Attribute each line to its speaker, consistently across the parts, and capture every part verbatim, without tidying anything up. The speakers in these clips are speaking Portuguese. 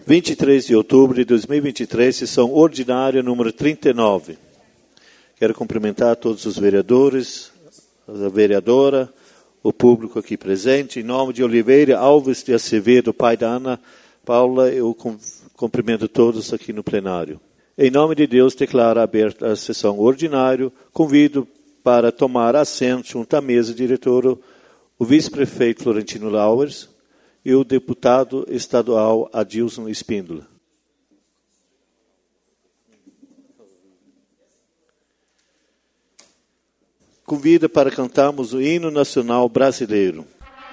Speaker 1: vinte e três de outubro de dois mil e vinte e três, sessão ordinária número trinta e nove. Quero cumprimentar todos os vereadores, a vereadora, o público aqui presente. Em nome de Oliveira Alves de Acevedo, pai da Ana Paula, eu cumprimento todos aqui no plenário. Em nome de Deus, declaro aberta a sessão ordinária. Convido para tomar assento junto à mesa diretora o vice-prefeito Florentino Lauers e o deputado estadual Adilson Espíndola. Convido para cantarmos o hino nacional brasileiro.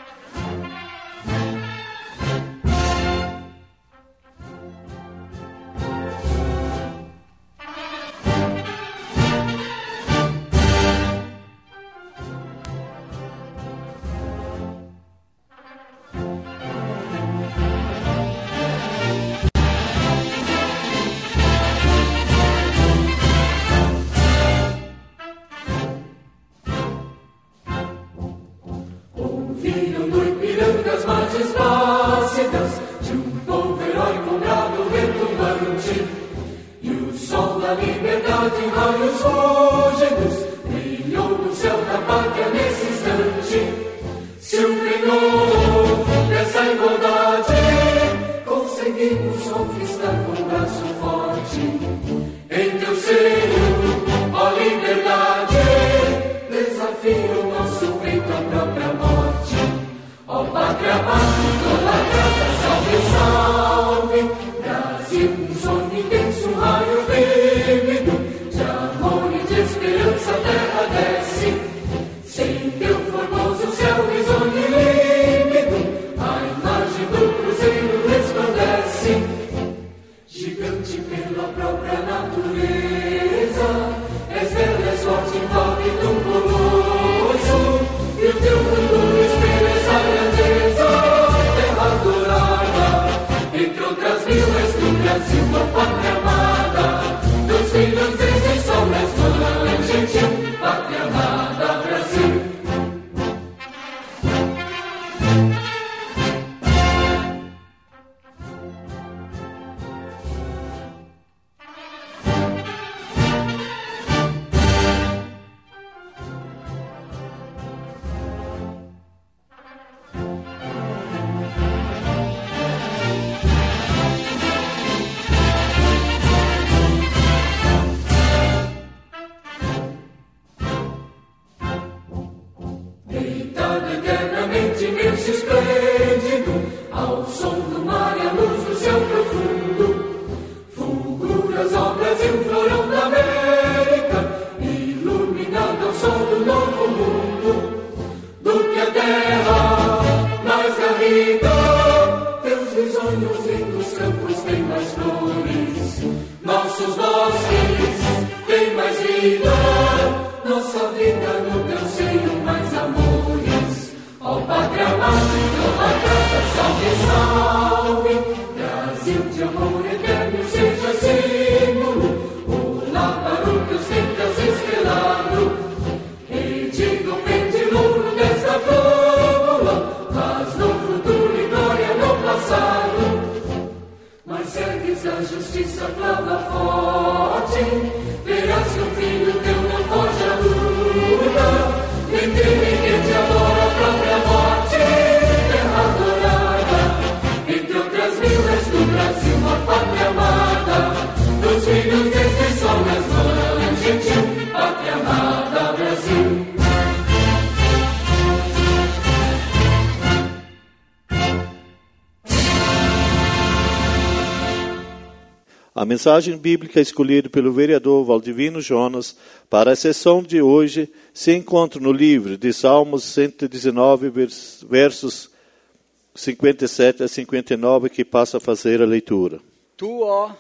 Speaker 1: A mensagem bíblica escolhida pelo vereador Valdivino Jonas para a sessão de hoje se encontra no livro de Salmos cento e dezenove, versos cinquenta e sete a cinquenta e nove, que passa a fazer a leitura.
Speaker 2: Tu, ó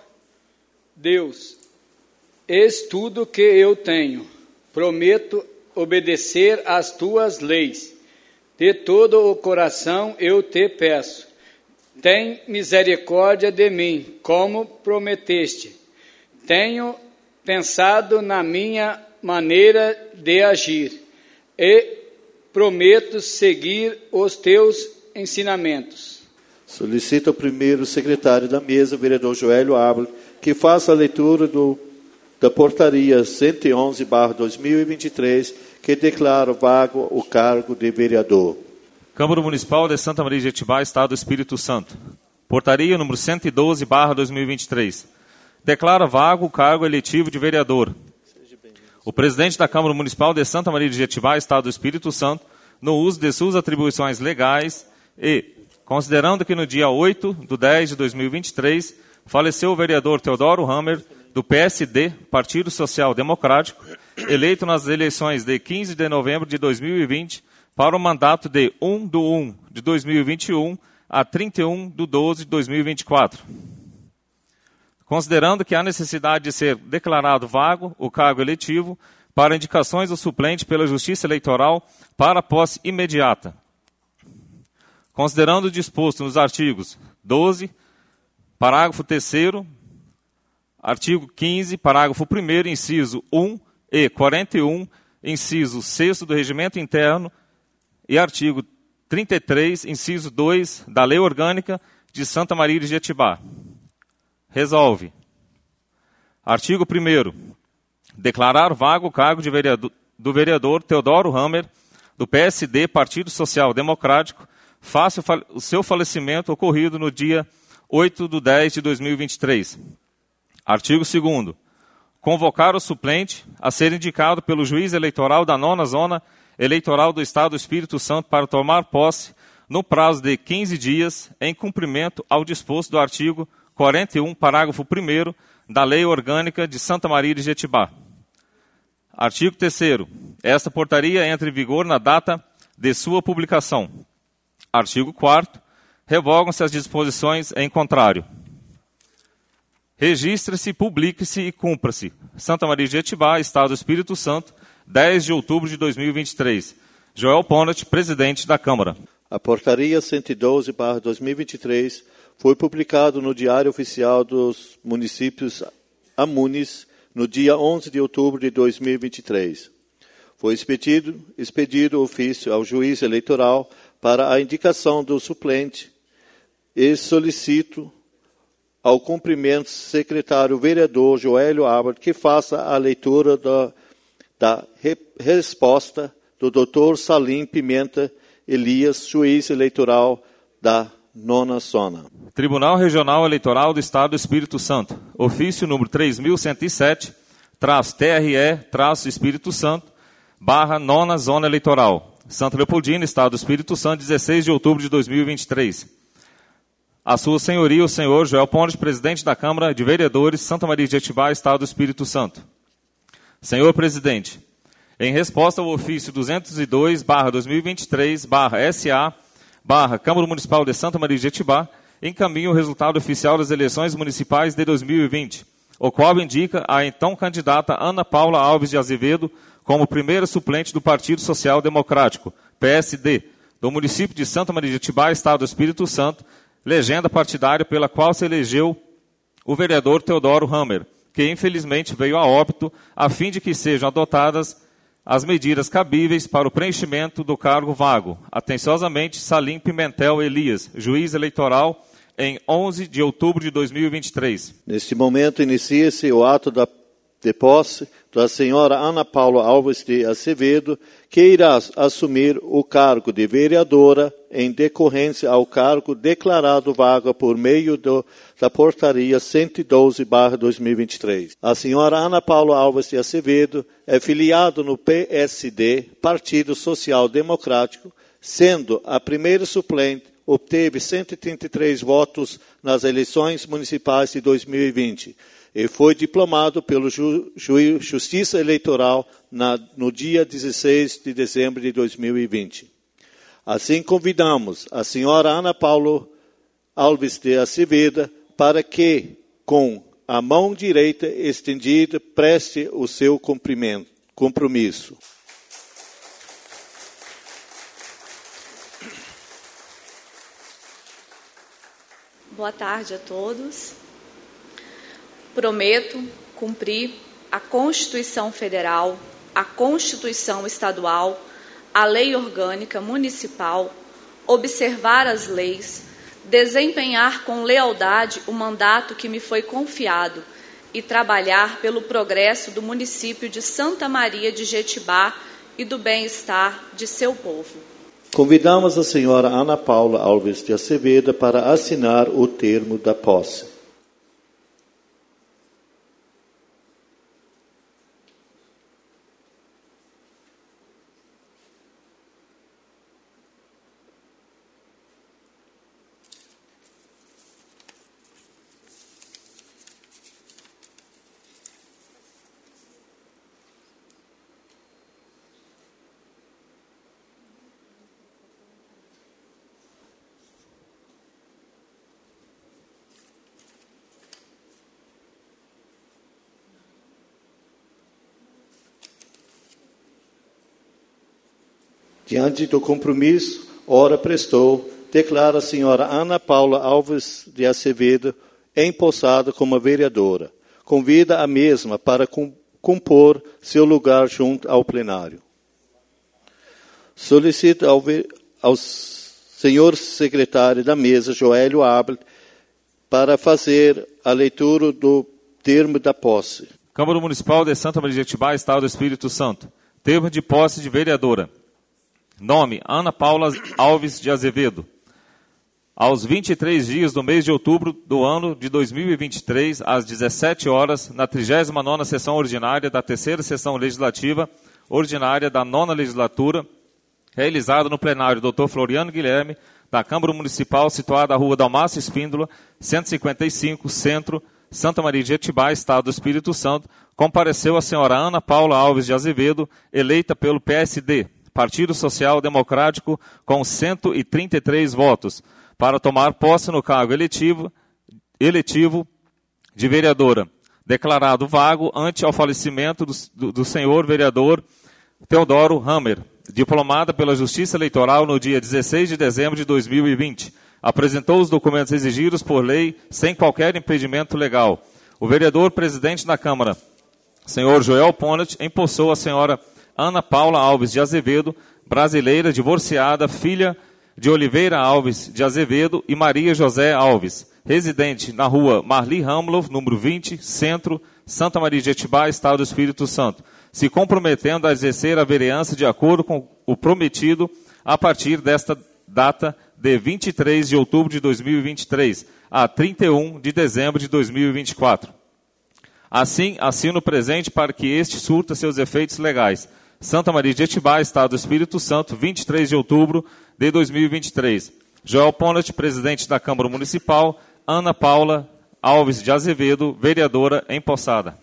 Speaker 2: Deus, és tudo que eu tenho. Prometo obedecer às tuas leis. De todo o coração eu te peço. Tem misericórdia de mim, como prometeste. Tenho pensado na minha maneira de agir e prometo seguir os teus ensinamentos.
Speaker 1: Solicito ao primeiro secretário da mesa, vereador Joélio Árvore, que faça a leitura do, da portaria cento e onze barra dois mil e vinte e três, que declara vago o cargo de vereador.
Speaker 3: Câmara Municipal de Santa Maria de Jetibá, Estado do Espírito Santo. Portaria número cento e doze barra dois mil e vinte e três. Declara vago o cargo eletivo de vereador. O presidente da Câmara Municipal de Santa Maria de Jetibá, Estado do Espírito Santo, no uso de suas atribuições legais e, considerando que no dia oito de dez de dois mil e vinte e três, faleceu o vereador Teodoro Hammer, do P S D, Partido Social Democrático, eleito nas eleições de quinze de novembro de dois mil e vinte, para o mandato de um de um de dois mil e vinte e um a trinta e um de doze de dois mil e vinte e quatro. Considerando que há necessidade de ser declarado vago o cargo eletivo para indicações do suplente pela Justiça Eleitoral para posse imediata. Considerando o disposto nos artigos doze, parágrafo terceiro, artigo quinze, parágrafo primeiro, inciso um e quarenta e um, inciso sexto do Regimento Interno e artigo trinta e três, inciso dois da Lei Orgânica de Santa Maria de Jetibá. Resolve. Artigo primeiro. Declarar vago o cargo de vereador, do vereador Teodoro Hammer, do P S D, Partido Social Democrático, face o, fa- o seu falecimento ocorrido no dia oito de dez de dois mil e vinte e três. Artigo segundo. Convocar o suplente a ser indicado pelo juiz eleitoral da nona Zona Eleitoral do Estado do Espírito Santo para tomar posse no prazo de quinze dias, em cumprimento ao disposto do artigo quarenta e um, parágrafo primeiro, da Lei Orgânica de Santa Maria de Jetibá. Artigo terceiro. Esta portaria entra em vigor na data de sua publicação. Artigo quarto. Revogam-se as disposições em contrário. Registre-se, publique-se e cumpra-se. Santa Maria de Jetibá, Estado do Espírito Santo, dez de outubro de dois mil e vinte e três. Joel Ponat, presidente da Câmara.
Speaker 1: A portaria cento e doze barra dois mil e vinte e três foi publicado no Diário Oficial dos Municípios Amunis no dia onze de outubro de dois mil e vinte e três. Foi expedido, expedido ofício ao juiz eleitoral para a indicação do suplente e solicito ao cumprimento secretário vereador Joélio Árvore que faça a leitura da, da re, resposta do doutor Salim Pimenta Elias, juiz eleitoral da nona Zona.
Speaker 3: Tribunal Regional Eleitoral do Estado do Espírito Santo. Ofício número três mil cento e sete, traço T R E, traço Espírito Santo, barra nona Zona Eleitoral. Santa Leopoldina, Estado do Espírito Santo, dezesseis de outubro de dois mil e vinte e três. A sua senhoria, o senhor Joel Pontes, presidente da Câmara de Vereadores, Santa Maria de Jetibá, Estado do Espírito Santo. Senhor presidente, em resposta ao ofício duzentos e dois barra dois mil e vinte e três barra S A barra Câmara Municipal de Santa Maria de Jetibá, encaminho o resultado oficial das eleições municipais de dois mil e vinte, o qual indica a então candidata Ana Paula Alves de Azevedo como primeira suplente do Partido Social Democrático, P S D, do município de Santa Maria de Jetibá, Estado do Espírito Santo, legenda partidária pela qual se elegeu o vereador Teodoro Hammer, que infelizmente veio a óbito, a fim de que sejam adotadas as medidas cabíveis para o preenchimento do cargo vago. Atenciosamente, Salim Pimentel Elias, juiz eleitoral, em onze de outubro de dois mil e vinte e três.
Speaker 1: Neste momento, inicia-se o ato da, de posse da senhora Ana Paula Alves de Azevedo, que irá assumir o cargo de vereadora em decorrência ao cargo declarado vago por meio do, da portaria cento e doze barra dois mil e vinte e três. A senhora Ana Paula Alves de Azevedo é filiada no P S D, Partido Social Democrático, sendo a primeira suplente, obteve cento e trinta e três votos nas eleições municipais de dois mil e vinte e foi diplomado pelo Ju, Ju, Justiça Eleitoral na, no dia dezesseis de dezembro de dois mil e vinte. Assim, convidamos a senhora Ana Paula Alves de Azevedo para que, com a mão direita estendida, preste o seu cumprimento, compromisso.
Speaker 4: Boa tarde a todos. Prometo cumprir a Constituição Federal, a Constituição Estadual, a Lei Orgânica Municipal, observar as leis, desempenhar com lealdade o mandato que me foi confiado e trabalhar pelo progresso do município de Santa Maria de Jetibá e do bem-estar de seu povo.
Speaker 1: Convidamos a senhora Ana Paula Alves de Azevedo para assinar o termo da posse. Diante do compromisso, ora prestou, declara a senhora Ana Paula Alves de Azevedo empossada como vereadora. Convida a mesma para compor seu lugar junto ao plenário. Solicito ao, ao senhor secretário da mesa, Joélio Abel, para fazer a leitura do termo da posse.
Speaker 3: Câmara Municipal de Santa Maria de Jetibá, Estado do Espírito Santo. Termo de posse de vereadora. Nome, Ana Paula Alves de Azevedo. Aos vinte e três dias do mês de outubro do ano de dois mil e vinte e três, às dezessete horas, na trigésima nona sessão ordinária da terceira sessão legislativa ordinária da nona legislatura, realizada no plenário doutor Floriano Guilherme, da Câmara Municipal, situada na rua Dalmácio Espíndola, cento e cinquenta e cinco, Centro, Santa Maria de Jetibá, Estado do Espírito Santo, compareceu a senhora Ana Paula Alves de Azevedo, eleita pelo P S D, Partido Social Democrático, com cento e trinta e três votos, para tomar posse no cargo eletivo, eletivo de vereadora, declarado vago ante ao falecimento do, do, do senhor vereador Teodoro Hammer, diplomada pela Justiça Eleitoral no dia dezesseis de dezembro de dois mil e vinte. Apresentou os documentos exigidos por lei sem qualquer impedimento legal. O vereador presidente da Câmara, senhor Joel Ponnet, empossou a senhora Ana Paula Alves de Azevedo, brasileira, divorciada, filha de Oliveira Alves de Azevedo e Maria José Alves, residente na rua Marli Hamlow, número vinte, Centro, Santa Maria de Jetibá, Estado do Espírito Santo, se comprometendo a exercer a vereança de acordo com o prometido a partir desta data de vinte e três de outubro de dois mil e vinte e três a trinta e um de dezembro de dois mil e vinte e quatro. Assim, assino o presente para que este surta seus efeitos legais. Santa Maria de Jetibá, Estado do Espírito Santo, vinte e três de outubro de dois mil e vinte e três. Joel Ponnet, presidente da Câmara Municipal. Ana Paula Alves de Azevedo, vereadora empossada.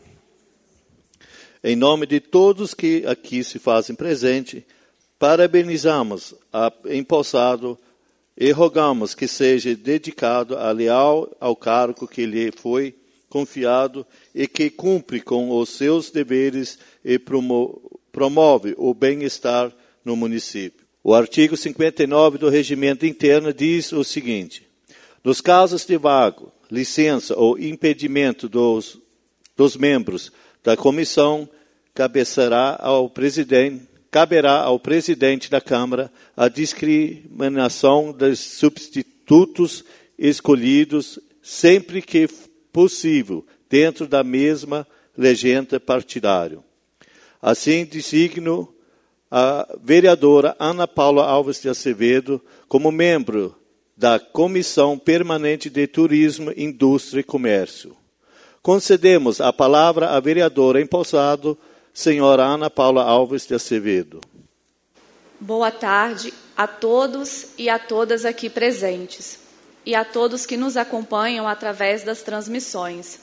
Speaker 1: Em nome de todos que aqui se fazem presente, parabenizamos a empossado e rogamos que seja dedicado a leal ao cargo que lhe foi confiado e que cumpre com os seus deveres e promove promove o bem-estar no município. O artigo cinquenta e nove do Regimento Interno diz o seguinte: nos casos de vago, licença ou impedimento dos, dos membros da comissão, cabecerá ao presidente, caberá ao presidente da Câmara a discriminação dos substitutos escolhidos, sempre que possível, dentro da mesma legenda partidária. Assim, designo a vereadora Ana Paula Alves de Azevedo como membro da Comissão Permanente de Turismo, Indústria e Comércio. Concedemos a palavra à vereadora empossado, senhora Ana Paula Alves de Azevedo.
Speaker 4: Boa tarde a todos e a todas aqui presentes e a todos que nos acompanham através das transmissões.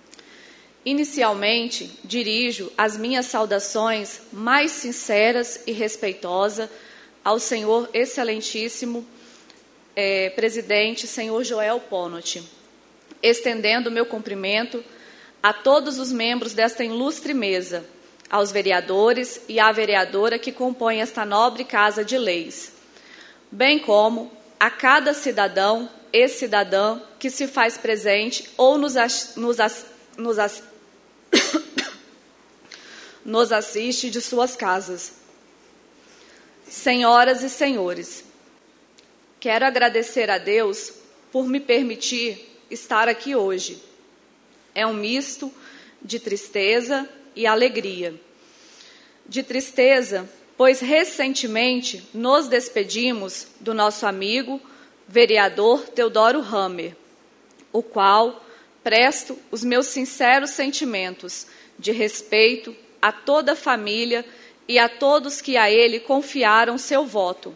Speaker 4: Inicialmente, dirijo as minhas saudações mais sinceras e respeitosas ao senhor excelentíssimo eh, presidente, senhor Joel Ponnet, estendendo meu cumprimento a todos os membros desta ilustre mesa, aos vereadores e à vereadora que compõem esta nobre Casa de Leis, bem como a cada cidadão e cidadã que se faz presente ou nos, nos, nos, nos assiste de suas casas. Senhoras e senhores, quero agradecer a Deus por me permitir estar aqui hoje. É um misto de tristeza e alegria. De tristeza, pois recentemente nos despedimos do nosso amigo, vereador Teodoro Hammer, o qual presto os meus sinceros sentimentos de respeito a toda a família e a todos que a ele confiaram seu voto.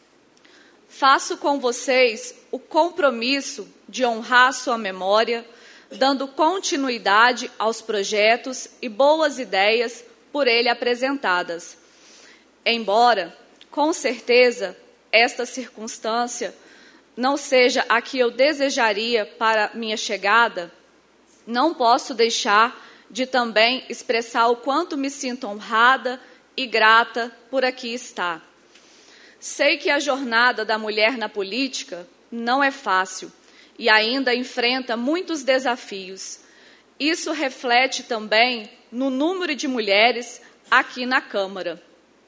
Speaker 4: Faço com vocês o compromisso de honrar sua memória, dando continuidade aos projetos e boas ideias por ele apresentadas. Embora, com certeza, esta circunstância não seja a que eu desejaria para minha chegada, não posso deixar de também expressar o quanto me sinto honrada e grata por aqui estar. Sei que a jornada da mulher na política não é fácil e ainda enfrenta muitos desafios. Isso reflete também no número de mulheres aqui na Câmara.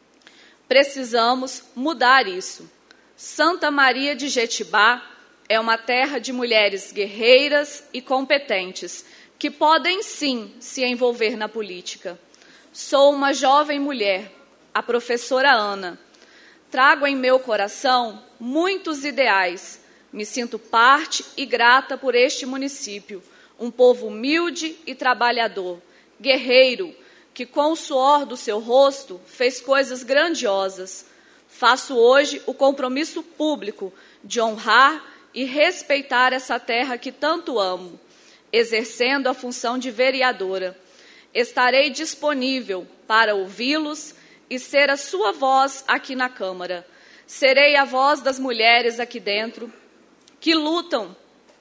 Speaker 4: Precisamos mudar isso. Santa Maria de Jetibá é uma terra de mulheres guerreiras e competentes, que podem sim se envolver na política. Sou uma jovem mulher, a professora Ana. Trago em meu coração muitos ideais. Me sinto parte e grata por este município, um povo humilde e trabalhador, guerreiro, que com o suor do seu rosto fez coisas grandiosas. Faço hoje o compromisso público de honrar e respeitar essa terra que tanto amo, exercendo a função de vereadora. Estarei disponível para ouvi-los e ser a sua voz aqui na Câmara. Serei a voz das mulheres aqui dentro que lutam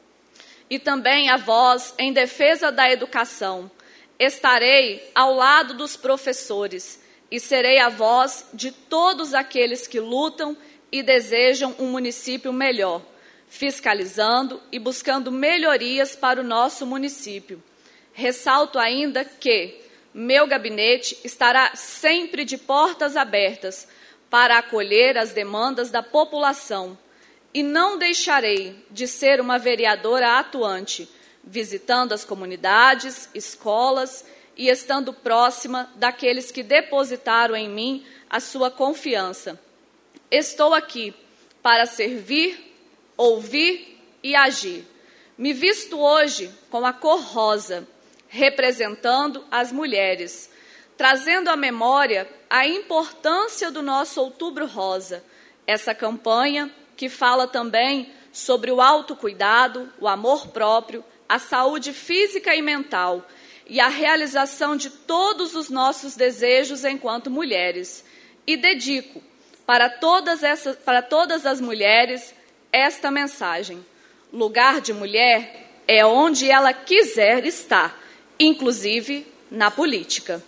Speaker 4: e também a voz em defesa da educação. Estarei ao lado dos professores e serei a voz de todos aqueles que lutam e desejam um município melhor, fiscalizando e buscando melhorias para o nosso município. Ressalto ainda que meu gabinete estará sempre de portas abertas para acolher as demandas da população e não deixarei de ser uma vereadora atuante, visitando as comunidades, escolas e estando próxima daqueles que depositaram em mim a sua confiança. Estou aqui para servir, ouvir e agir. Me visto hoje com a cor rosa, representando as mulheres, trazendo à memória a importância do nosso Outubro Rosa, essa campanha que fala também sobre o autocuidado, o amor próprio, a saúde física e mental e a realização de todos os nossos desejos enquanto mulheres. E dedico para todas, essas, para todas as mulheres esta mensagem: lugar de mulher é onde ela quiser estar, inclusive na política.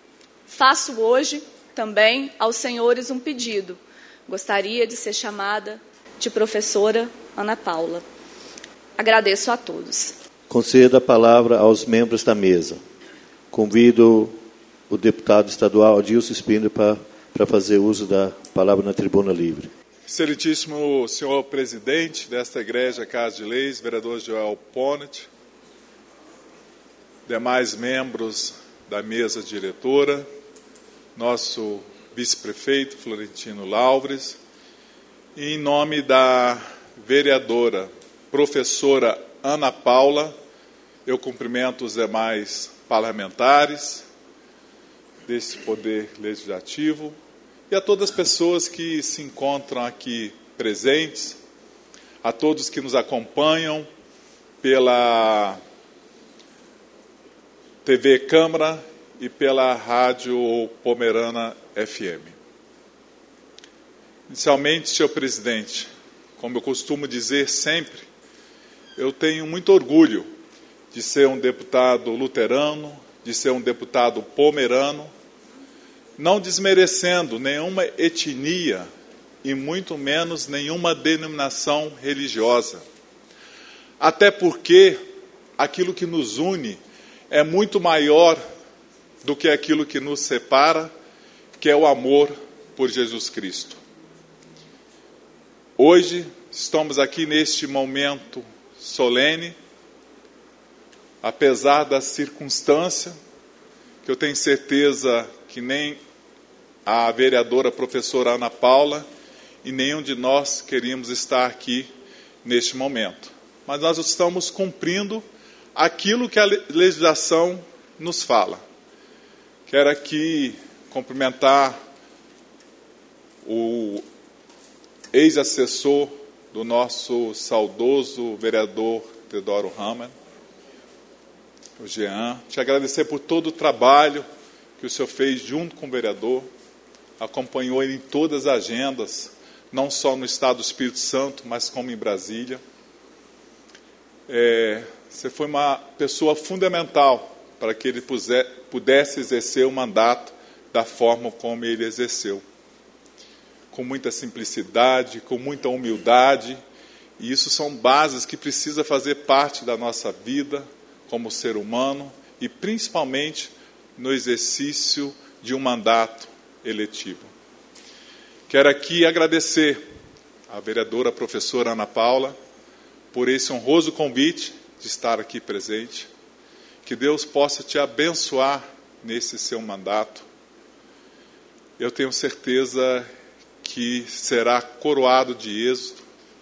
Speaker 4: Faço hoje também aos senhores um pedido. Gostaria de ser chamada de professora Ana Paula. Agradeço a todos.
Speaker 1: Conceda a palavra aos membros da mesa. Convido o deputado estadual Adilson Spindler para, para fazer uso da palavra na tribuna livre.
Speaker 5: Excelentíssimo senhor presidente desta igreja Casa de Leis, vereador Joel Ponet, demais membros da mesa diretora, nosso vice-prefeito Florentino Laures, e em nome da vereadora professora Ana Paula, eu cumprimento os demais parlamentares desse Poder Legislativo e a todas as pessoas que se encontram aqui presentes, a todos que nos acompanham pela T V Câmara e pela Rádio Pomerana F M. Inicialmente, senhor presidente, como eu costumo dizer sempre, eu tenho muito orgulho de ser um deputado luterano, de ser um deputado pomerano, não desmerecendo nenhuma etnia e muito menos nenhuma denominação religiosa. Até porque aquilo que nos une é muito maior do que aquilo que nos separa, que é o amor por Jesus Cristo. Hoje, estamos aqui neste momento solene, apesar da circunstância, que eu tenho certeza que nem a vereadora professora Ana Paula e nenhum de nós queríamos estar aqui neste momento. Mas nós estamos cumprindo aquilo que a legislação nos fala. Quero aqui cumprimentar o ex-assessor do nosso saudoso vereador Teodoro Hammer, o Jean, te agradecer por todo o trabalho que o senhor fez junto com o vereador, acompanhou ele em todas as agendas, não só no estado do Espírito Santo, mas como em Brasília. É, você foi uma pessoa fundamental para que ele pudesse exercer o mandato da forma como ele exerceu. Com muita simplicidade, com muita humildade, e isso são bases que precisam fazer parte da nossa vida como ser humano e principalmente no exercício de um mandato eletivo. Quero aqui agradecer à vereadora professora Ana Paula por esse honroso convite de estar aqui presente. Que Deus possa te abençoar nesse seu mandato. Eu tenho certeza que será coroado de êxito,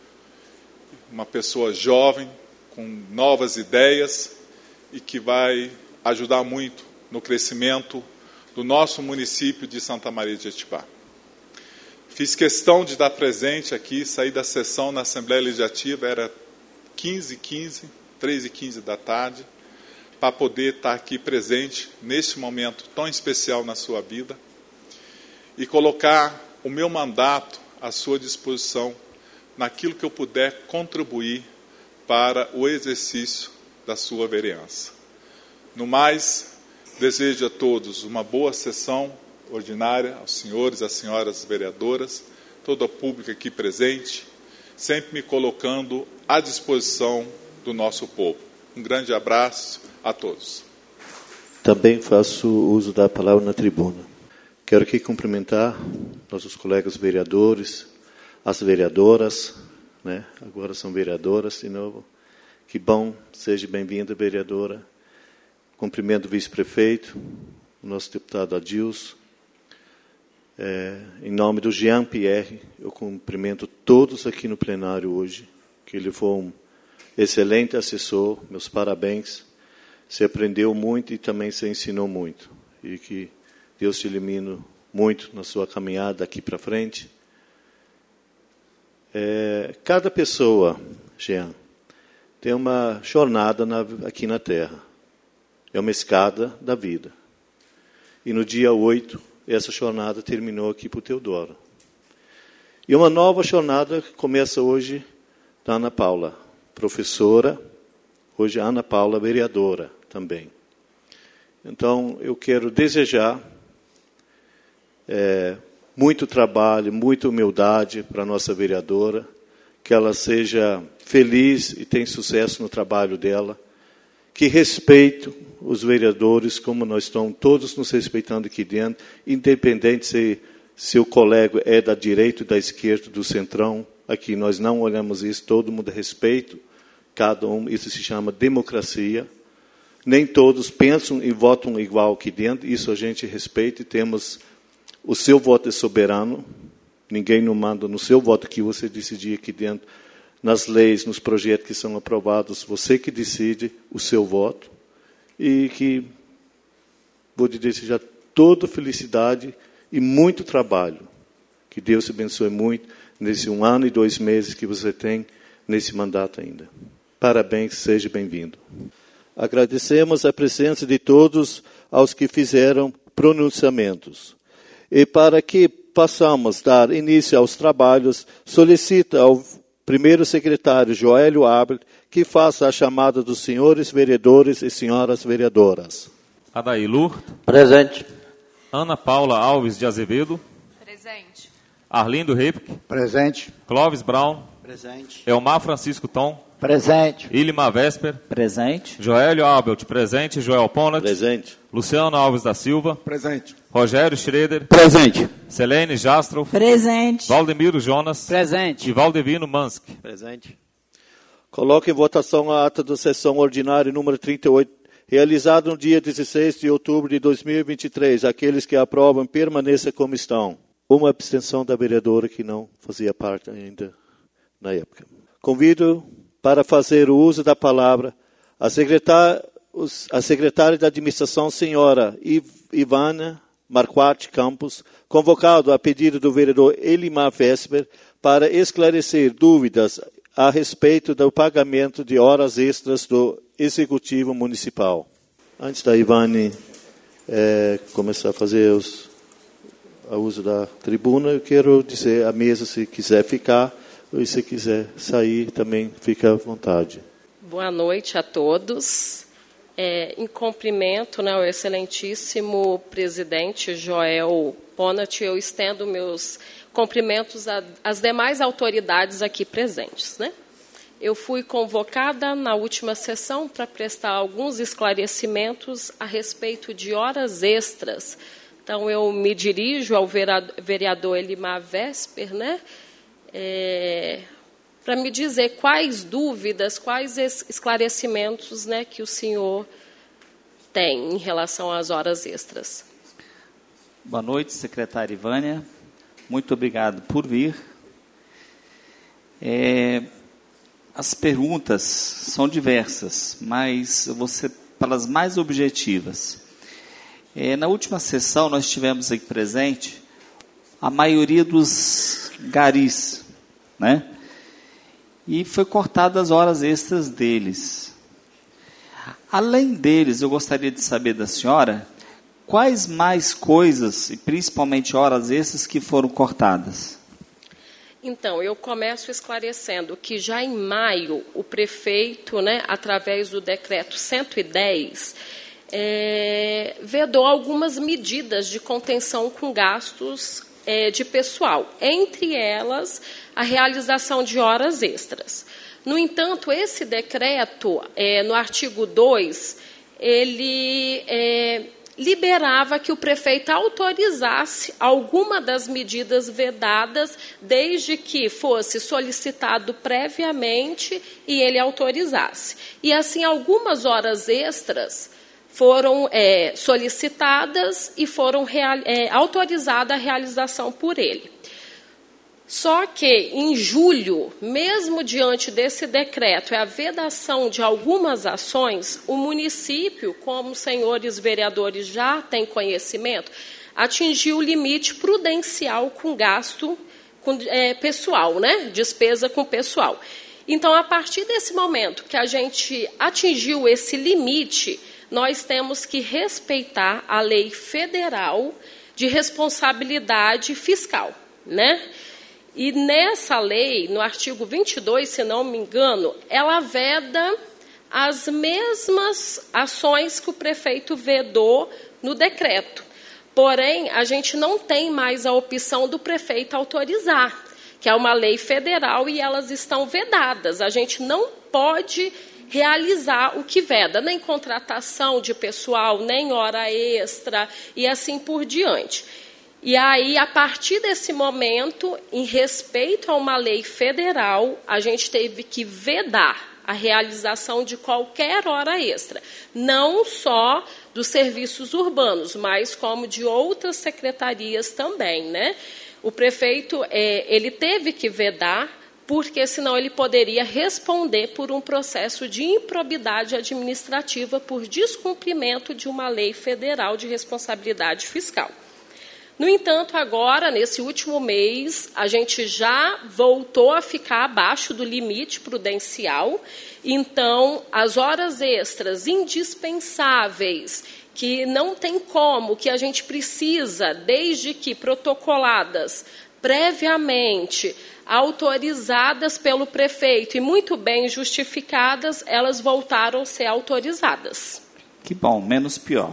Speaker 5: uma pessoa jovem, com novas ideias e que vai ajudar muito no crescimento do nosso município de Santa Maria de Jetibá. Fiz questão de estar presente aqui, saí da sessão na Assembleia Legislativa, era quinze e quinze, três e quinze da tarde, para poder estar aqui presente neste momento tão especial na sua vida e colocar o meu mandato à sua disposição naquilo que eu puder contribuir para o exercício da sua vereança. No mais, desejo a todos uma boa sessão ordinária, aos senhores, às senhoras vereadoras, todo o público aqui presente, sempre me colocando à disposição do nosso povo. Um grande abraço a todos.
Speaker 1: Também faço uso da palavra na tribuna. Quero aqui cumprimentar nossos colegas vereadores, as vereadoras, né? Agora são vereadoras de novo. Que bom, seja bem-vinda, vereadora. Cumprimento o vice-prefeito, o nosso deputado Adilson. É, em nome do Jean Pierre, eu cumprimento todos aqui no plenário hoje, que ele foi um excelente assessor, meus parabéns. Você aprendeu muito e também se ensinou muito. E que Deus te ilumine muito na sua caminhada daqui para frente. É, cada pessoa, Jean, tem uma jornada na, aqui na Terra. É uma escada da vida. E no dia oito, essa jornada terminou aqui para o Teodoro. E uma nova jornada começa hoje da Ana Paula, professora, hoje a Ana Paula, vereadora também. Então, eu quero desejar é, muito trabalho, muita humildade para a nossa vereadora, que ela seja feliz e tenha sucesso no trabalho dela, que respeite os vereadores, como nós estamos todos nos respeitando aqui dentro, independente se, se o colega é da direita ou da esquerda, do centrão. Aqui nós não olhamos isso, todo mundo respeita, cada um, isso se chama democracia. Nem todos pensam e votam igual aqui dentro, isso a gente respeita e temos, o seu voto é soberano, ninguém não manda no seu voto que você decidir aqui dentro, nas leis, nos projetos que são aprovados, você que decide o seu voto, e que vou te desejar toda felicidade e muito trabalho. Que Deus te abençoe muito nesse um ano e dois meses que você tem nesse mandato ainda. Parabéns, seja bem-vindo. Agradecemos a presença de todos aos que fizeram pronunciamentos. E para que possamos dar início aos trabalhos, solicito ao primeiro secretário, Joélio Abel, que faça a chamada dos senhores vereadores e senhoras vereadoras.
Speaker 3: Adair Lur.
Speaker 6: Presente.
Speaker 3: Ana Paula Alves de Azevedo.
Speaker 4: Presente.
Speaker 3: Arlindo Repke.
Speaker 6: Presente.
Speaker 3: Clóvis Brown.
Speaker 6: Presente.
Speaker 3: Elmar Francisco Tom.
Speaker 6: Presente.
Speaker 3: Ilimar Vesper.
Speaker 6: Presente.
Speaker 3: Joélio Albert, presente. Joel Ponat.
Speaker 1: Presente.
Speaker 3: Luciano Alves da Silva.
Speaker 7: Presente.
Speaker 3: Rogério Schroeder.
Speaker 6: Presente.
Speaker 3: Selene Jastrow.
Speaker 8: Presente.
Speaker 3: Valdemiro Jonas.
Speaker 6: Presente.
Speaker 3: E Valdevino Mansk.
Speaker 6: Presente.
Speaker 1: Coloque em votação a ata da sessão ordinária número trinta e oito, realizada no dia dezesseis de outubro de dois mil e vinte e três. Aqueles que aprovam, permaneçam como estão. Uma abstenção da vereadora que não fazia parte ainda na época. Convido para fazer o uso da palavra a secretária, a secretária da administração, senhora Ivana Marquardt Campos, convocado a pedido do vereador Elimar Vesper para esclarecer dúvidas a respeito do pagamento de horas extras do Executivo Municipal. Antes da Ivane é, começar a fazer os, o uso da tribuna, eu quero dizer à mesa, se quiser ficar, ou se quiser sair, também fica à vontade.
Speaker 9: Boa noite a todos. É, em cumprimento, né, ao excelentíssimo presidente Joel Ponat, eu estendo meus cumprimentos às demais autoridades aqui presentes, né? Eu fui convocada na última sessão para prestar alguns esclarecimentos a respeito de horas extras. Então, eu me dirijo ao vereador Elimar Vesper, né, é, para me dizer quais dúvidas, quais esclarecimentos, né, que o senhor tem em relação às horas extras.
Speaker 6: Boa noite, secretária Ivânia. Muito obrigado por vir. É, as perguntas são diversas, mas eu vou ser pelas mais objetivas. É, na última sessão, nós tivemos aqui presente a maioria dos garis, né? E foi cortada as horas extras deles. Além deles, eu gostaria de saber da senhora quais mais coisas, e principalmente horas extras, que foram cortadas?
Speaker 9: Então, eu começo esclarecendo que já em maio, o prefeito, né, através do decreto cento e dez, é, vedou algumas medidas de contenção com gastos é, de pessoal, entre elas a realização de horas extras. No entanto, esse decreto, é, no artigo dois, ele é, liberava que o prefeito autorizasse alguma das medidas vedadas, desde que fosse solicitado previamente e ele autorizasse. E assim, algumas horas extras foram é, solicitadas e foram real, é, autorizada a realização por ele. Só que, em julho, mesmo diante desse decreto e a vedação de algumas ações, o município, como os senhores vereadores já têm conhecimento, atingiu o limite prudencial com gasto com, é, pessoal, né? Despesa com pessoal. Então, a partir desse momento que a gente atingiu esse limite, nós temos que respeitar a lei federal de responsabilidade fiscal, né? E nessa lei, no artigo vinte e dois, se não me engano, ela veda as mesmas ações que o prefeito vedou no decreto. Porém, a gente não tem mais a opção do prefeito autorizar, que é uma lei federal e elas estão vedadas. A gente não pode realizar o que veda, nem contratação de pessoal, nem hora extra e assim por diante. E aí, a partir desse momento, em respeito a uma lei federal, a gente teve que vedar a realização de qualquer hora extra, não só dos serviços urbanos, mas como de outras secretarias também, né? O prefeito, é, ele teve que vedar, porque senão ele poderia responder por um processo de improbidade administrativa por descumprimento de uma lei federal de responsabilidade fiscal. No entanto, agora, nesse último mês, a gente já voltou a ficar abaixo do limite prudencial. Então, as horas extras indispensáveis, que não tem como, que a gente precisa, desde que protocoladas previamente, autorizadas pelo prefeito e muito bem justificadas, elas voltaram a ser autorizadas.
Speaker 6: Que bom, menos pior.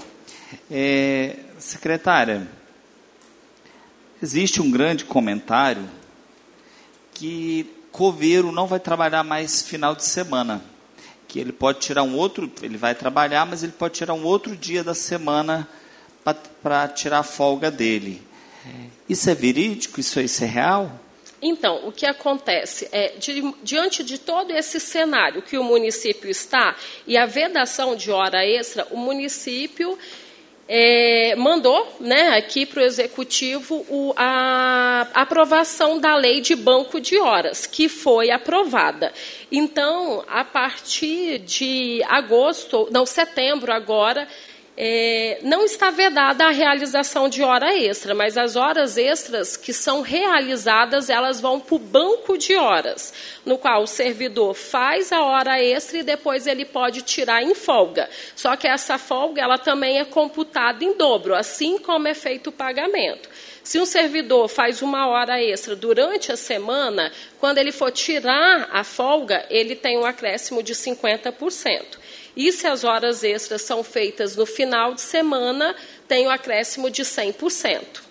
Speaker 6: É, secretária, existe um grande comentário que coveiro não vai trabalhar mais final de semana, que ele pode tirar um outro, ele vai trabalhar, mas ele pode tirar um outro dia da semana para tirar a folga dele. Isso é verídico? Isso, isso é real?
Speaker 9: Então, o que acontece é, di, diante de todo esse cenário que o município está, e a vedação de hora extra, o município é, mandou, né, aqui para o Executivo o, a, a aprovação da lei de banco de horas, que foi aprovada. Então, a partir de agosto, não, setembro agora, É, não está vedada a realização de hora extra, mas as horas extras que são realizadas, elas vão para o banco de horas, no qual o servidor faz a hora extra e depois ele pode tirar em folga. Só que essa folga, ela também é computada em dobro, assim como é feito o pagamento. Se um servidor faz uma hora extra durante a semana, quando ele for tirar a folga, ele tem um acréscimo de cinquenta por cento. E se as horas extras são feitas no final de semana, tem um acréscimo de cem por cento.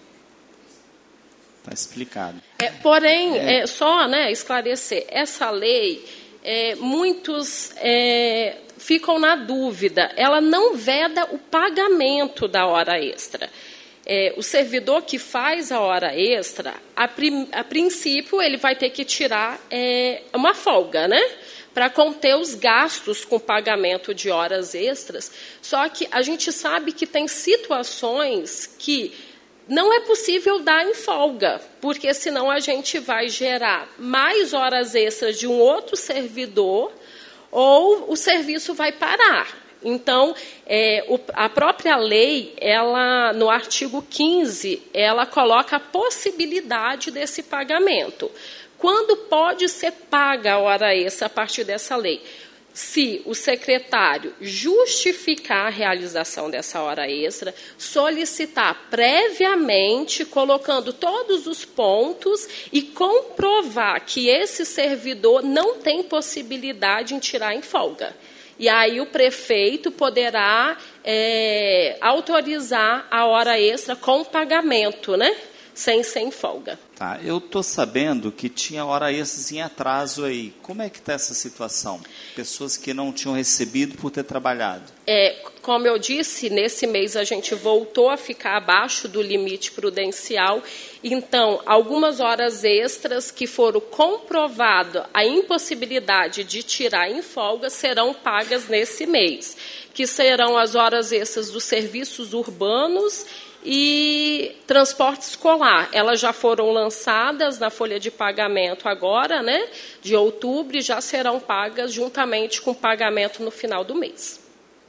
Speaker 6: Está explicado.
Speaker 9: É, porém, é... É, só né, esclarecer, essa lei, é, muitos é, ficam na dúvida, ela não veda o pagamento da hora extra. É, o servidor que faz a hora extra, a, prim, a princípio, ele vai ter que tirar é, uma folga, né? Para conter os gastos com pagamento de horas extras. Só que a gente sabe que tem situações que não é possível dar em folga, porque senão a gente vai gerar mais horas extras de um outro servidor ou o serviço vai parar. Então, é, o, a própria lei, ela, no artigo quinze, ela coloca a possibilidade desse pagamento. Quando pode ser paga a hora extra a partir dessa lei? Se o secretário justificar a realização dessa hora extra, solicitar previamente, colocando todos os pontos e comprovar que esse servidor não tem possibilidade em tirar em folga. E aí o prefeito poderá é, autorizar a hora extra com pagamento, né? Sem, sem folga.
Speaker 6: Tá, eu estou sabendo que tinha hora extras em atraso aí. Como é que está essa situação? Pessoas que não tinham recebido por ter trabalhado.
Speaker 9: É, como eu disse, nesse mês a gente voltou a ficar abaixo do limite prudencial. Então, algumas horas extras que foram comprovado a impossibilidade de tirar em folga serão pagas nesse mês, que serão as horas extras dos serviços urbanos e transporte escolar. Elas já foram lançadas na folha de pagamento agora, né, de outubro, e já serão pagas juntamente com o pagamento no final do mês.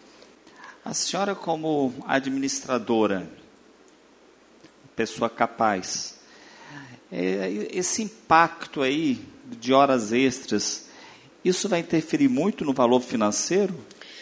Speaker 6: A senhora, como administradora, pessoa capaz, esse impacto aí de horas extras, isso vai interferir muito no valor financeiro?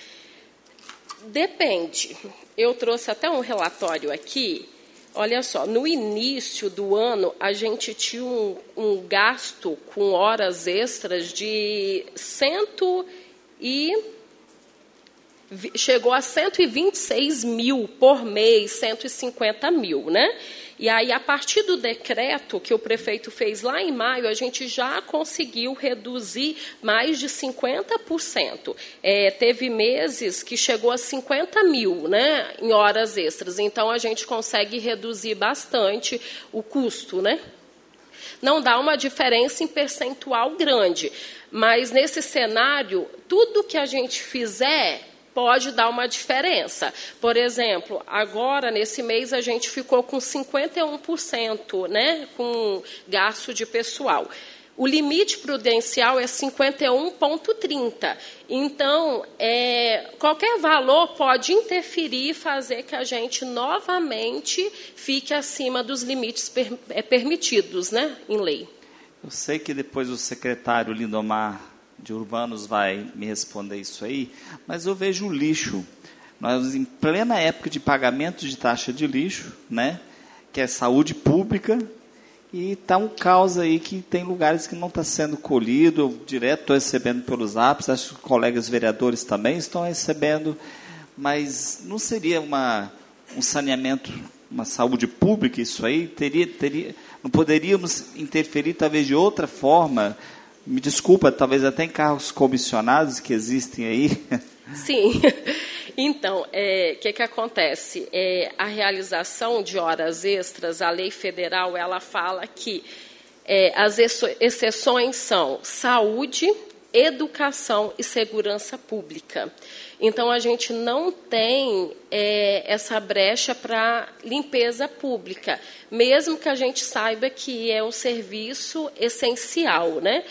Speaker 9: Depende. Eu trouxe até um relatório aqui. Olha só, no início do ano, a gente tinha um, um gasto com horas extras de cento e... chegou a cento e vinte e seis mil por mês, cento e cinquenta mil, né? E aí, a partir do decreto que o prefeito fez lá em maio, a gente já conseguiu reduzir mais de cinquenta por cento. É, teve meses que chegou a cinquenta mil, né, em horas extras. Então, a gente consegue reduzir bastante o custo, né? Não dá uma diferença em percentual grande, mas nesse cenário, tudo que a gente fizer pode dar uma diferença. Por exemplo, agora, nesse mês, a gente ficou com cinquenta e um por cento, né, com gasto de pessoal. O limite prudencial é cinquenta e um vírgula trinta. Então, é, qualquer valor pode interferir e fazer que a gente novamente fique acima dos limites per, é, permitidos, né, em lei.
Speaker 6: Eu sei que depois o secretário Lindomar de Urbanos vai me responder isso aí, mas eu vejo o lixo. Nós, em plena época de pagamento de taxa de lixo, né, que é saúde pública, e está um caos aí que tem lugares que não está sendo colhido. Eu direto estou recebendo pelos apps, acho que os colegas vereadores também estão recebendo, mas não seria uma, um saneamento, uma saúde pública isso aí? Teria, teria, não poderíamos interferir talvez de outra forma me desculpa, talvez até em cargos comissionados que existem aí.
Speaker 9: Sim. Então, o é, que, que acontece? É, a realização de horas extras, a lei federal, ela fala que é, as exceções são saúde, educação e segurança pública. Então, a gente não tem é, essa brecha para limpeza pública, mesmo que a gente saiba que é um serviço essencial, né?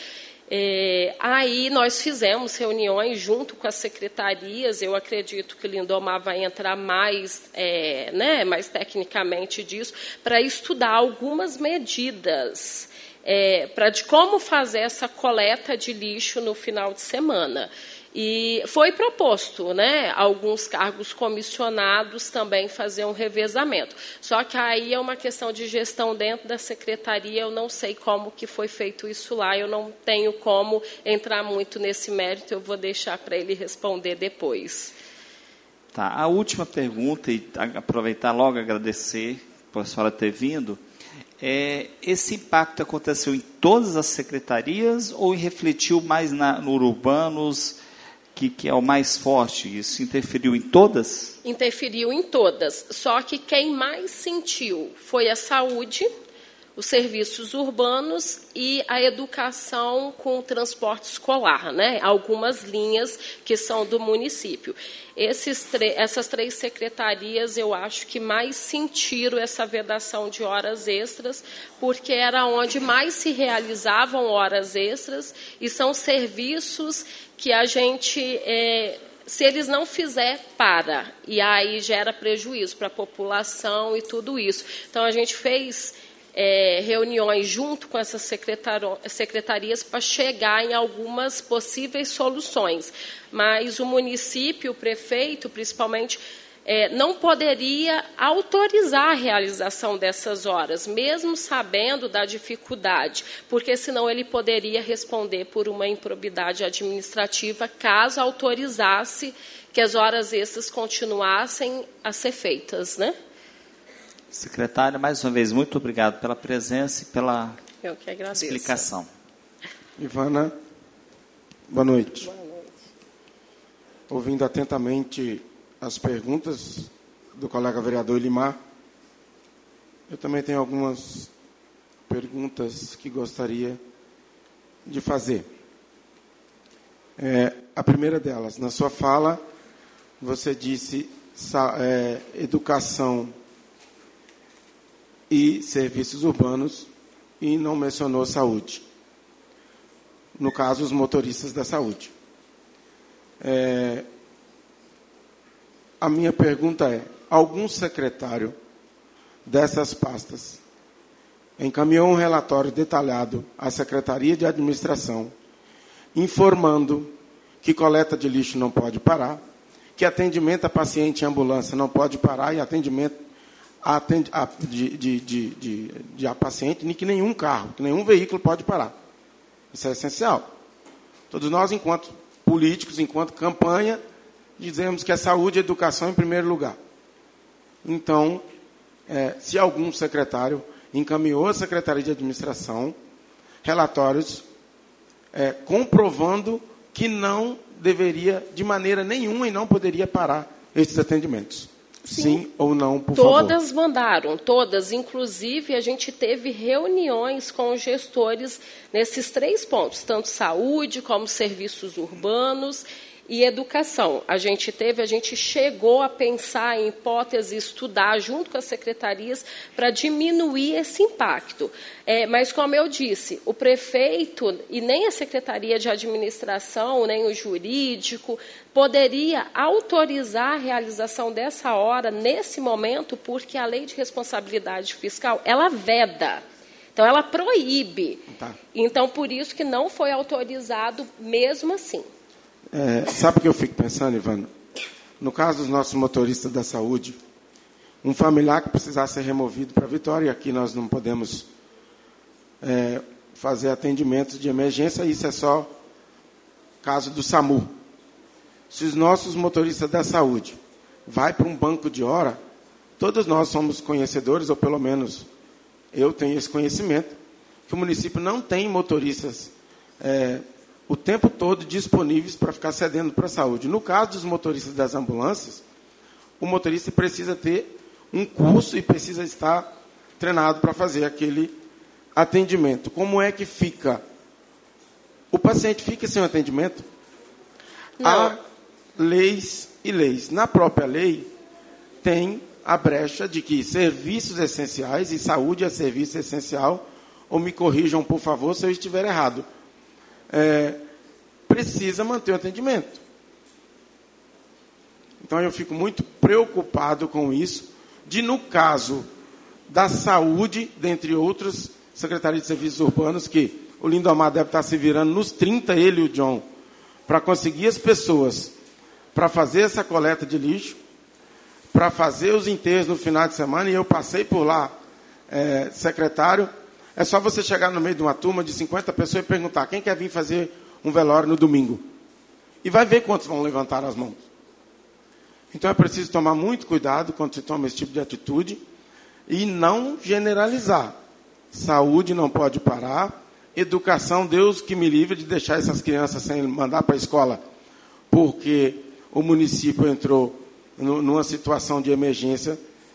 Speaker 9: É, aí nós fizemos reuniões junto com as secretarias, eu acredito que o Lindomar vai entrar mais, é, né, mais tecnicamente disso, para estudar algumas medidas é, para de como fazer essa coleta de lixo no final de semana. E foi proposto, né, alguns cargos comissionados também fazer um revezamento. Só que aí é uma questão de gestão dentro da secretaria, eu não sei como que foi feito isso lá, eu não tenho como entrar muito nesse mérito, eu vou deixar para ele responder depois.
Speaker 6: Tá, a última pergunta, e aproveitar logo agradecer por a senhora ter vindo, é, esse impacto aconteceu em todas as secretarias ou refletiu mais na, no urbanos, Que, que é o mais forte? Isso interferiu em todas?
Speaker 9: Interferiu em todas. Só que quem mais sentiu foi a saúde, os serviços urbanos e a educação com o transporte escolar, né? Algumas linhas que são do município. Esses essas três secretarias, eu acho que mais sentiram essa vedação de horas extras, porque era onde mais se realizavam horas extras e são serviços que a gente, é, se eles não fizer, para. E aí gera prejuízo para a população e tudo isso. Então, a gente fez é, reuniões junto com essas secretarias para chegar em algumas possíveis soluções. Mas o município, o prefeito, principalmente, é, não poderia autorizar a realização dessas horas, mesmo sabendo da dificuldade, porque senão ele poderia responder por uma improbidade administrativa caso autorizasse que as horas extras continuassem a ser feitas, né?
Speaker 6: Secretária, mais uma vez, muito obrigado pela presença e pela
Speaker 9: Eu que agradeço.
Speaker 6: explicação.
Speaker 7: Ivana, boa noite.
Speaker 9: Boa noite.
Speaker 7: Ouvindo atentamente as perguntas do colega vereador Elimar, eu também tenho algumas perguntas que gostaria de fazer. É, a primeira delas, na sua fala, você disse é, educação e serviços urbanos e não mencionou saúde. No caso, os motoristas da saúde. É, a minha pergunta é, algum secretário dessas pastas encaminhou um relatório detalhado à Secretaria de Administração, informando que coleta de lixo não pode parar, que atendimento a paciente em ambulância não pode parar e atendimento a, a, de, de, de, de, de a paciente, nem que nenhum carro, que nenhum veículo pode parar. Isso é essencial. Todos nós, enquanto políticos, enquanto campanha, dizemos que é saúde e educação em primeiro lugar. Então, é, se algum secretário encaminhou à Secretaria de Administração relatórios é, comprovando que não deveria, de maneira nenhuma, e não poderia parar esses atendimentos. Sim, Sim ou não, por
Speaker 9: todas
Speaker 7: favor?
Speaker 9: Todas mandaram, todas. Inclusive, a gente teve reuniões com os gestores nesses três pontos, tanto saúde como serviços urbanos e educação. A gente teve, a gente chegou a pensar em hipóteses, estudar junto com as secretarias para diminuir esse impacto. É, mas, como eu disse, o prefeito e nem a Secretaria de Administração, nem o jurídico, poderia autorizar a realização dessa hora nesse momento, porque a Lei de Responsabilidade Fiscal, ela veda. Então, ela proíbe. Tá. Então, por isso que não foi autorizado mesmo assim.
Speaker 7: É, sabe o que eu fico pensando, Ivana? No caso dos nossos motoristas da saúde, um familiar que precisasse ser removido para Vitória, e aqui nós não podemos é, fazer atendimentos de emergência, isso é só caso do SAMU. Se os nossos motoristas da saúde vai para um banco de hora, todos nós somos conhecedores, ou pelo menos eu tenho esse conhecimento, que o município não tem motoristas é, o tempo todo disponíveis para ficar cedendo para a saúde. No caso dos motoristas das ambulâncias, o motorista precisa ter um curso e precisa estar treinado para fazer aquele atendimento. Como é que fica? O paciente fica sem o atendimento? Não. Há leis e leis. Na própria lei, tem a brecha de que serviços essenciais, e saúde é serviço essencial, ou me corrijam, por favor, se eu estiver errado, é, precisa manter o atendimento. Então, eu fico muito preocupado com isso, de, no caso da saúde, dentre outros, Secretaria de Serviços Urbanos, que o Lindomar deve estar se virando nos trinta, ele e o John, para conseguir as pessoas para fazer essa coleta de lixo, para fazer os enterros no final de semana, e eu passei por lá, é, secretário, é só você chegar no meio de uma turma de cinquenta pessoas e perguntar quem quer vir fazer um velório no domingo. E vai ver quantos vão levantar as mãos. Então é preciso tomar muito cuidado quando se toma esse tipo de atitude e não generalizar. Saúde não pode parar. Educação, Deus que me livre de deixar essas crianças sem mandar para a escola, porque o município entrou no, numa situação de emergência,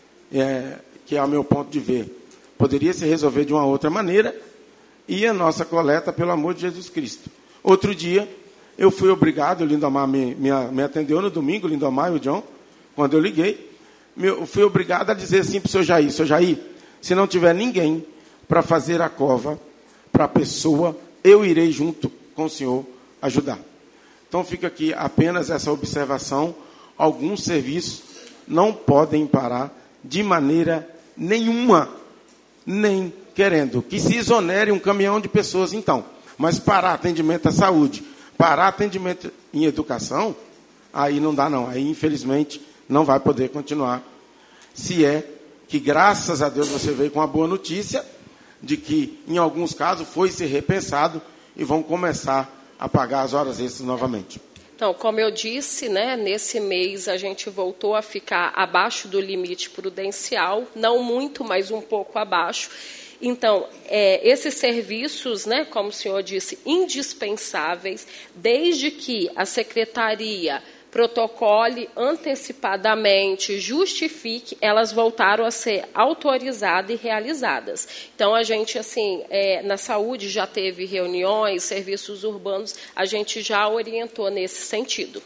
Speaker 7: é, que é o meu ponto de ver. Poderia se resolver de uma outra maneira, e a nossa coleta, pelo amor de Jesus Cristo. Outro dia, eu fui obrigado, o Lindomar me, me, me atendeu no domingo, o Lindomar e o John, quando eu liguei, eu fui obrigado a dizer assim para o senhor Jair, senhor Jair, se não tiver ninguém para fazer a cova para a pessoa, eu irei junto com o senhor ajudar. Então fica aqui apenas essa observação, alguns serviços não podem parar de maneira nenhuma, nem querendo que se exonere um caminhão de pessoas então, mas parar atendimento à saúde, parar atendimento em educação, aí não dá não, aí infelizmente não vai poder continuar, se é que graças a Deus você veio com a boa notícia, de que, em alguns casos, foi ser repensado e vão começar a pagar as horas extras novamente.
Speaker 9: Então, como eu disse, né, nesse mês a gente voltou a ficar abaixo do limite prudencial, não muito, mas um pouco abaixo. Então, é, esses serviços, né, como o senhor disse, indispensáveis, desde que a Secretaria protocole antecipadamente, justifique, elas voltaram a ser autorizadas e realizadas. Então, a gente, assim, é, na saúde já teve reuniões, serviços urbanos, a gente já orientou nesse sentido.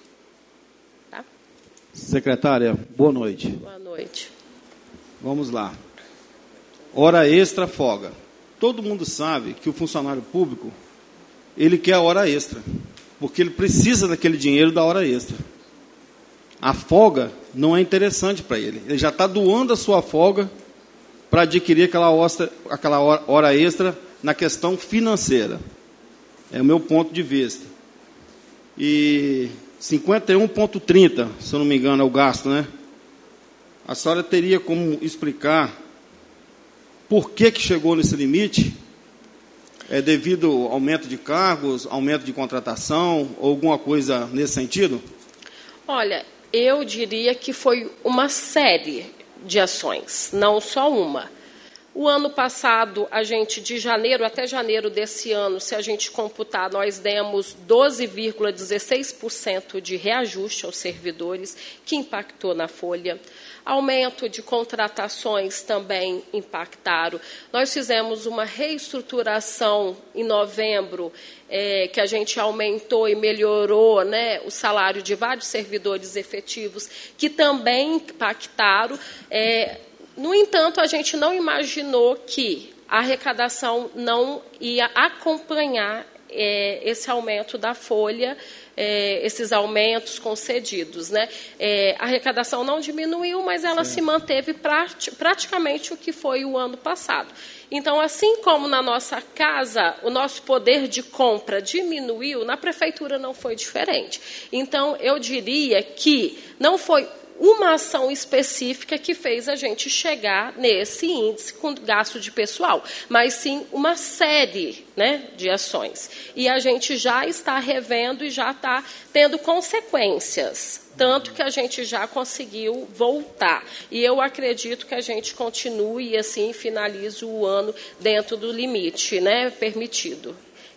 Speaker 9: Tá?
Speaker 8: Secretária, boa noite.
Speaker 9: Boa noite.
Speaker 8: Vamos lá. Hora extra, folga. Todo mundo sabe que o funcionário público, ele quer a hora extra, porque ele precisa daquele dinheiro da hora extra. A folga não é interessante para ele. Ele já está doando a sua folga para adquirir aquela, ostra, aquela hora extra na questão financeira. É o meu ponto de vista. E cinquenta e um vírgula trinta, se eu não me engano, é o gasto, né? A senhora teria como explicar por que, que chegou nesse limite? É devido ao aumento de cargos, aumento de contratação, ou alguma coisa nesse sentido?
Speaker 9: Olha, eu diria que foi uma série de ações, não só uma. O ano passado, a gente, de janeiro até janeiro desse ano, se a gente computar, nós demos doze vírgula dezesseis por cento de reajuste aos servidores, que impactou na folha. Aumento de contratações também impactaram. Nós fizemos uma reestruturação em novembro, é, que a gente aumentou e melhorou, né, o salário de vários servidores efetivos, que também impactaram. É, no entanto, a gente não imaginou que a arrecadação não ia acompanhar é, esse aumento da folha, é, esses aumentos concedidos, né? É, a arrecadação não diminuiu, mas ela Sim. se manteve prati praticamente o que foi o ano passado. Então, assim como na nossa casa, o nosso poder de compra diminuiu, na prefeitura não foi diferente. Então, eu diria que não foi uma ação específica que fez a gente chegar nesse índice com gasto de pessoal, mas sim uma série, né, de ações. E a gente já está revendo e já está tendo consequências, tanto que a gente já conseguiu voltar. E eu acredito que a gente continue e assim finalize o ano dentro do limite, né, permitido.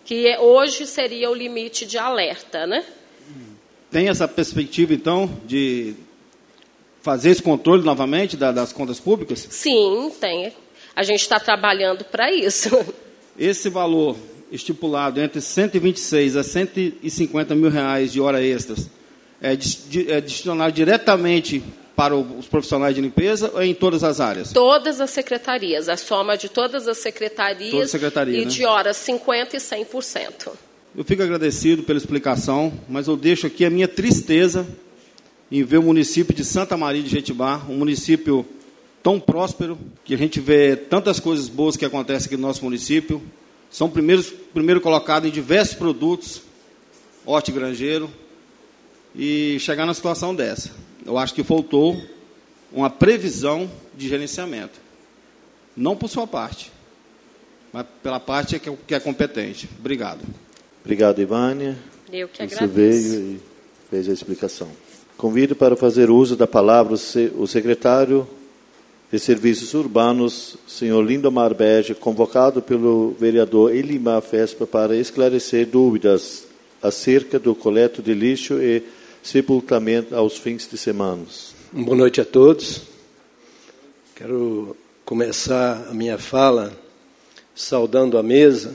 Speaker 9: que hoje seria o limite de alerta, né?
Speaker 8: Tem essa perspectiva, então, de fazer esse controle novamente das contas públicas?
Speaker 9: Sim, tem. A gente está trabalhando para isso.
Speaker 8: Esse valor estipulado entre cento e vinte e seis a cento e cinquenta mil reais de hora extras é, é destinado diretamente para os profissionais de limpeza ou em todas as áreas?
Speaker 9: Todas as secretarias, a soma de todas as secretarias
Speaker 8: Toda secretaria,
Speaker 9: e
Speaker 8: né?
Speaker 9: de horas cinquenta por cento e cem por cento.
Speaker 8: Eu fico agradecido pela explicação, mas eu deixo aqui a minha tristeza em ver o município de Santa Maria de Jetibá, um município tão próspero, que a gente vê tantas coisas boas que acontecem aqui no nosso município. São primeiros, primeiro colocado em diversos produtos, hortigranjeiro, e chegar na situação dessa. Eu acho que faltou uma previsão de gerenciamento. Não por sua parte, mas pela parte que é, que é competente. Obrigado.
Speaker 1: Obrigado, Ivânia.
Speaker 9: Eu que
Speaker 1: Você
Speaker 9: agradeço.
Speaker 1: veio e fez a explicação. Convido para fazer uso da palavra o secretário de Serviços Urbanos, senhor Lindomar Bege, convocado pelo vereador Elimar Fespa para esclarecer dúvidas acerca do coleta de lixo e sepultamento aos fins de semana.
Speaker 10: Boa noite a todos. Quero começar a minha fala saudando a mesa,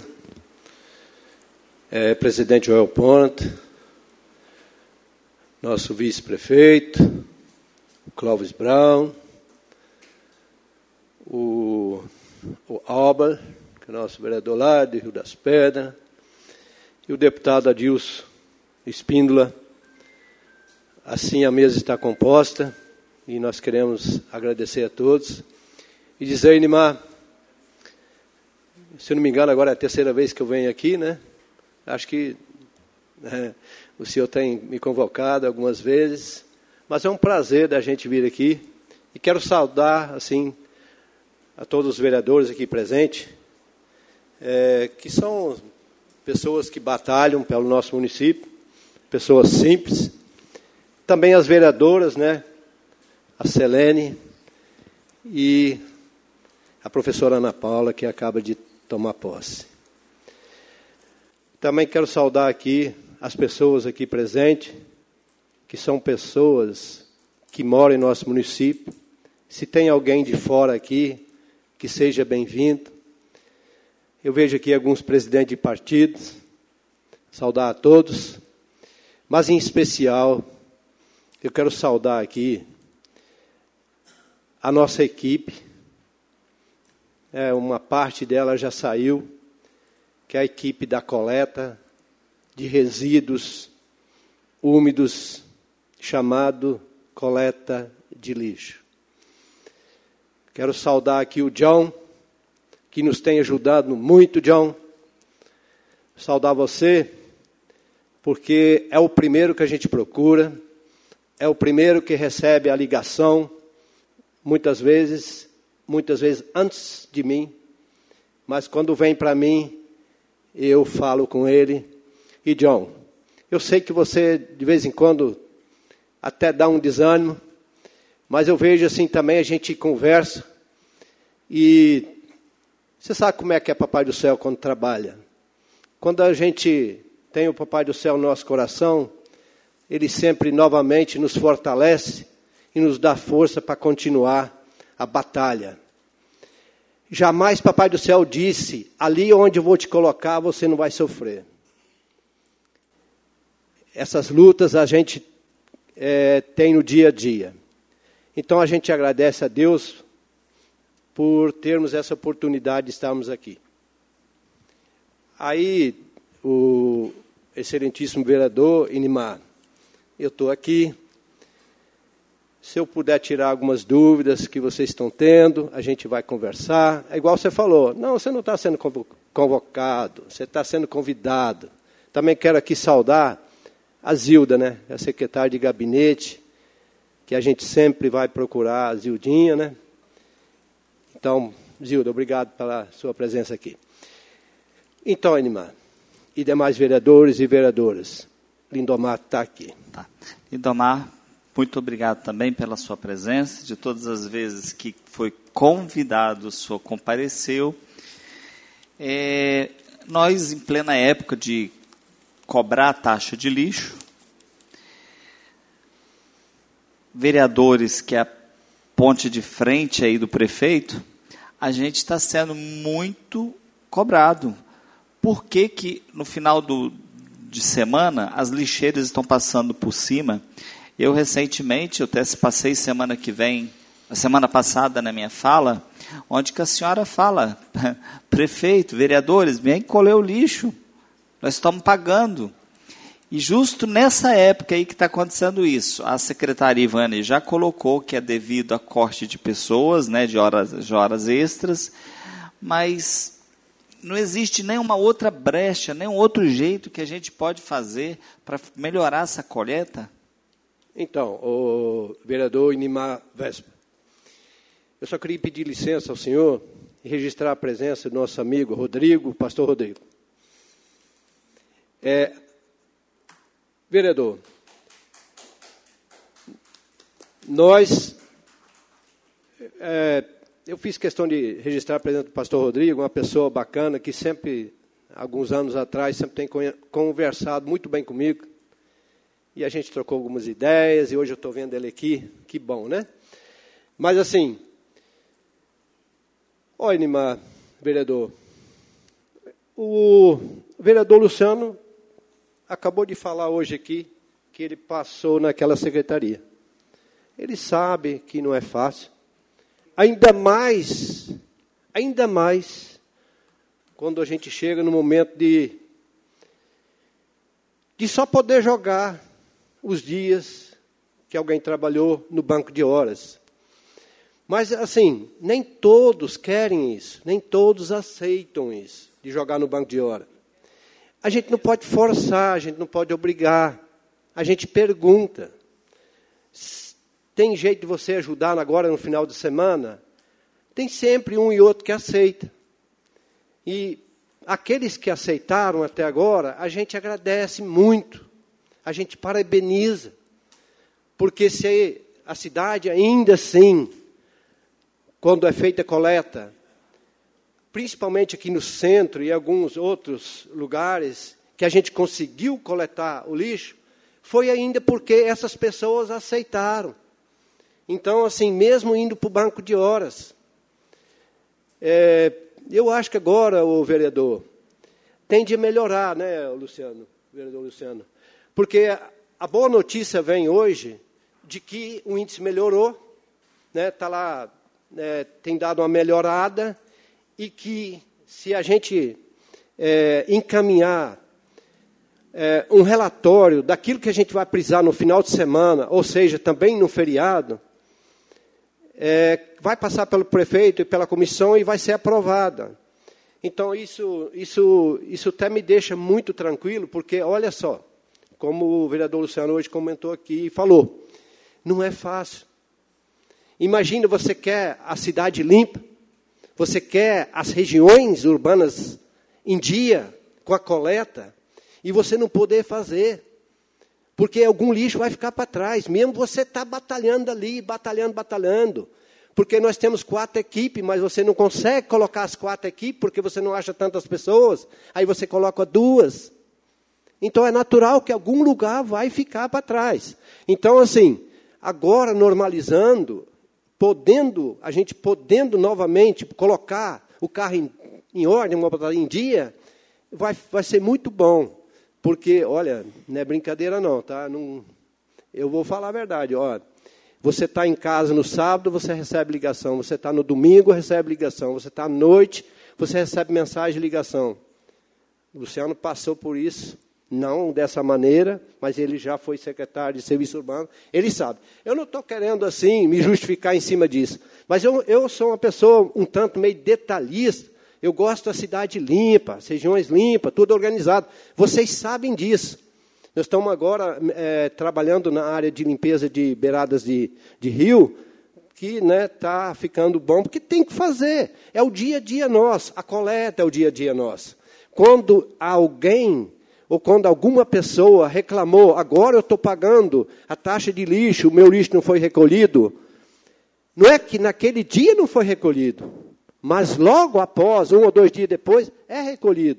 Speaker 10: é, presidente Joel Ponte, nosso vice-prefeito, Clóvis Brown, o, o Alba, que é nosso vereador lá de Rio das Pedras, e o deputado Adilson Espíndola. Assim a mesa está composta e nós queremos agradecer a todos e dizer, Inimar, se eu não me engano, agora é a terceira vez que eu venho aqui, né? Acho que né, o senhor tem me convocado algumas vezes, mas é um prazer da gente vir aqui e quero saudar, assim, a todos os vereadores aqui presentes, é, que são pessoas que batalham pelo nosso município, pessoas simples, também as vereadoras, né, a Selene e a professora Ana Paula, que acaba de tomar posse. Também quero saudar aqui as pessoas aqui presentes, que são pessoas que moram em nosso município. Se tem alguém de fora aqui, que seja bem-vindo. Eu vejo aqui alguns presidentes de partidos, saudar a todos, mas em especial, eu quero saudar aqui a nossa equipe. É, uma parte dela já saiu, que é a equipe da coleta de resíduos úmidos, chamado coleta de lixo. Quero saudar aqui o John, que nos tem ajudado muito, John. Saudar você, porque é o primeiro que a gente procura, é o primeiro que recebe a ligação, muitas vezes, muitas vezes antes de mim, mas quando vem para mim, eu falo com ele. E John, eu sei que você de vez em quando até dá um desânimo, mas eu vejo assim também, a gente conversa, e você sabe como é que é Papai do Céu quando trabalha. Quando a gente tem o Papai do Céu no nosso coração, ele sempre novamente nos fortalece e nos dá força para continuar a batalha. Jamais Papai do Céu disse, ali onde eu vou te colocar, você não vai sofrer. Essas lutas a gente é, tem no dia a dia. Então a gente agradece a Deus por termos essa oportunidade de estarmos aqui. Aí, o excelentíssimo vereador Inimar, eu estou aqui. Se eu puder tirar algumas dúvidas que vocês estão tendo, a gente vai conversar. É igual você falou, não, você não está sendo convocado, você está sendo convidado. Também quero aqui saudar a Zilda, né, a secretária de gabinete, que a gente sempre vai procurar, a Zildinha, né? Então, Zilda, obrigado pela sua presença aqui. Então, Inimar, e demais vereadores e vereadoras, Lindomar está aqui.
Speaker 6: Tá. Lindomar, muito obrigado também pela sua presença, de todas as vezes que foi convidado, o senhor compareceu. É, nós, em plena época de cobrar a taxa de lixo, vereadores, que é a ponte de frente aí do prefeito, a gente está sendo muito cobrado. Por que que no final do, de semana as lixeiras estão passando por cima? Eu recentemente, eu até passei semana que vem, a semana passada na minha fala, onde que a senhora fala, prefeito, vereadores, vem colher o lixo, nós estamos pagando. E justo nessa época aí que está acontecendo isso, a secretária Ivane já colocou que é devido a corte de pessoas, né, de horas, de horas extras, mas não existe nenhuma outra brecha, nenhum outro jeito que a gente pode fazer para melhorar essa coleta?
Speaker 10: Então, o vereador Inimar Vespa, eu só queria pedir licença ao senhor e registrar a presença do nosso amigo Rodrigo, pastor Rodrigo. É, vereador, nós, é, eu fiz questão de registrar a presença do pastor Rodrigo, uma pessoa bacana que sempre, alguns anos atrás, sempre tem conversado muito bem comigo, e a gente trocou algumas ideias, e hoje eu estou vendo ele aqui, que bom, né? Mas assim, olha, Inimar, vereador, o vereador Luciano acabou de falar hoje aqui que ele passou naquela secretaria. Ele sabe que não é fácil. Ainda mais, ainda mais, quando a gente chega no momento de, de só poder jogar os dias que alguém trabalhou no banco de horas. Mas, assim, nem todos querem isso, nem todos aceitam isso, de jogar no banco de horas. A gente não pode forçar, a gente não pode obrigar. A gente pergunta. Tem jeito de você ajudar agora no final de semana? Tem sempre um e outro que aceita. E aqueles que aceitaram até agora, a gente agradece muito. A gente parabeniza. Porque se a cidade ainda assim, quando é feita a coleta, principalmente aqui no centro e em alguns outros lugares, que a gente conseguiu coletar o lixo, foi ainda porque essas pessoas aceitaram. Então, assim, mesmo indo para o banco de horas, é, eu acho que agora, o vereador, tende a melhorar, né, Luciano, vereador Luciano? Porque a boa notícia vem hoje de que o índice melhorou, né, tá lá, é, tem dado uma melhorada, e que, se a gente é, encaminhar é, um relatório daquilo que a gente vai precisar no final de semana, ou seja, também no feriado, é, vai passar pelo prefeito e pela comissão e vai ser aprovada. Então, isso, isso, isso até me deixa muito tranquilo, porque, olha só, como o vereador Luciano hoje comentou aqui e falou, não é fácil. Imagina, você quer a cidade limpa, você quer as regiões urbanas em dia, com a coleta, e você não poder fazer, porque algum lixo vai ficar para trás, mesmo você está batalhando ali, batalhando, batalhando, porque nós temos quatro equipes, mas você não consegue colocar as quatro equipes, porque você não acha tantas pessoas, aí você coloca duas. Então, é natural que algum lugar vai ficar para trás. Então, assim, agora normalizando, podendo, a gente podendo novamente colocar o carro em, em ordem, em dia, vai, vai ser muito bom. Porque, olha, não é brincadeira não, tá? Não, eu vou falar a verdade, ó. Você está em casa no sábado, você recebe ligação. Você está no domingo, recebe ligação. Você está à noite, você recebe mensagem e ligação. O Luciano passou por isso. Não dessa maneira, mas ele já foi secretário de Serviço Urbano, ele sabe. Eu não estou querendo, assim, me justificar em cima disso, mas eu, eu sou uma pessoa um tanto meio detalhista, eu gosto da cidade limpa, as regiões limpas, tudo organizado. Vocês sabem disso. Nós estamos agora é, trabalhando na área de limpeza de beiradas de, de rio, que está, né, ficando bom, porque tem que fazer. É o dia a dia nosso, a coleta é o dia a dia nosso. Quando alguém... ou quando alguma pessoa reclamou, agora eu estou pagando a taxa de lixo, o meu lixo não foi recolhido. Não é que naquele dia não foi recolhido, mas logo após, um ou dois dias depois, é recolhido.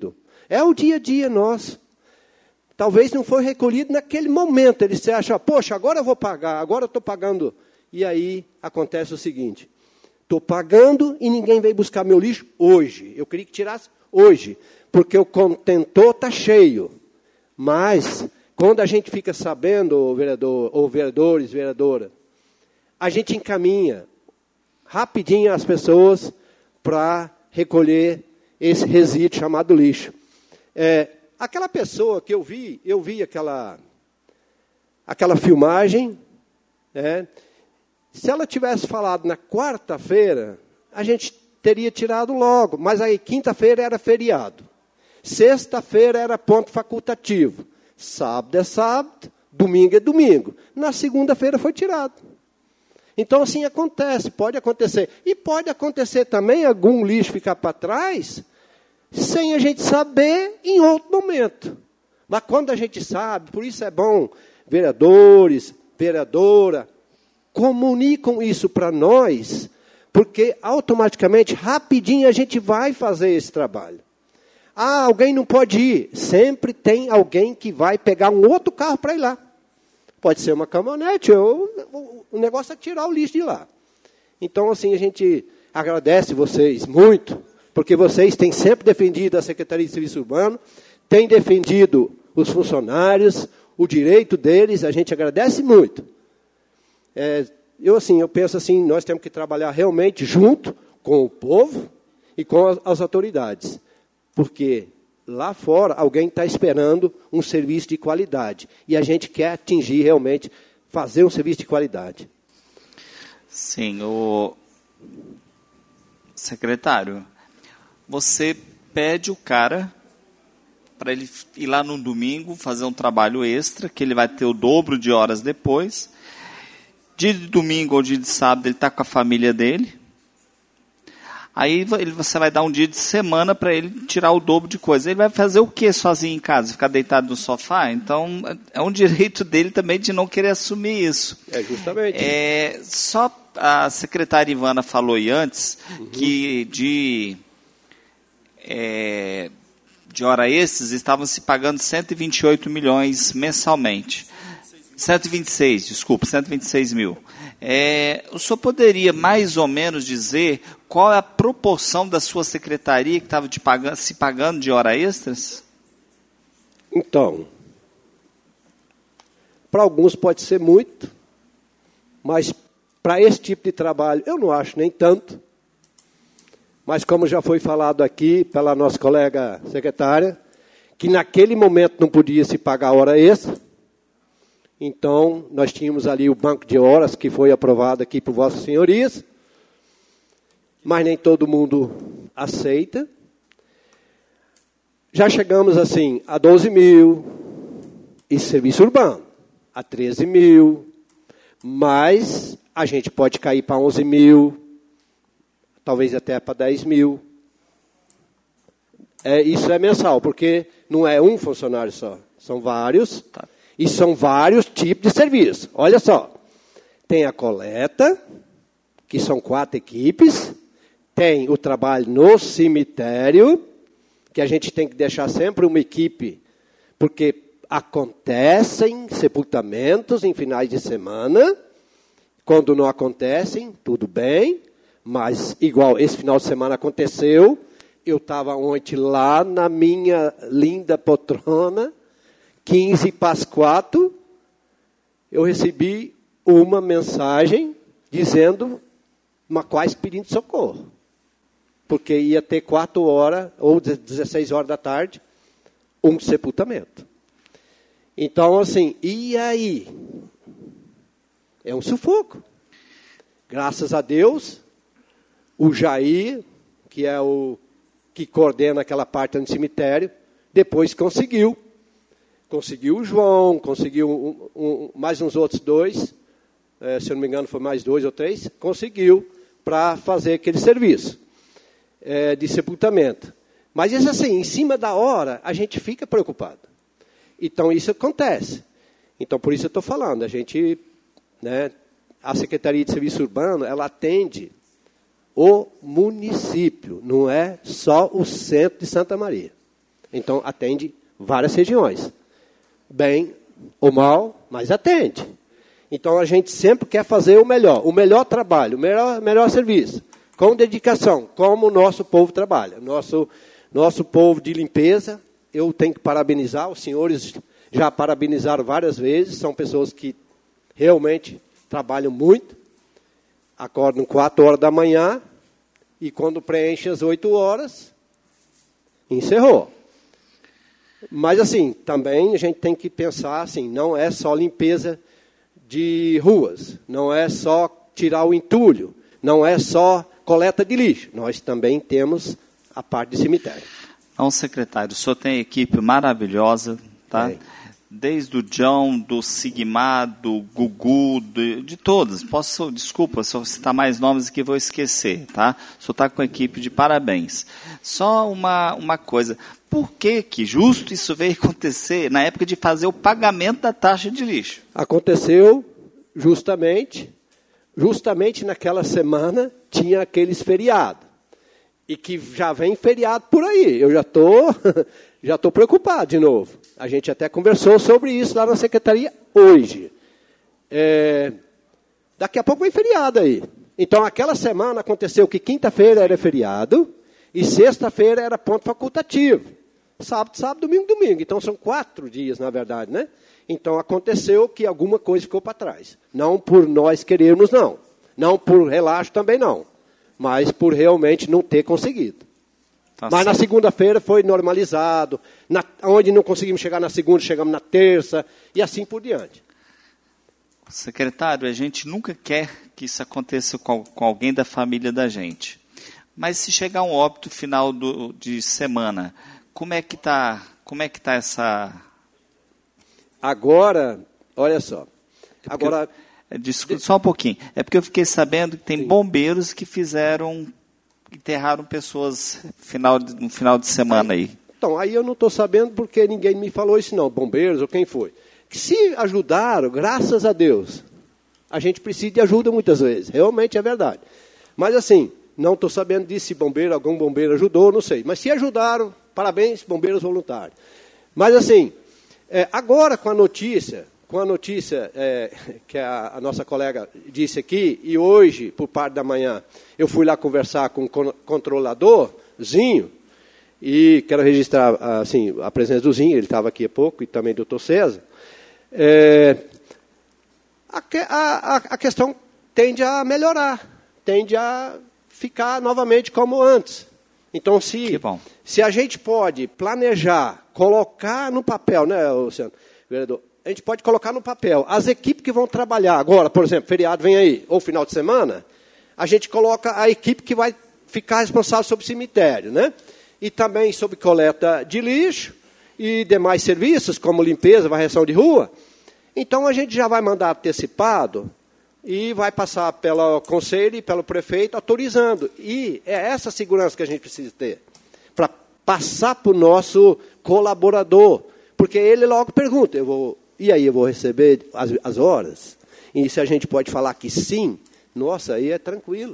Speaker 10: É o dia a dia nosso. Talvez não foi recolhido naquele momento. Ele se acha, poxa, agora eu vou pagar, agora eu estou pagando. E aí acontece o seguinte, estou pagando e ninguém veio buscar meu lixo hoje. Eu queria que tirasse hoje, porque o contentor está cheio. Mas, quando a gente fica sabendo, vereador, ou vereadores, vereadora, a gente encaminha rapidinho as pessoas para recolher esse resíduo chamado lixo. É, aquela pessoa que eu vi, eu vi aquela, aquela filmagem, é, se ela tivesse falado na quarta-feira, a gente teria tirado logo, mas aí quinta-feira era feriado. Sexta-feira era ponto facultativo. Sábado é sábado, domingo é domingo. Na segunda-feira foi tirado. Então, assim acontece, pode acontecer. E pode acontecer também algum lixo ficar para trás, sem a gente saber em outro momento. Mas quando a gente sabe, por isso é bom, vereadores, vereadora, comunicam isso para nós, porque automaticamente, rapidinho, a gente vai fazer esse trabalho. Ah, alguém não pode ir. Sempre tem alguém que vai pegar um outro carro para ir lá. Pode ser uma caminhonete, ou o negócio é tirar o lixo de lá. Então, assim, a gente agradece vocês muito, porque vocês têm sempre defendido a Secretaria de Serviço Urbano, têm defendido os funcionários, o direito deles, a gente agradece muito. É, eu, assim, eu penso assim, nós temos que trabalhar realmente junto com o povo e com as, as autoridades. Porque lá fora alguém está esperando um serviço de qualidade. E a gente quer atingir realmente, fazer um serviço de qualidade.
Speaker 6: Sim, o secretário, você pede o cara para ele ir lá no domingo, fazer um trabalho extra, que ele vai ter o dobro de horas depois. Dia de domingo ou dia de sábado ele está com a família dele. Aí ele, você vai dar um dia de semana para ele tirar o dobro de coisa. Ele vai fazer o quê sozinho em casa? Ficar deitado no sofá? Então, é um direito dele também de não querer assumir isso.
Speaker 10: É, justamente.
Speaker 6: É, só a secretária Ivana falou aí antes, uhum, que de, é, de hora extras estavam se pagando cento e vinte e oito milhões mensalmente. cento e vinte e seis, desculpa, cento e vinte e seis mil. É, o senhor poderia mais ou menos dizer qual é a proporção da sua secretaria que estava te pagando, se pagando de hora extras?
Speaker 10: Então, para alguns pode ser muito, mas para esse tipo de trabalho eu não acho nem tanto. Mas como já foi falado aqui pela nossa colega secretária, que naquele momento não podia se pagar hora extra. Então, nós tínhamos ali o banco de horas, que foi aprovado aqui por vossas senhorias, mas nem todo mundo aceita. Já chegamos, assim, a doze mil, e serviço urbano, a treze mil, mas a gente pode cair para onze mil, talvez até para dez mil. É, isso é mensal, porque não é um funcionário só, são vários. Tá. E são vários tipos de serviço. Olha só, tem a coleta, que são quatro equipes, tem o trabalho no cemitério, que a gente tem que deixar sempre uma equipe, porque acontecem sepultamentos em finais de semana, quando não acontecem, tudo bem, mas igual esse final de semana aconteceu, eu estava ontem lá na minha linda poltrona, quinze para as quatro, eu recebi uma mensagem dizendo, mas quase pedindo socorro. Porque ia ter quatro horas, ou dezesseis horas da tarde, um sepultamento. Então, assim, e aí? É um sufoco. Graças a Deus, o Jair, que é o que coordena aquela parte do cemitério, depois conseguiu. Conseguiu o João, conseguiu um, um, mais uns outros dois, é, se eu não me engano foi mais dois ou três, conseguiu para fazer aquele serviço é, de sepultamento. Mas isso assim, em cima da hora, a gente fica preocupado. Então isso acontece. Então por isso eu estou falando, a gente, né, a Secretaria de Serviço Urbano, ela atende o município, não é só o centro de Santa Maria. Então, atende várias regiões. Bem ou mal, mas atende. Então, a gente sempre quer fazer o melhor, o melhor trabalho, o melhor, melhor serviço, com dedicação, como o nosso povo trabalha. Nosso, nosso povo de limpeza, eu tenho que parabenizar, os senhores já parabenizaram várias vezes, são pessoas que realmente trabalham muito, acordam quatro horas da manhã, e quando preenche as oito horas, encerrou. Mas, assim, também a gente tem que pensar, assim, não é só limpeza de ruas, não é só tirar o entulho, não é só coleta de lixo. Nós também temos a parte de cemitério.
Speaker 6: Então, secretário, o senhor tem equipe maravilhosa, tá? É. Desde o John, do Sigmar, do Gugu, de, de todas. Posso, desculpa, se eu citar mais nomes aqui, vou esquecer, tá? O senhor está com a equipe de parabéns. Só uma, uma coisa, por que que justo isso veio acontecer na época de fazer o pagamento da taxa de lixo? Aconteceu justamente, justamente naquela semana tinha aqueles feriados. E que já vem feriado por aí. Eu já estou já tô preocupado de novo. A gente até conversou sobre isso lá na secretaria hoje. É, daqui a pouco vem feriado aí. Então, aquela semana aconteceu que quinta-feira era feriado e sexta-feira era ponto facultativo. Sábado, sábado, domingo, domingo. Então, são quatro dias, na verdade, né? Então, aconteceu que alguma coisa ficou para trás. Não por nós querermos, não. Não por relaxo também, não. Mas por realmente não ter conseguido. Tá. Mas certo. Na segunda-feira foi normalizado, na, onde não conseguimos chegar na segunda, chegamos na terça, e assim por diante. Secretário, a gente nunca quer que isso aconteça com, com alguém da família da gente. Mas se chegar um óbito final do, de semana, como é que está como é que tá essa... Agora, olha só, é agora... Desculpa, só um pouquinho. É porque eu fiquei sabendo que tem Sim. bombeiros que fizeram, enterraram pessoas final de, no final de semana aí. Então, aí eu não estou sabendo porque ninguém me falou isso não, bombeiros ou quem foi. Que se ajudaram, graças a Deus, a gente precisa de ajuda muitas vezes, realmente é verdade. Mas assim, não estou sabendo disso, se bombeiro, algum bombeiro ajudou, não sei. Mas se ajudaram, parabéns, bombeiros voluntários. Mas assim, é, agora com a notícia... Com a notícia é, que a, a nossa colega disse aqui, e hoje, por parte da manhã, eu fui lá conversar com o controladorzinho, e quero registrar assim, a presença do Zinho, ele estava aqui há pouco, e também do doutor César. É, a, a, a questão tende a melhorar, tende a ficar novamente como antes. Então, se, se a gente pode planejar, colocar no papel, né, Luciano, vereador, a gente pode colocar no papel as equipes que vão trabalhar agora, por exemplo, feriado vem aí, ou final de semana, a gente coloca a equipe que vai ficar responsável sobre o cemitério, né? E também sobre coleta de lixo e demais serviços, como limpeza, varreção de rua. Então, a gente já vai mandar antecipado e vai passar pelo conselho e pelo prefeito autorizando. E é essa segurança que a gente precisa ter, para passar para o nosso colaborador. Porque ele logo pergunta, eu vou, e aí eu vou receber as, as horas? E se a gente pode falar que sim, nossa, aí é tranquilo.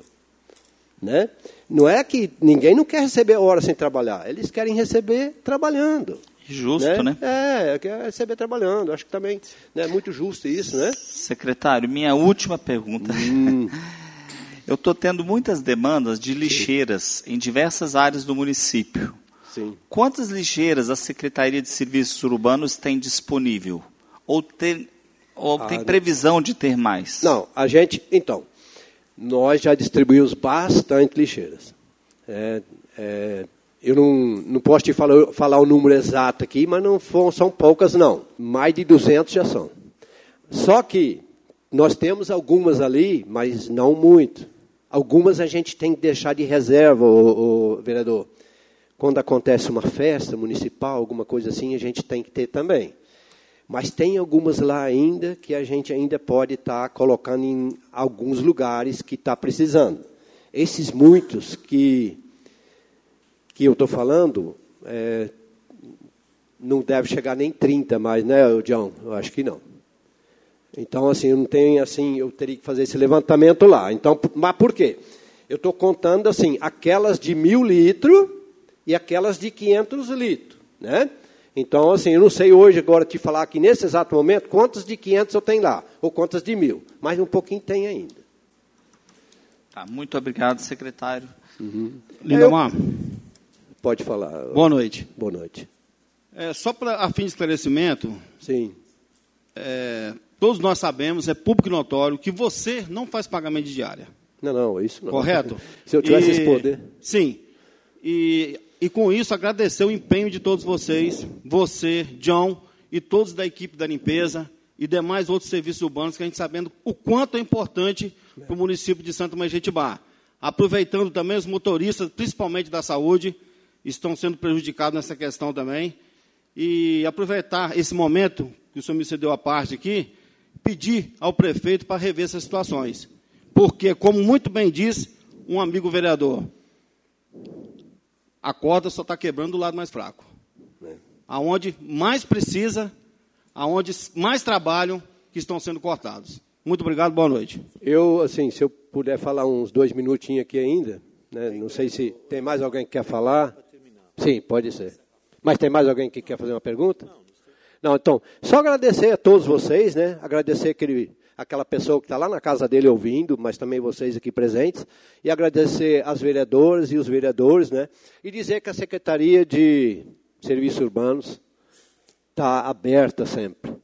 Speaker 6: Né? Não é que ninguém não quer receber horas sem trabalhar, eles querem receber trabalhando. Justo, né? né? É, quer receber trabalhando, acho que também é né, muito justo isso, né? Secretário, minha última pergunta. Hum. Eu estou tendo muitas demandas de lixeiras Sim. em diversas áreas do município. Sim. Quantas lixeiras a Secretaria de Serviços Urbanos tem disponível? Ou tem, ou ah, tem previsão de ter mais? Não, a gente, então, nós já distribuímos bastante lixeiras. É, é, eu não, não posso te falar, falar o número exato aqui, mas não foram, são poucas, não. Mais de duzentas já são. Só que nós temos algumas ali, mas não muito. Algumas a gente tem que deixar de reserva, o, o vereador. Quando acontece uma festa municipal, alguma coisa assim, a gente tem que ter também. Mas tem algumas lá ainda que a gente ainda pode estar tá colocando em alguns lugares que está precisando. Esses muitos que, que eu estou falando, é, não deve chegar nem trinta mais, né, John? Eu acho que não. Então, assim, eu não tenho, assim, eu teria que fazer esse levantamento lá. Então, mas por quê? Eu estou contando, assim, aquelas de mil litros e aquelas de quinhentos litros.
Speaker 10: né? Então, assim, eu não sei hoje agora te falar aqui nesse exato momento quantas de quinhentos eu tenho lá, ou quantas de mil, mas um pouquinho tem ainda.
Speaker 6: Tá, muito obrigado, secretário.
Speaker 10: Uhum.
Speaker 8: Lindomar.
Speaker 10: Pode falar.
Speaker 8: Boa noite.
Speaker 10: Boa noite.
Speaker 8: É, só para a fim de esclarecimento,
Speaker 10: sim.
Speaker 8: É, todos nós sabemos, é público e notório, que você não faz pagamento de diária.
Speaker 10: Não, não, isso não.
Speaker 8: Correto?
Speaker 10: Se eu tivesse
Speaker 8: e,
Speaker 10: esse poder.
Speaker 8: Sim. E, e com isso, agradecer o empenho de todos vocês, você, John e todos da equipe da limpeza e demais outros serviços urbanos, que a gente sabendo o quanto é importante para o município de Santa Maria de Jetibá. Aproveitando também os motoristas, principalmente da saúde, estão sendo prejudicados nessa questão também. E aproveitar esse momento que o senhor me cedeu a parte aqui, pedir ao prefeito para rever essas situações. Porque, como muito bem diz um amigo vereador, a corda só está quebrando do lado mais fraco. É. Aonde mais precisa, aonde mais trabalham, que estão sendo cortados. Muito obrigado, boa noite.
Speaker 10: Eu, assim, se eu puder falar uns dois minutinhos aqui ainda, né, não sei se tem mais alguém que quer falar. Sim, pode ser. Mas tem mais alguém que quer fazer uma pergunta? Não, então, só agradecer a todos vocês, né? Agradecer aquele, aquela pessoa que está lá na casa dele ouvindo, mas também vocês aqui presentes, e agradecer as vereadoras e os vereadores, né? E dizer que a Secretaria de Serviços Urbanos está aberta sempre,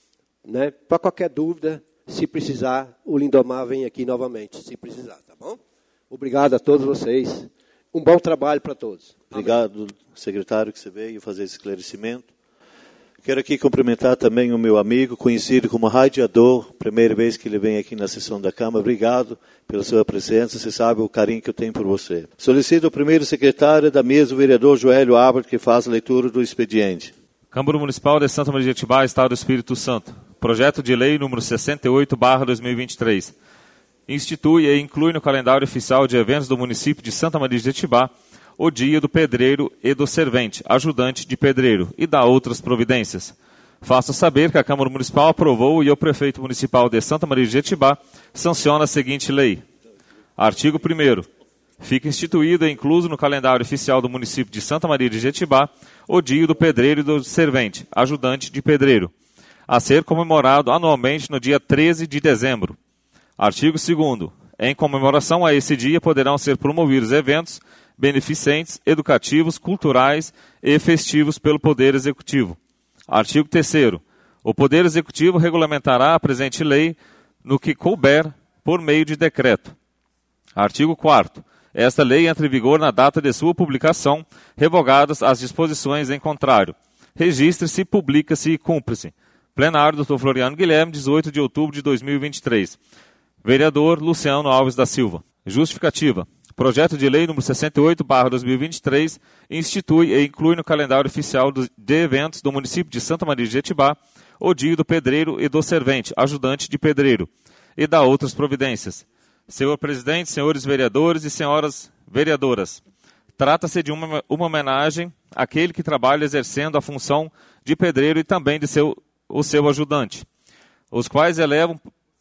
Speaker 10: né? Para qualquer dúvida, se precisar, o Lindomar vem aqui novamente, se precisar, tá bom? Obrigado a todos vocês. Um bom trabalho para todos.
Speaker 1: Obrigado, Amém. Secretário, que você veio fazer esse esclarecimento. Quero aqui cumprimentar também o meu amigo, conhecido como radiador, primeira vez que ele vem aqui na sessão da Câmara. Obrigado pela sua presença, você sabe o carinho que eu tenho por você. Solicito o primeiro secretário da mesa, o vereador Joélio Albert, que faz a leitura do expediente.
Speaker 3: Câmara Municipal de Santa Maria de Jetibá, Estado do Espírito Santo. Projeto de lei número sessenta e oito barra dois mil e vinte e três. Institui e inclui no calendário oficial de eventos do município de Santa Maria de Jetibá o dia do pedreiro e do servente, ajudante de pedreiro, e dá outras providências. Faço saber que a Câmara Municipal aprovou e o Prefeito Municipal de Santa Maria de Jetibá sanciona a seguinte lei. Artigo primeiro. Fica instituído e incluso no calendário oficial do município de Santa Maria de Jetibá o dia do pedreiro e do servente, ajudante de pedreiro, a ser comemorado anualmente no dia treze de dezembro. Artigo segundo. Em comemoração a esse dia poderão ser promovidos eventos beneficentes, educativos, culturais e festivos pelo Poder Executivo. Artigo terceiro. O Poder Executivo regulamentará a presente lei no que couber por meio de decreto. Artigo quarto. Esta lei entra em vigor na data de sua publicação, revogadas as disposições em contrário. Registre-se, publica-se e cumpre-se. Plenário, doutor Floriano Guilherme, dezoito de outubro de dois mil e vinte e três. Vereador Luciano Alves da Silva. Justificativa. Projeto de lei número sessenta e oito barra dois mil e vinte e três institui e inclui no calendário oficial de eventos do município de Santa Maria de Jetibá o dia do pedreiro e do servente, ajudante de pedreiro, e dá outras providências. Senhor presidente, senhores vereadores e senhoras vereadoras, trata-se de uma, uma homenagem àquele que trabalha exercendo a função de pedreiro e também de seu, o seu ajudante, os quais elevam,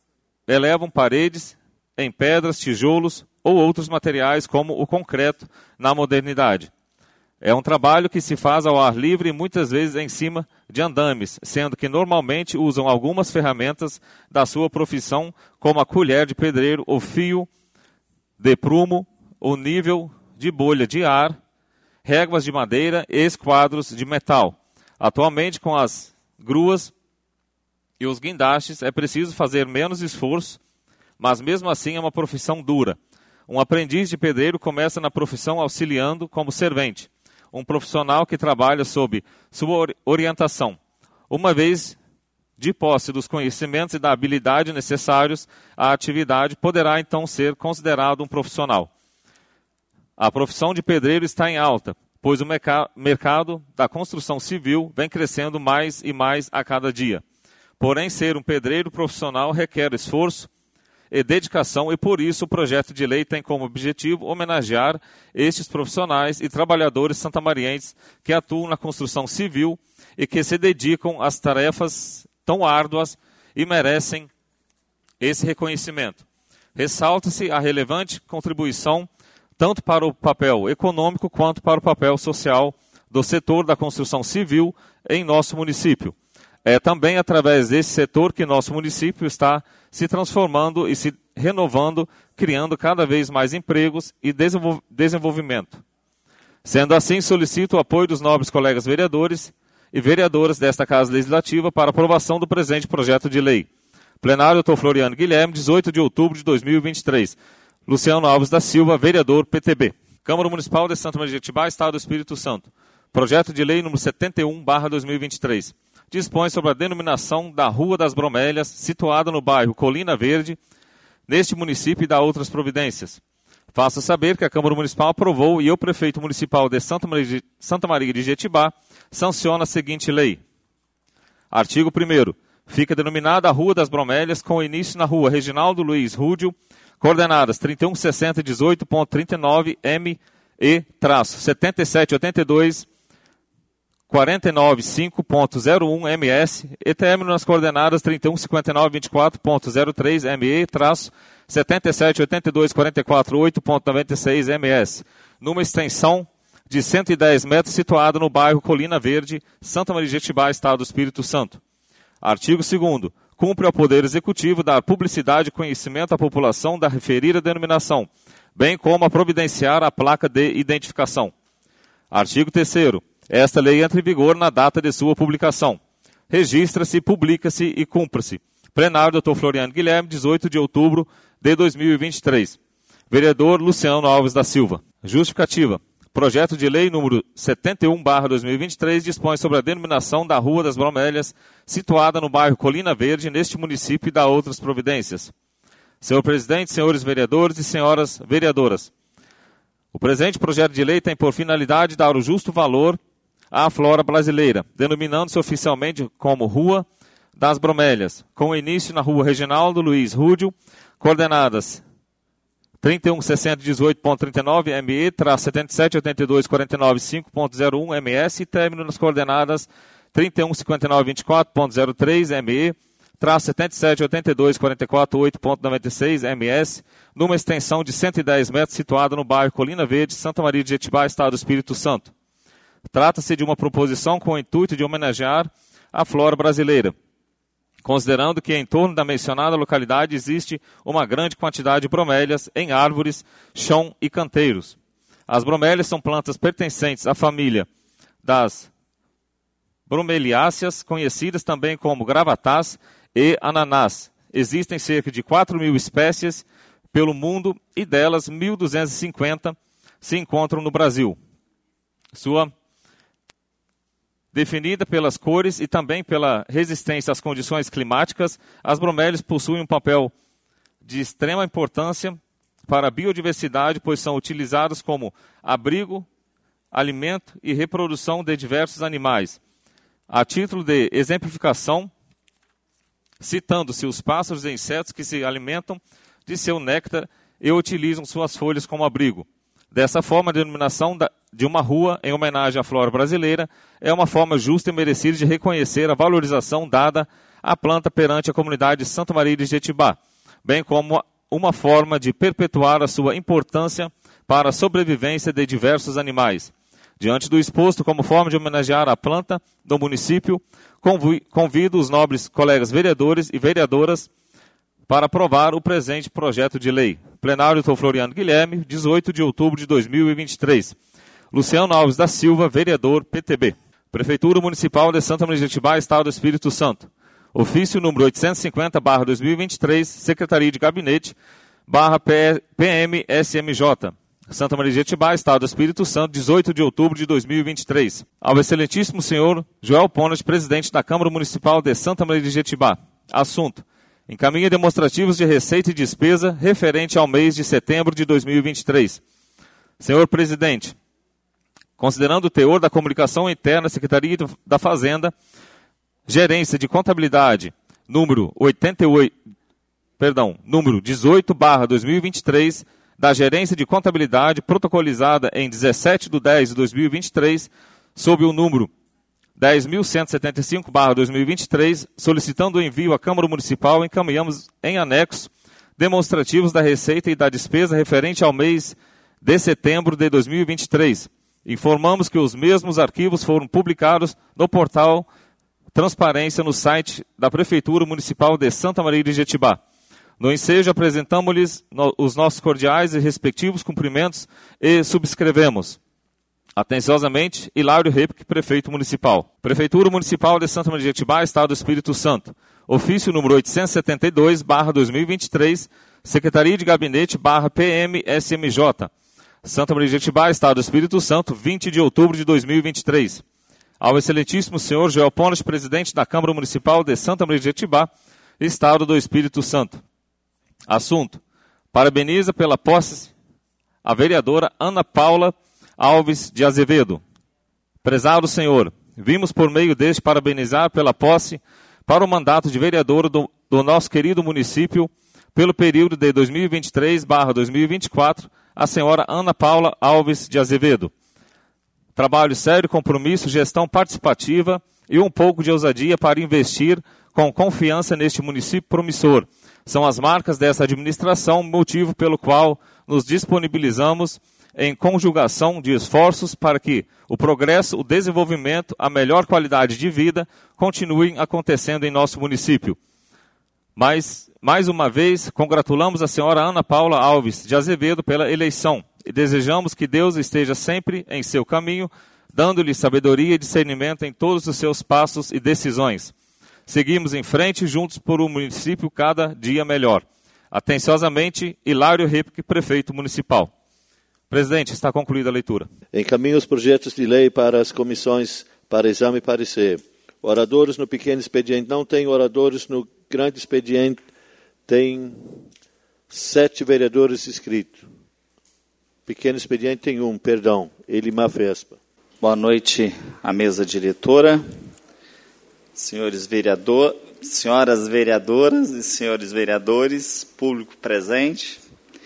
Speaker 3: elevam paredes em pedras, tijolos ou outros materiais como o concreto na modernidade. É um trabalho que se faz ao ar livre e muitas vezes em cima de andames, sendo que normalmente usam algumas ferramentas da sua profissão, como a colher de pedreiro, o fio de prumo, o nível de bolha de ar, réguas de madeira e esquadros de metal. Atualmente, com as gruas e os guindastes, é preciso fazer menos esforço, mas mesmo assim é uma profissão dura. Um aprendiz de pedreiro começa na profissão auxiliando como servente, um profissional que trabalha sob sua orientação. Uma vez de posse dos conhecimentos e da habilidade necessários à atividade, poderá então ser considerado um profissional. A profissão de pedreiro está em alta, pois o merc- mercado da construção civil vem crescendo mais e mais a cada dia. Porém, ser um pedreiro profissional requer esforço e dedicação, e por isso o projeto de lei tem como objetivo homenagear estes profissionais e trabalhadores santamarienses que atuam na construção civil e que se dedicam às tarefas tão árduas e merecem esse reconhecimento. Ressalta-se a relevante contribuição tanto para o papel econômico quanto para o papel social do setor da construção civil em nosso município. É também através desse setor que nosso município está se transformando e se renovando, criando cada vez mais empregos e desenvolvimento. Sendo assim, solicito o apoio dos nobres colegas vereadores e vereadoras desta Casa Legislativa para aprovação do presente projeto de lei. Plenário, doutor Floriano Guilherme, dezoito de outubro de dois mil e vinte e três. Luciano Alves da Silva, vereador, P T B. Câmara Municipal de Santa Maria de Jetibá, Estado do Espírito Santo. Projeto de lei número setenta e um barra dois mil e vinte e três. Dispõe sobre a denominação da Rua das Bromélias, situada no bairro Colina Verde, neste município, e dá outras providências. Faço saber que a Câmara Municipal aprovou e o Prefeito Municipal de Santa Maria de, Santa Maria de Jetibá sanciona a seguinte lei. Artigo primeiro. Fica denominada a Rua das Bromélias, com início na Rua Reginaldo Luiz Rúdio, coordenadas trinta e um sessenta dezoito ponto trinta e nove M E setenta e sete oitenta e dois quarenta e nove cinco ponto zero um M S e término nas coordenadas trinta e um cinquenta e nove vinte e quatro ponto zero três M E setenta e sete oitenta e dois quarenta e quatro oito ponto noventa e seis M S, numa extensão de cento e dez metros, situada no bairro Colina Verde, Santa Maria de Jetibá, Estado do Espírito Santo. Artigo segundo. Cumpre ao Poder Executivo dar publicidade e conhecimento à população da referida denominação, bem como a providenciar a placa de identificação. Artigo terceiro. Esta lei entra em vigor na data de sua publicação. Registra-se, publica-se e cumpra-se. Plenário, doutor Floriano Guilherme, dezoito de outubro de dois mil e vinte e três. Vereador Luciano Alves da Silva. Justificativa. Projeto de lei número setenta e um barra dois mil e vinte e três dispõe sobre a denominação da Rua das Bromélias, situada no bairro Colina Verde, neste município, e dá outras providências. Senhor presidente, senhores vereadores e senhoras vereadoras, o presente projeto de lei tem por finalidade dar o justo valor à flora brasileira, denominando-se oficialmente como Rua das Bromélias, com início na Rua Reginaldo Luiz Rúdio, coordenadas trinta e um sessenta dezoito ponto trinta e nove M E setenta e sete oitenta e dois quarenta e nove cinco ponto zero um M S e término nas coordenadas trinta e um cinquenta e nove vinte e quatro ponto zero três M E setenta e sete oitenta e dois quarenta e quatro oito ponto noventa e seis M S, numa extensão de cento e dez metros, situada no bairro Colina Verde, Santa Maria de Jetibá, Estado do Espírito Santo. Trata-se de uma proposição com o intuito de homenagear a flora brasileira, considerando que em torno da mencionada localidade existe uma grande quantidade de bromélias em árvores, chão e canteiros. As bromélias são plantas pertencentes à família das bromeliáceas, conhecidas também como gravatás e ananás. Existem cerca de quatro mil espécies pelo mundo e delas mil duzentas e cinquenta se encontram no Brasil. Sua Definida pelas cores e também pela resistência às condições climáticas, as bromélias possuem um papel de extrema importância para a biodiversidade, pois são utilizadas como abrigo, alimento e reprodução de diversos animais. A título de exemplificação, citando-se os pássaros e insetos que se alimentam de seu néctar e utilizam suas folhas como abrigo. Dessa forma, a denominação de uma rua em homenagem à flora brasileira é uma forma justa e merecida de reconhecer a valorização dada à planta perante a comunidade de Santa Maria de Jetibá, bem como uma forma de perpetuar a sua importância para a sobrevivência de diversos animais. Diante do exposto, como forma de homenagear a planta do município, convido os nobres colegas vereadores e vereadoras para aprovar o presente projeto de lei. Plenário, doutor Floriano Guilherme, dezoito de outubro de dois mil e vinte e três. Luciano Alves da Silva, vereador, P T B. Prefeitura Municipal de Santa Maria de Jetibá, Estado do Espírito Santo. Ofício número oitocentos e cinquenta barra dois mil e vinte e três, Secretaria de Gabinete, barra P M S M J. Santa Maria de Jetibá, Estado do Espírito Santo, dezoito de outubro de dois mil e vinte e três. Ao excelentíssimo senhor Joel Ponet, presidente da Câmara Municipal de Santa Maria de Jetibá. Assunto: encaminha demonstrativos de receita e despesa referente ao mês de setembro de dois mil e vinte e três. Senhor presidente, considerando o teor da comunicação interna, Secretaria da Fazenda, Gerência de Contabilidade, número oitenta e oito, perdão, número dezoito barra dois mil e vinte e três, da Gerência de Contabilidade, protocolizada em dezessete de dez de dois mil e vinte e três, sob o número dez mil cento e setenta e cinco barra dois mil e vinte e três, solicitando o envio à Câmara Municipal, encaminhamos em anexo demonstrativos da receita e da despesa referente ao mês de setembro de dois mil e vinte e três, Informamos que os mesmos arquivos foram publicados no portal Transparência no site da Prefeitura Municipal de Santa Maria de Jetibá. No ensejo, apresentamos-lhes no, os nossos cordiais e respectivos cumprimentos e subscrevemos. Atenciosamente, Hilário Repic, Prefeito Municipal. Prefeitura Municipal de Santa Maria de Jetibá, Estado do Espírito Santo. Ofício número oitocentos e setenta e dois, barra dois mil e vinte e três, Secretaria de Gabinete, barra P M S M J. Santa Maria de Jetibá, Estado do Espírito Santo, vinte de outubro de dois mil e vinte e três. Ao excelentíssimo senhor Joel Ponos, presidente da Câmara Municipal de Santa Maria de Jetibá, Estado do Espírito Santo. Assunto: parabeniza pela posse a vereadora Ana Paula Alves de Azevedo. Prezado senhor, vimos por meio deste parabenizar pela posse para o mandato de vereadora do, do nosso querido município pelo período de dois mil e vinte e três barra dois mil e vinte e quatro, a senhora Ana Paula Alves de Azevedo. Trabalho sério, compromisso, gestão participativa e um pouco de ousadia para investir com confiança neste município promissor. São as marcas dessa administração, motivo pelo qual nos disponibilizamos em conjugação de esforços para que o progresso, o desenvolvimento, a melhor qualidade de vida continuem acontecendo em nosso município. Mas, mais uma vez, congratulamos a senhora Ana Paula Alves de Azevedo pela eleição e desejamos que Deus esteja sempre em seu caminho, dando-lhe sabedoria e discernimento em todos os seus passos e decisões. Seguimos em frente, juntos por um município cada dia melhor. Atenciosamente, Hilário Repic, Prefeito Municipal. Presidente, está concluída a leitura.
Speaker 1: Encaminho os projetos de lei para as comissões para exame e parecer. Oradores no pequeno expediente não tem, oradores no grande expediente tem sete vereadores inscritos. Pequeno expediente tem um, perdão, Elimar Vespa.
Speaker 6: Boa noite à mesa diretora, senhores vereador, senhoras vereadoras e senhores vereadores, público presente.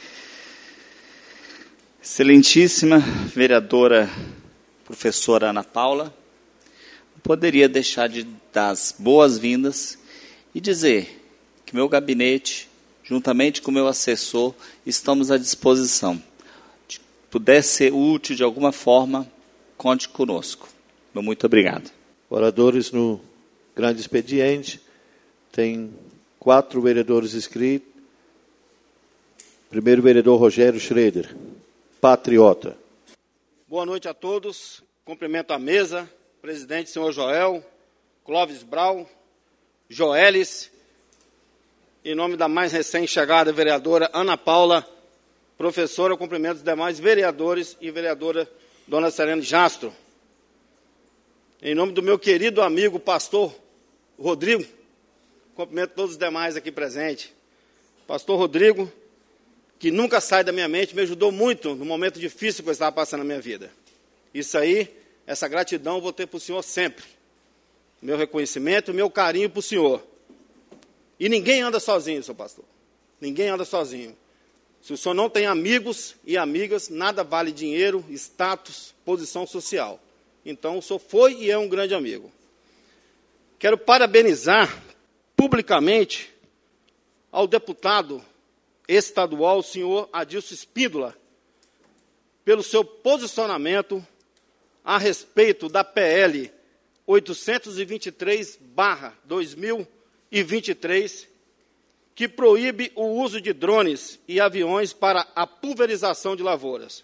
Speaker 6: Excelentíssima vereadora professora Ana Paula, não poderia deixar de dar as boas-vindas e dizer que meu gabinete, juntamente com o meu assessor, estamos à disposição. Se puder ser útil de alguma forma, conte conosco. Meu muito obrigado.
Speaker 1: Oradores no grande expediente, tem quatro vereadores inscritos. Primeiro vereador Rogério Schroeder, patriota.
Speaker 8: Boa noite a todos. Cumprimento a mesa, presidente senhor Joel, Clóvis Brau, Joelis, em nome da mais recém-chegada vereadora Ana Paula, professora, cumprimento os demais vereadores e vereadora Dona Serena Jastro. Em nome do meu querido amigo pastor Rodrigo, cumprimento todos os demais aqui presentes. Pastor Rodrigo, que nunca sai da minha mente, me ajudou muito no momento difícil que eu estava passando na minha vida. Isso aí, essa gratidão eu vou ter para o senhor sempre. Meu reconhecimento, meu carinho para o senhor. E ninguém anda sozinho, seu pastor. Ninguém anda sozinho. Se o senhor não tem amigos e amigas, nada vale dinheiro, status, posição social. Então, o senhor foi e é um grande amigo. Quero parabenizar publicamente ao deputado estadual, o senhor Adilson Espíndola, pelo seu posicionamento a respeito da P L oitocentos e vinte e três barra dois mil e vinte e três, que proíbe o uso de drones e aviões para a pulverização de lavouras,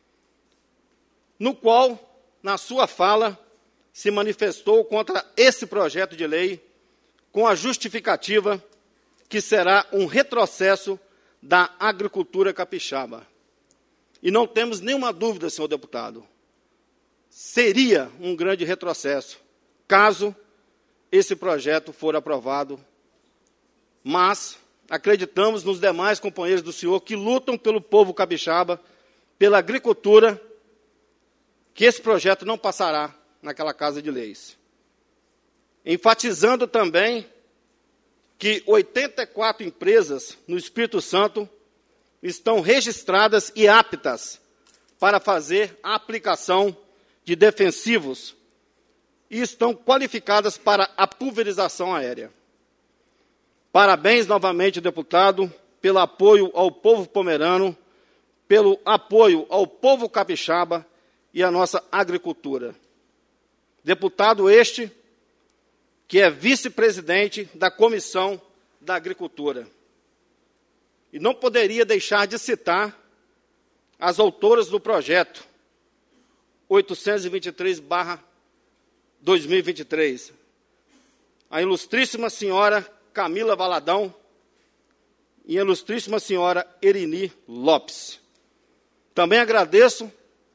Speaker 8: no qual, na sua fala, se manifestou contra esse projeto de lei com a justificativa que será um retrocesso da agricultura capixaba. E não temos nenhuma dúvida, senhor deputado, seria um grande retrocesso, caso esse projeto for aprovado. Mas acreditamos nos demais companheiros do senhor que lutam pelo povo capixaba, pela agricultura, que esse projeto não passará naquela Casa de Leis. Enfatizando também que oitenta e quatro empresas no Espírito Santo estão registradas e aptas para fazer a aplicação de defensivos e estão qualificadas para a pulverização aérea. Parabéns novamente, deputado, pelo apoio ao povo pomerano, pelo apoio ao povo capixaba e a nossa agricultura. Deputado este que é vice-presidente da Comissão da Agricultura. E não poderia deixar de citar as autoras do projeto oitocentos e vinte e três barra dois mil e vinte e três, a ilustríssima senhora Camila Valadão e a ilustríssima senhora Erini Lopes. Também agradeço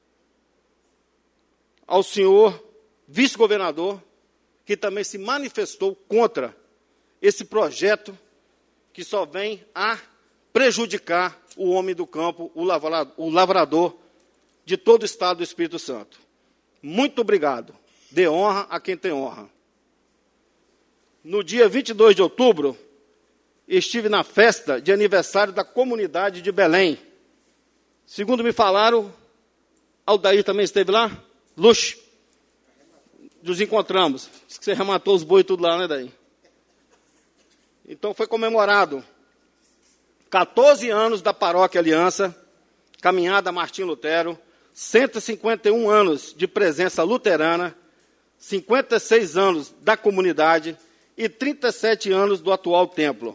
Speaker 8: ao senhor vice-governador, que também se manifestou contra esse projeto que só vem a prejudicar o homem do campo, o lavrador, o lavrador de todo o estado do Espírito Santo. Muito obrigado. Dê honra a quem tem honra. No dia vinte e dois de outubro, estive na festa de aniversário da comunidade de Belém. Segundo me falaram, Aldair também esteve lá? Luxo. Nos encontramos. Você rematou os bois tudo lá, né, daí? Então foi comemorado quatorze anos da Paróquia Aliança, Caminhada Martim Lutero, cento e cinquenta e um anos de presença luterana, cinquenta e seis anos da comunidade e trinta e sete anos do atual templo.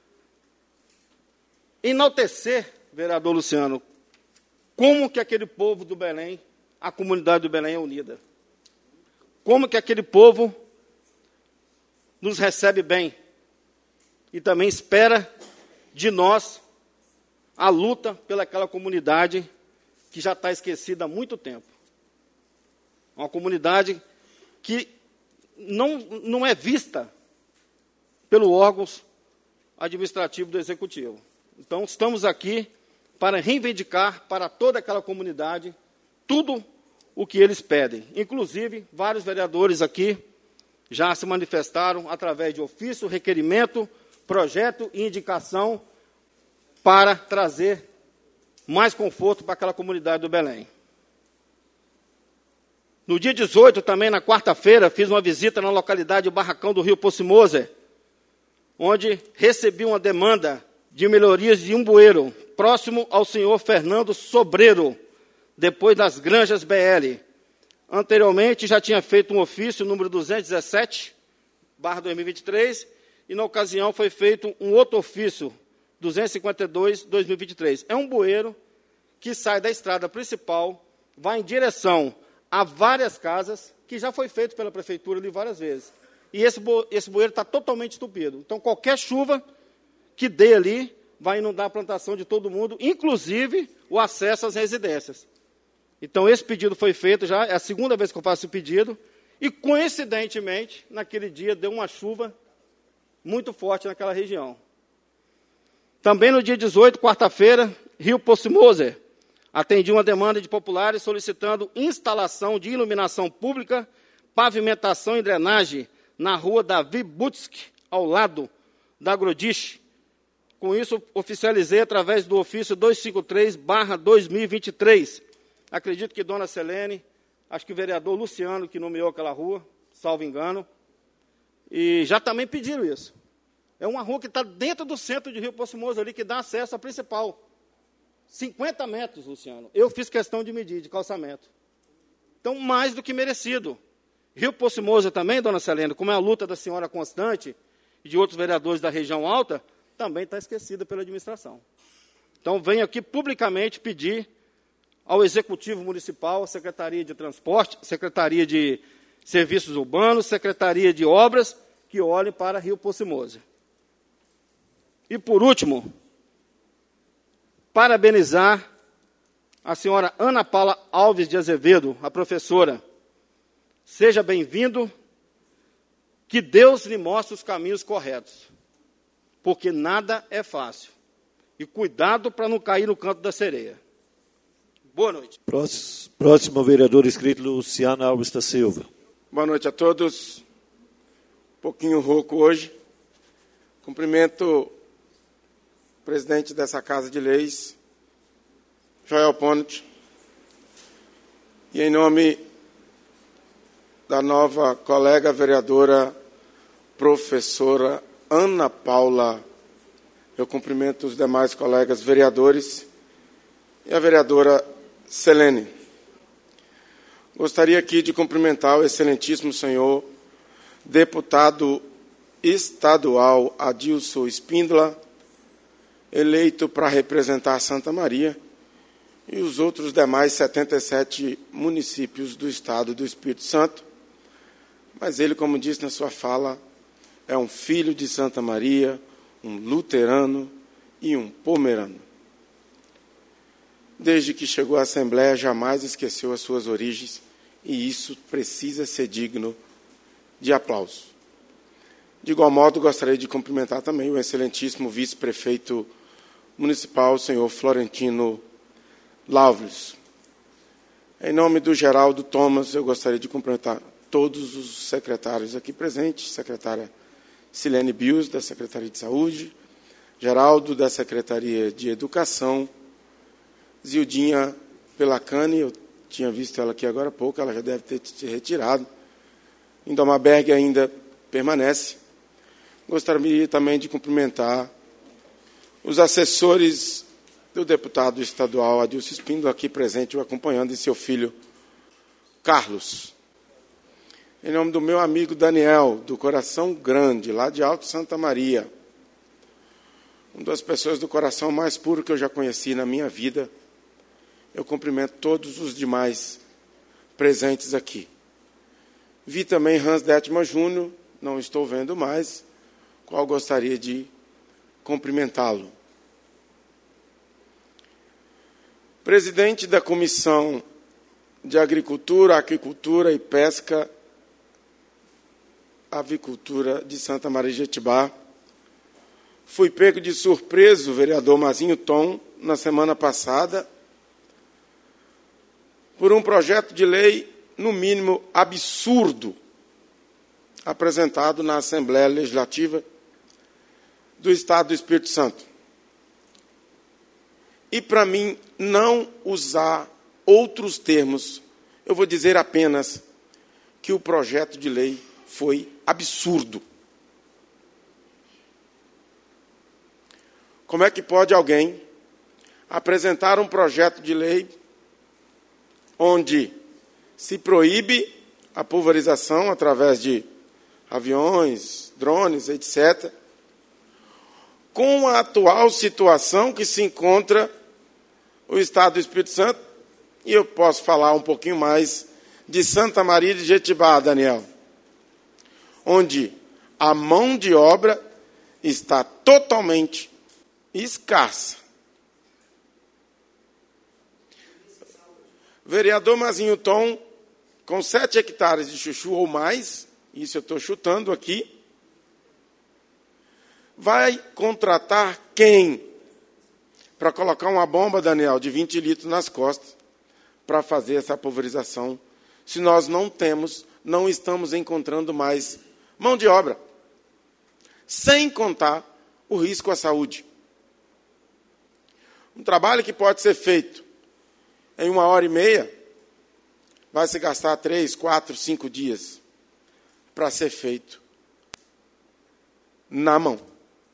Speaker 8: Enaltecer, vereador Luciano, como que aquele povo do Belém, a comunidade do Belém é unida. Como que aquele povo nos recebe bem e também espera de nós a luta pelaquela comunidade que já está esquecida há muito tempo. Uma comunidade que não, não é vista pelo órgãos administrativo do Executivo. Então, estamos aqui para reivindicar para toda aquela comunidade tudo o que eles pedem. Inclusive, vários vereadores aqui já se manifestaram através de ofício, requerimento, projeto e indicação para trazer mais conforto para aquela comunidade do Belém. No dia dezoito, também na quarta-feira, fiz uma visita na localidade de Barracão do Rio Pocimoser, onde recebi uma demanda de melhorias de um bueiro, próximo ao senhor Fernando Sobreiro, depois das Granjas B L. Anteriormente, já tinha feito um ofício, número duzentos e dezessete, barra dois mil e vinte e três, e na ocasião foi feito um outro ofício, duzentos e cinquenta e dois, dois mil e vinte e três. É um bueiro que sai da estrada principal, vai em direção a várias casas, que já foi feito pela prefeitura ali várias vezes. E esse, esse bueiro está totalmente estupido. Então, qualquer chuva que dê ali, vai inundar a plantação de todo mundo, inclusive o acesso às residências. Então, esse pedido foi feito já, é a segunda vez que eu faço esse pedido, e, coincidentemente, naquele dia, deu uma chuva muito forte naquela região. Também no dia dezoito, quarta-feira, Rio Pocimoser, atendi uma demanda de populares solicitando instalação de iluminação pública, pavimentação e drenagem na rua Davi Butsk, ao lado da Agrodiche. Com isso, oficializei através do ofício duzentos e cinquenta e três barra dois mil e vinte e três. Acredito que dona Selene, acho que o vereador Luciano, que nomeou aquela rua, salvo engano, e já também pediram isso. É uma rua que está dentro do centro de Rio Pocimoser, ali, que dá acesso à principal. cinquenta metros, Luciano. Eu fiz questão de medir, de calçamento. Então, mais do que merecido. Rio Pocimoser também, dona Selene, como é a luta da senhora Constante e de outros vereadores da região alta, também está esquecida pela administração. Então, venho aqui publicamente pedir ao Executivo Municipal, Secretaria de Transporte, Secretaria de Serviços Urbanos, Secretaria de Obras, que olhem para Rio Pocimoser. E, por último, parabenizar a senhora Ana Paula Alves de Azevedo, a professora. Seja bem-vindo, que Deus lhe mostre os caminhos corretos, porque nada é fácil. E cuidado para não cair no canto da sereia. Boa noite.
Speaker 1: Próximo, próximo vereador inscrito, Luciano Alves da Silva.
Speaker 7: Boa noite a todos. Um pouquinho rouco hoje. Cumprimento o presidente dessa Casa de Leis, Joel Pôncio, e em nome da nova colega vereadora, professora Ana Paula, eu cumprimento os demais colegas vereadores e a vereadora Selene. Gostaria aqui de cumprimentar o excelentíssimo senhor deputado estadual Adilson Espíndola, eleito para representar Santa Maria, e os outros demais setenta e sete municípios do estado do Espírito Santo. Mas ele, como disse na sua fala, é um filho de Santa Maria, um luterano e um pomerano. Desde que chegou à Assembleia, jamais esqueceu as suas origens, e isso precisa ser digno de aplauso. De igual modo, gostaria de cumprimentar também o excelentíssimo vice-prefeito municipal, o senhor Florentino Lauves. Em nome do Geraldo Thomas, eu gostaria de cumprimentar todos os secretários aqui presentes, secretária Silene Bius, da Secretaria de Saúde, Geraldo, da Secretaria de Educação, Zildinha Pelacani, eu tinha visto ela aqui agora há pouco, ela já deve ter se retirado. Indomaberg ainda permanece. Gostaria também de cumprimentar os assessores do deputado estadual Adilson Espíndola, aqui presente, o acompanhando, e seu filho Carlos. Em nome do meu amigo Daniel, do Coração Grande, lá de Alto Santa Maria, uma das pessoas do coração mais puro que eu já conheci na minha vida, eu cumprimento todos os demais presentes aqui. Vi também Hans Detman Júnior, não estou vendo mais, qual gostaria de cumprimentá-lo. Presidente da Comissão de Agricultura, Aquicultura e Pesca, Avicultura de Santa Maria de Jetibá. Fui pego de surpresa, o vereador Mazinho Tom, na semana passada, por um projeto de lei, no mínimo, absurdo, apresentado na Assembleia Legislativa do Estado do Espírito Santo. E, para mim, não usar outros termos, eu vou dizer apenas que o projeto de lei foi absurdo. Como é que pode alguém apresentar um projeto de lei onde se proíbe a pulverização através de aviões, drones, etcétera, com a atual situação que se encontra o Estado do Espírito Santo, e eu posso falar um pouquinho mais de Santa Maria de Jetibá, Daniel, onde a mão de obra está totalmente escassa. Vereador Mazinho Tom, com sete hectares de chuchu ou mais, isso eu estou chutando aqui, vai contratar quem para colocar uma bomba, Daniel, de vinte litros nas costas para fazer essa pulverização, se nós não temos, não estamos encontrando mais mão de obra, sem contar o risco à saúde. Um trabalho que pode ser feito em uma hora e meia, vai se gastar três, quatro, cinco dias para ser feito na mão.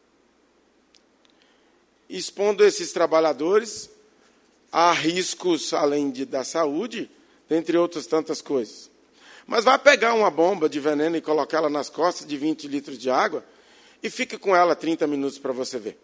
Speaker 7: Expondo esses trabalhadores a riscos, além de, da saúde, dentre outras tantas coisas. Mas vai pegar uma bomba de veneno e colocar ela nas costas de vinte litros de água e fica com ela trinta minutos para você ver.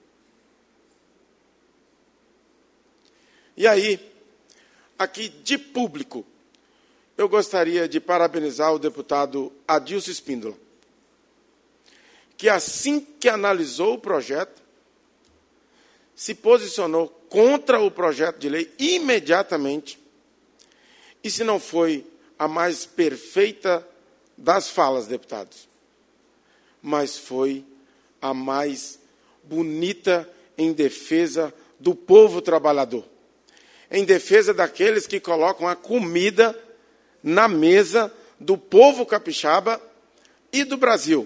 Speaker 7: E aí, aqui de público, eu gostaria de parabenizar o deputado Adilson Espíndola, que assim que analisou o projeto, se posicionou contra o projeto de lei imediatamente, e se não foi a mais perfeita das falas, deputados, mas foi a mais bonita em defesa do povo trabalhador, em defesa daqueles que colocam a comida na mesa do povo capixaba e do Brasil.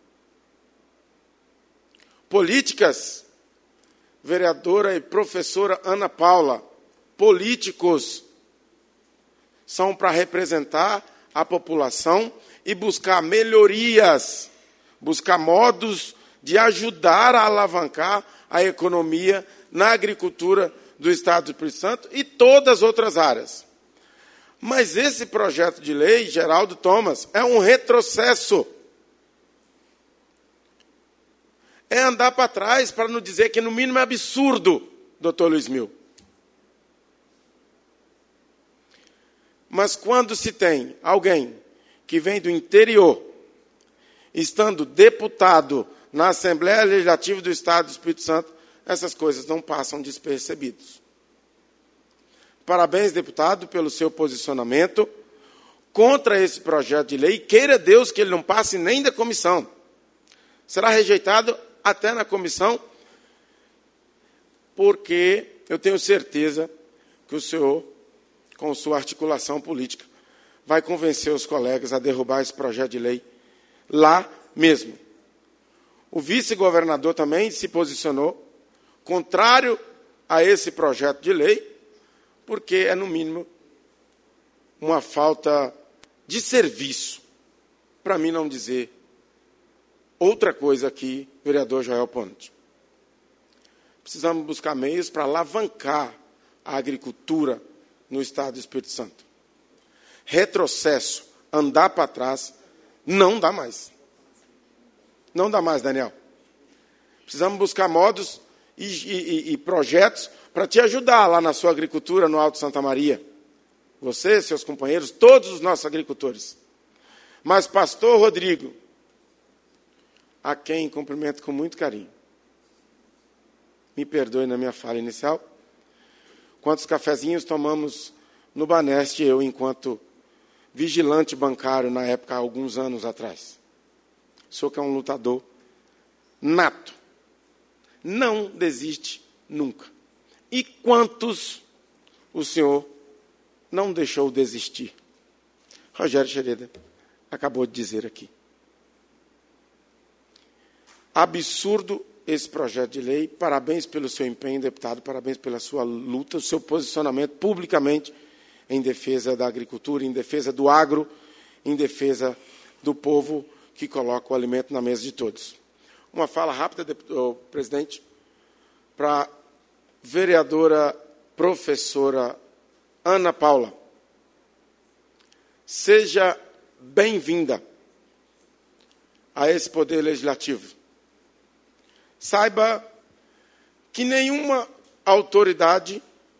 Speaker 7: Políticas, vereadora e professora Ana Paula, políticos são para representar a população e buscar melhorias, buscar modos de ajudar a alavancar a economia na agricultura do Estado do Espírito Santo e todas as outras áreas. Mas esse projeto de lei, Geraldo Thomas, é um retrocesso. É andar para trás para não dizer que, no mínimo, é absurdo, doutor Luiz Mil. Mas quando se tem alguém que vem do interior, estando deputado na Assembleia Legislativa do Estado do Espírito Santo, essas coisas não passam despercebidas. Parabéns, deputado, pelo seu posicionamento contra esse projeto de lei. Queira Deus que ele não passe nem da comissão. Será rejeitado até na comissão, porque eu tenho certeza que o senhor, com sua articulação política, vai convencer os colegas a derrubar esse projeto de lei lá mesmo. O vice-governador também se posicionou contrário a esse projeto de lei, porque é, no mínimo, uma falta de serviço, para mim não dizer outra coisa aqui, vereador Joel Ponte. Precisamos buscar meios para alavancar a agricultura no Estado do Espírito Santo. Retrocesso, andar para trás, não dá mais. Não dá mais, Daniel. Precisamos buscar modos e, e, e projetos para te ajudar lá na sua agricultura no Alto Santa Maria. Você, seus companheiros, todos os nossos agricultores. Mas, pastor Rodrigo, a quem cumprimento com muito carinho, me perdoe na minha fala inicial, quantos cafezinhos tomamos no Baneste, eu, enquanto vigilante bancário, na época, há alguns anos atrás. O senhor que é um lutador nato. Não desiste nunca. E quantos o senhor não deixou desistir? Rogério Xereda acabou de dizer aqui. Absurdo esse projeto de lei. Parabéns pelo seu empenho, deputado. Parabéns pela sua luta, o seu posicionamento publicamente em defesa da agricultura, em defesa do agro, em defesa do povo que coloca o alimento na mesa de todos. Uma fala rápida, deputado, presidente, para a vereadora professora Ana Paula. Seja bem-vinda a esse poder legislativo. Saiba que nenhuma autoridade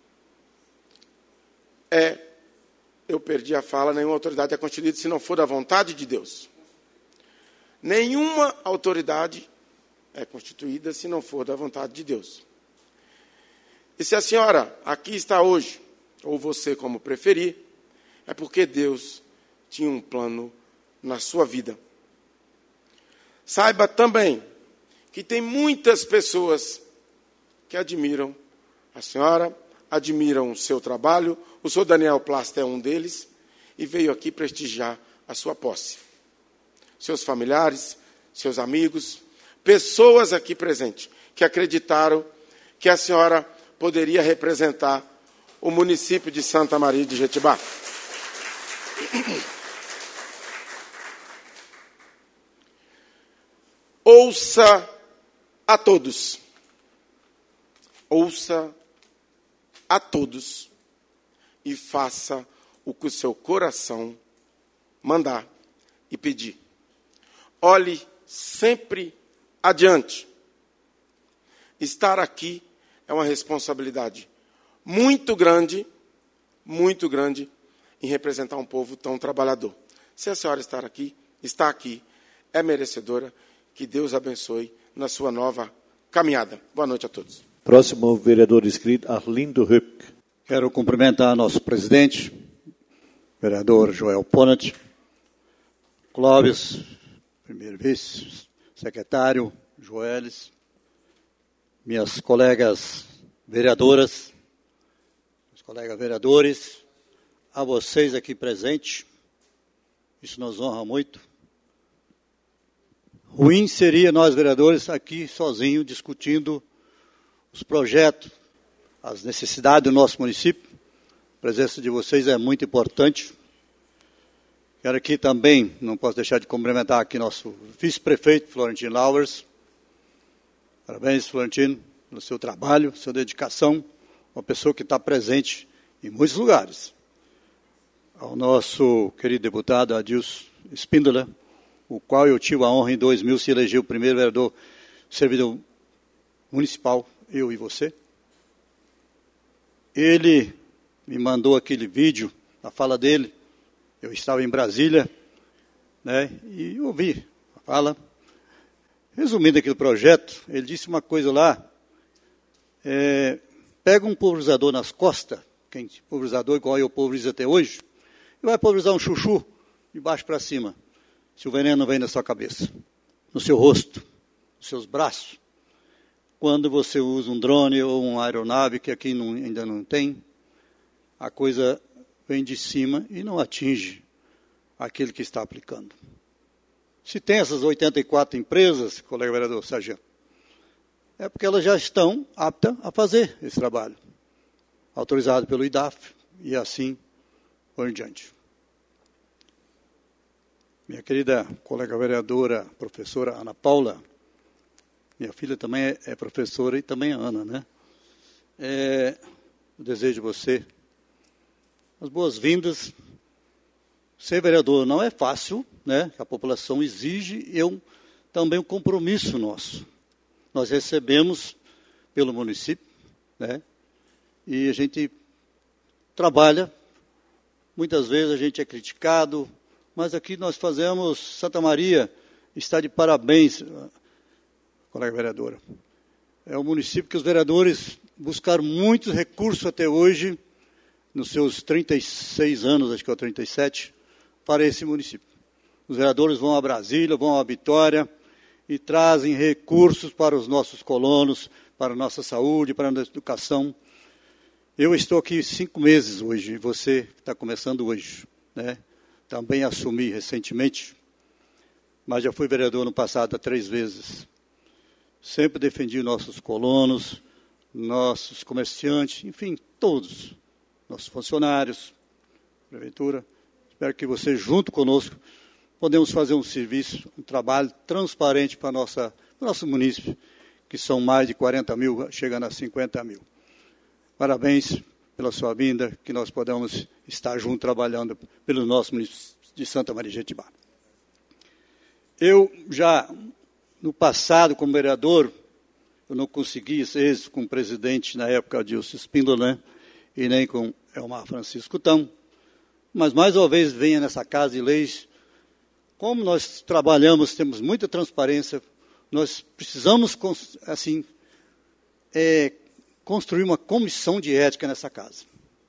Speaker 7: é, eu perdi a fala, nenhuma autoridade é constituída se não for da vontade de Deus. Nenhuma autoridade é constituída se não for da vontade de Deus. E se a senhora aqui está hoje, ou você como preferir, é porque Deus tinha um plano na sua vida. Saiba também que tem muitas pessoas que admiram a senhora, admiram o seu trabalho. O senhor Daniel Plasta é um deles e veio aqui prestigiar a sua posse. Seus familiares, seus amigos, pessoas aqui presentes que acreditaram que a senhora poderia representar o município de Santa Maria de Jetibá. Ouça a todos. Ouça a todos e faça o que o seu coração mandar e pedir. Olhe sempre adiante. Estar aqui é uma responsabilidade muito grande, muito grande, em representar um povo tão trabalhador. Se a senhora estar aqui, está aqui, é merecedora. Que Deus abençoe na sua nova caminhada. Boa noite a todos.
Speaker 1: Próximo vereador inscrito, Arlindo Huck.
Speaker 11: Quero cumprimentar nosso presidente, vereador Joel Ponte, Clóvis, primeiro vice, secretário Joelis, minhas colegas vereadoras, meus colegas vereadores, a vocês aqui presentes, isso nos honra muito. Ruim seria nós, vereadores, aqui sozinhos, discutindo os projetos, as necessidades do nosso município. A presença de vocês é muito importante. Quero aqui também, não posso deixar de cumprimentar aqui nosso vice-prefeito, Florentino Lauers. Parabéns, Florentino, pelo seu trabalho, sua dedicação. Uma pessoa que está presente em muitos lugares. ao nosso querido deputado Adilson Espíndola, o qual eu tive a honra em dois mil se eleger o primeiro vereador servidor municipal, eu e você. Ele me mandou aquele vídeo, a fala dele, eu estava em Brasília, né, e ouvi a fala. Resumindo aquele projeto, ele disse uma coisa lá, é, pega um pulverizador nas costas, quem pulverizador igual eu pulverizo até hoje, e vai pulverizar um chuchu de baixo para cima, se o veneno vem na sua cabeça, no seu rosto, nos seus braços. Quando você usa um drone ou uma aeronave, que aqui não, ainda não tem, a coisa vem de cima e não atinge aquele que está aplicando. Se tem essas oitenta e quatro empresas, colega vereador Sargento, é porque elas já estão aptas a fazer esse trabalho, autorizado pelo I D A F e assim por diante. Minha querida colega vereadora, professora Ana Paula, minha filha também é, é professora e também é Ana, né? É, eu desejo a você as boas-vindas. Ser vereador não é fácil, né? A população exige, eu também um compromisso nosso. Nós recebemos pelo município, né? E a gente trabalha, muitas vezes a gente é criticado, mas aqui nós fazemos, Santa Maria está de parabéns, colega vereadora. É um município que os vereadores buscaram muitos recursos até hoje, nos seus trinta e seis anos, acho que é trinta e sete, para esse município. Os vereadores vão a Brasília, vão a Vitória e trazem recursos para os nossos colonos, para a nossa saúde, para a nossa educação. Eu estou aqui cinco meses hoje, e você está começando hoje, né? Também assumi recentemente, mas já fui vereador no passado há três vezes. Sempre defendi nossos colonos, nossos comerciantes, enfim, todos, nossos funcionários, prefeitura. Espero que você, junto conosco, podemos fazer um serviço, um trabalho transparente para, nossa, para o nosso município, que são mais de quarenta mil, chegando a cinquenta mil. Parabéns pela sua vinda, que nós podemos estar juntos trabalhando pelo nosso município de Santa Maria de Jetibá. Eu já, no passado, como vereador, eu não consegui ser êxito com o presidente, na época, Adilson Espíndola, né? E nem com Elmar Francisco Tão, mas mais uma vez venha nessa Casa de Leis. Como nós trabalhamos, temos muita transparência, nós precisamos, assim, é, construir uma comissão de ética nessa casa.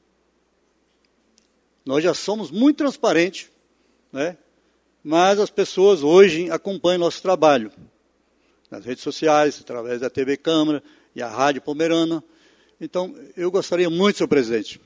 Speaker 11: Nós já somos muito transparentes, né? Mas as pessoas hoje acompanham nosso trabalho nas redes sociais, através da T V Câmara e a Rádio Pomerana. Então, eu gostaria muito, senhor presidente,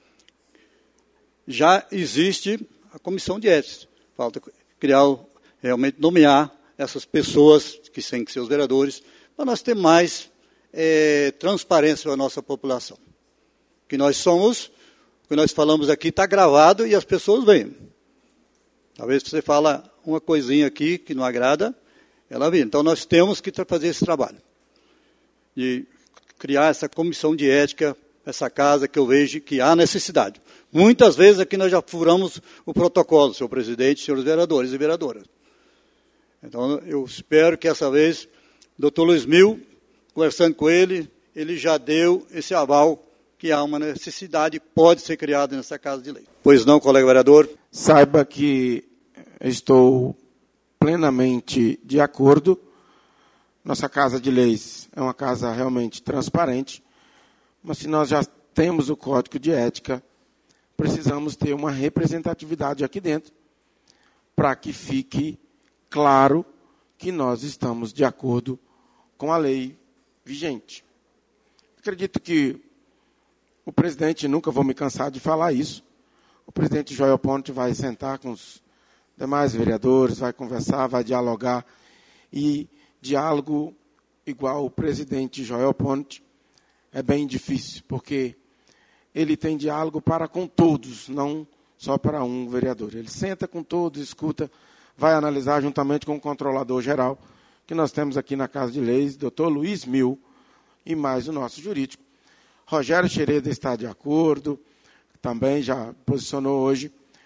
Speaker 11: já existe a comissão de ética. Falta criar, realmente nomear essas pessoas, que têm que ser os vereadores, para nós ter mais é, transparência para a nossa população. Que nós somos, o que nós falamos aqui está gravado e as pessoas veem. Talvez você fala uma coisinha aqui que não agrada, ela vê. Então, nós temos que fazer esse trabalho. De criar essa comissão de ética, essa casa que eu vejo que há necessidade. Muitas vezes aqui nós já furamos o protocolo, senhor presidente, senhores vereadores e vereadoras. Então, eu espero que essa vez, doutor Luiz Mil, conversando com ele, ele já deu esse aval que há uma necessidade, pode ser criada nessa Casa de Lei. Pois não, colega vereador?
Speaker 7: Saiba que estou plenamente de acordo. Nossa Casa de Leis é uma casa realmente transparente, mas se nós já temos o Código de Ética, precisamos ter uma representatividade aqui dentro, para que fique claro que nós estamos de acordo com a lei vigente. Acredito que o presidente, nunca vou me cansar de falar isso, o presidente Joel Ponte vai sentar com os demais vereadores, vai conversar, vai dialogar, e diálogo igual o presidente Joel Ponte é bem difícil, porque ele tem diálogo para com todos, não só para um vereador. Ele senta com todos, escuta, vai analisar juntamente com o controlador geral, que nós temos aqui na Casa de Leis, doutor Luiz Mil, e mais o nosso jurídico. Rogério Xereda está de acordo, também já posicionou hoje.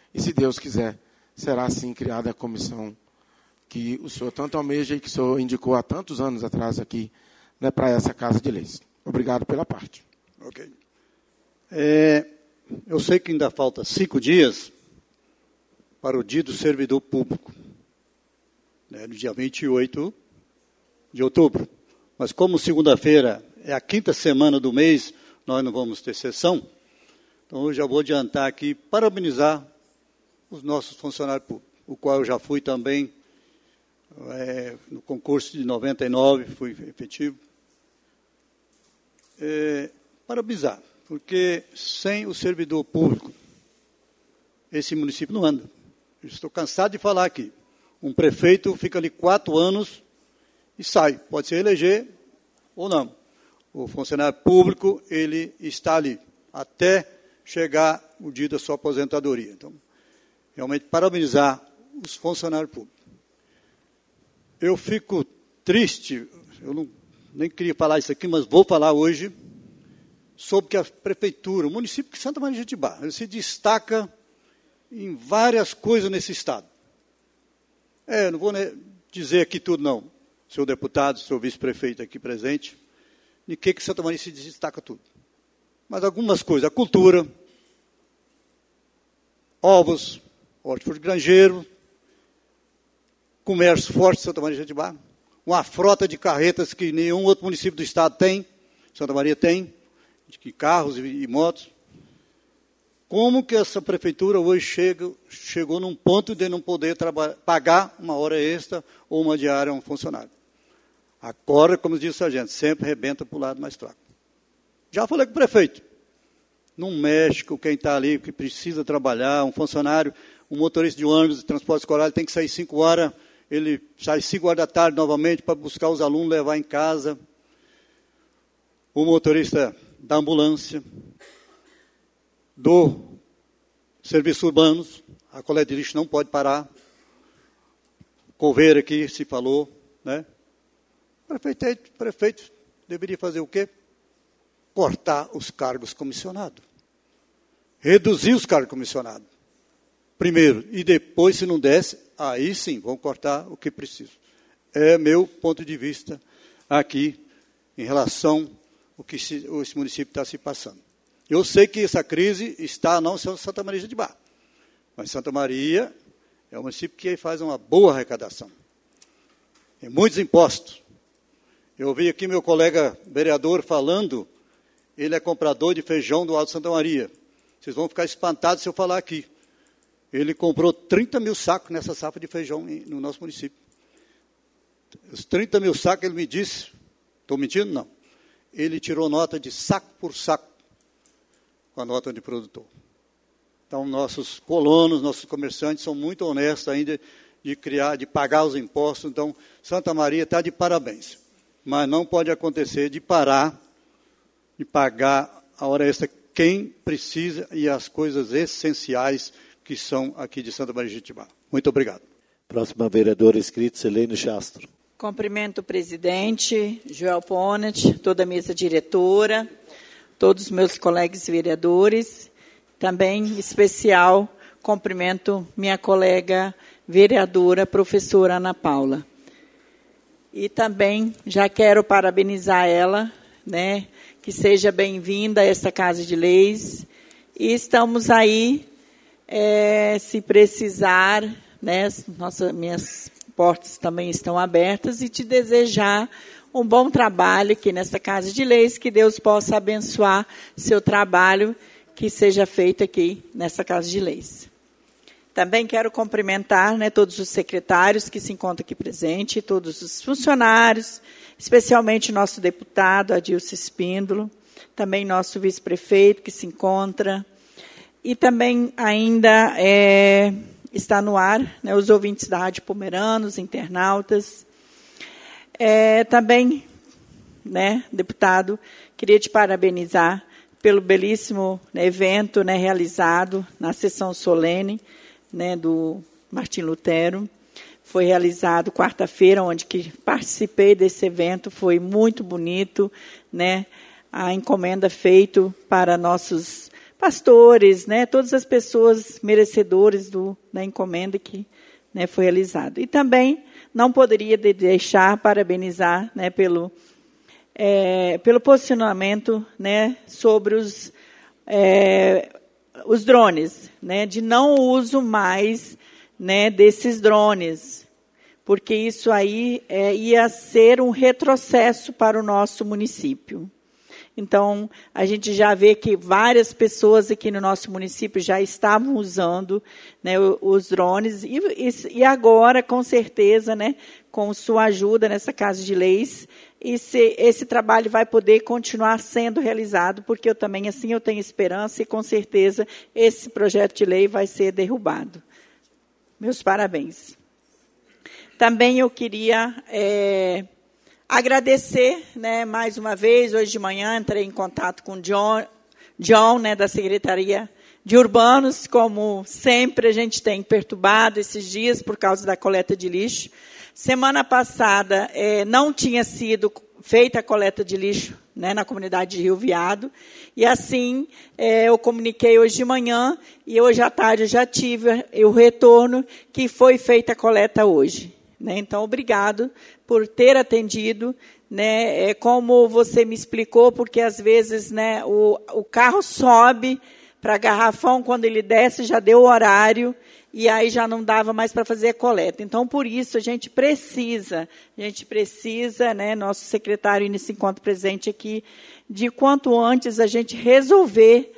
Speaker 7: E, se Deus quiser, será assim criada a comissão que o senhor tanto almeja e que o senhor indicou há tantos anos atrás aqui, né, para essa Casa de Leis. Obrigado pela parte.
Speaker 11: Ok. É, eu sei que ainda falta cinco dias para o dia do servidor público, né, no dia vinte e oito de outubro. Mas como segunda-feira é a quinta semana do mês, nós não vamos ter sessão, então eu já vou adiantar aqui, parabenizar os nossos funcionários públicos, o qual eu já fui também é, no concurso de noventa e nove, fui efetivo. É, parabenizar, porque sem o servidor público, esse município não anda. Eu estou cansado de falar aqui. Um prefeito fica ali quatro anos e sai. Pode se eleger ou não. O funcionário público, ele está ali até chegar o dia da sua aposentadoria. Então, realmente, parabenizar os funcionários públicos. Eu fico triste, eu não, nem queria falar isso aqui, mas vou falar hoje, sobre que a prefeitura, o município de Santa Maria de Jetibá, ele se destaca em várias coisas nesse estado. É, não vou dizer aqui tudo, não, senhor deputado, senhor vice-prefeito aqui presente, de que, que Santa Maria se destaca tudo. Mas algumas coisas, a cultura, ovos, hortifruti granjeiro, comércio forte de Santa Maria de Jetibá, uma frota de carretas que nenhum outro município do estado tem, Santa Maria tem, de carros e, e motos. Como que essa prefeitura hoje chega, chegou num ponto de não poder pagar uma hora extra ou uma diária a um funcionário? Agora, como diz o sargento, sempre rebenta para o lado mais fraco. Já falei com o prefeito. Não mexe com quem está ali, que precisa trabalhar, um funcionário, um motorista de ônibus de transporte escolar, ele tem que sair cinco horas, ele sai cinco horas da tarde novamente para buscar os alunos, levar em casa. O motorista da ambulância, do serviços urbanos, a coleta de lixo não pode parar. Coveira aqui se falou, né? O prefeito, prefeito deveria fazer o quê? Cortar os cargos comissionados. Reduzir os cargos comissionados. Primeiro, e depois, se não desse, aí sim, vão cortar o que precisa. É meu ponto de vista aqui, em relação ao que esse município está se passando. Eu sei que essa crise está não só em Santa Maria de Jetibá, mas Santa Maria é um município que faz uma boa arrecadação. Tem muitos impostos. Eu ouvi aqui meu colega vereador falando, ele é comprador de feijão do Alto Santa Maria. Vocês vão ficar espantados se eu falar aqui. Ele comprou trinta mil sacos nessa safra de feijão no nosso município. Os trinta mil sacos, ele me disse, estou mentindo? Não. Ele tirou nota de saco por saco, com a nota de produtor. Então, nossos colonos, nossos comerciantes são muito honestos ainda de criar, de pagar os impostos. Então, Santa Maria está de parabéns. Mas não pode acontecer de parar de pagar a hora extra quem precisa e as coisas essenciais que são aqui de Santa Maria de Jetibá. Muito obrigado.
Speaker 1: Próxima vereadora inscrita, Selene Castro.
Speaker 12: Cumprimento o presidente, Joel Ponet, toda a mesa diretora, todos os meus colegas vereadores. Também, em especial, cumprimento minha colega vereadora, professora Ana Paula. E também já quero parabenizar ela, né, que seja bem-vinda a esta Casa de Leis. E estamos aí, é, se precisar, né, nossa, minhas portas também estão abertas, e te desejar um bom trabalho aqui nesta Casa de Leis, que Deus possa abençoar seu trabalho, que seja feito aqui nessa Casa de Leis. Também quero cumprimentar, né, todos os secretários que se encontram aqui presentes, todos os funcionários, especialmente nosso deputado, Adilson Espíndola, também nosso vice-prefeito que se encontra, e também ainda é, está no ar, né, os ouvintes da Rádio Pomeranos, internautas. É, também, né, deputado, queria te parabenizar pelo belíssimo, né, evento, né, realizado na sessão solene, né, do Martim Lutero. Foi realizado quarta-feira, onde que participei desse evento, foi muito bonito, né, a encomenda feita para nossos pastores, né, todas as pessoas merecedoras do, da encomenda que, né, foi realizada. E também não poderia deixar parabenizar, né, pelo, é, pelo posicionamento, né, sobre os, é, os drones, né, de não uso mais, né, desses drones, porque isso aí é, ia ser um retrocesso para o nosso município. Então, a gente já vê que várias pessoas aqui no nosso município já estavam usando, né, os drones, e, e agora, com certeza, né, com sua ajuda nessa Casa de Leis, esse, esse trabalho vai poder continuar sendo realizado, porque eu também, assim, eu tenho esperança e, com certeza, esse projeto de lei vai ser derrubado. Meus parabéns. Também eu queria... É, agradecer, né, mais uma vez, hoje de manhã entrei em contato com o John, John, né, da Secretaria de Urbanos, como sempre a gente tem perturbado esses dias por causa da coleta de lixo. Semana passada eh, não tinha sido feita a coleta de lixo, né, na comunidade de Rio Viado, e assim eh, eu comuniquei hoje de manhã e hoje à tarde eu já tive o retorno que foi feita a coleta hoje. Né, então, obrigado por ter atendido, né, é, como você me explicou, porque às vezes, né, o, o carro sobe para Garrafão, quando ele desce já deu o horário, e aí já não dava mais para fazer a coleta. Então, por isso, a gente precisa, a gente precisa, né, nosso secretário nesse encontro presente aqui, de quanto antes a gente resolver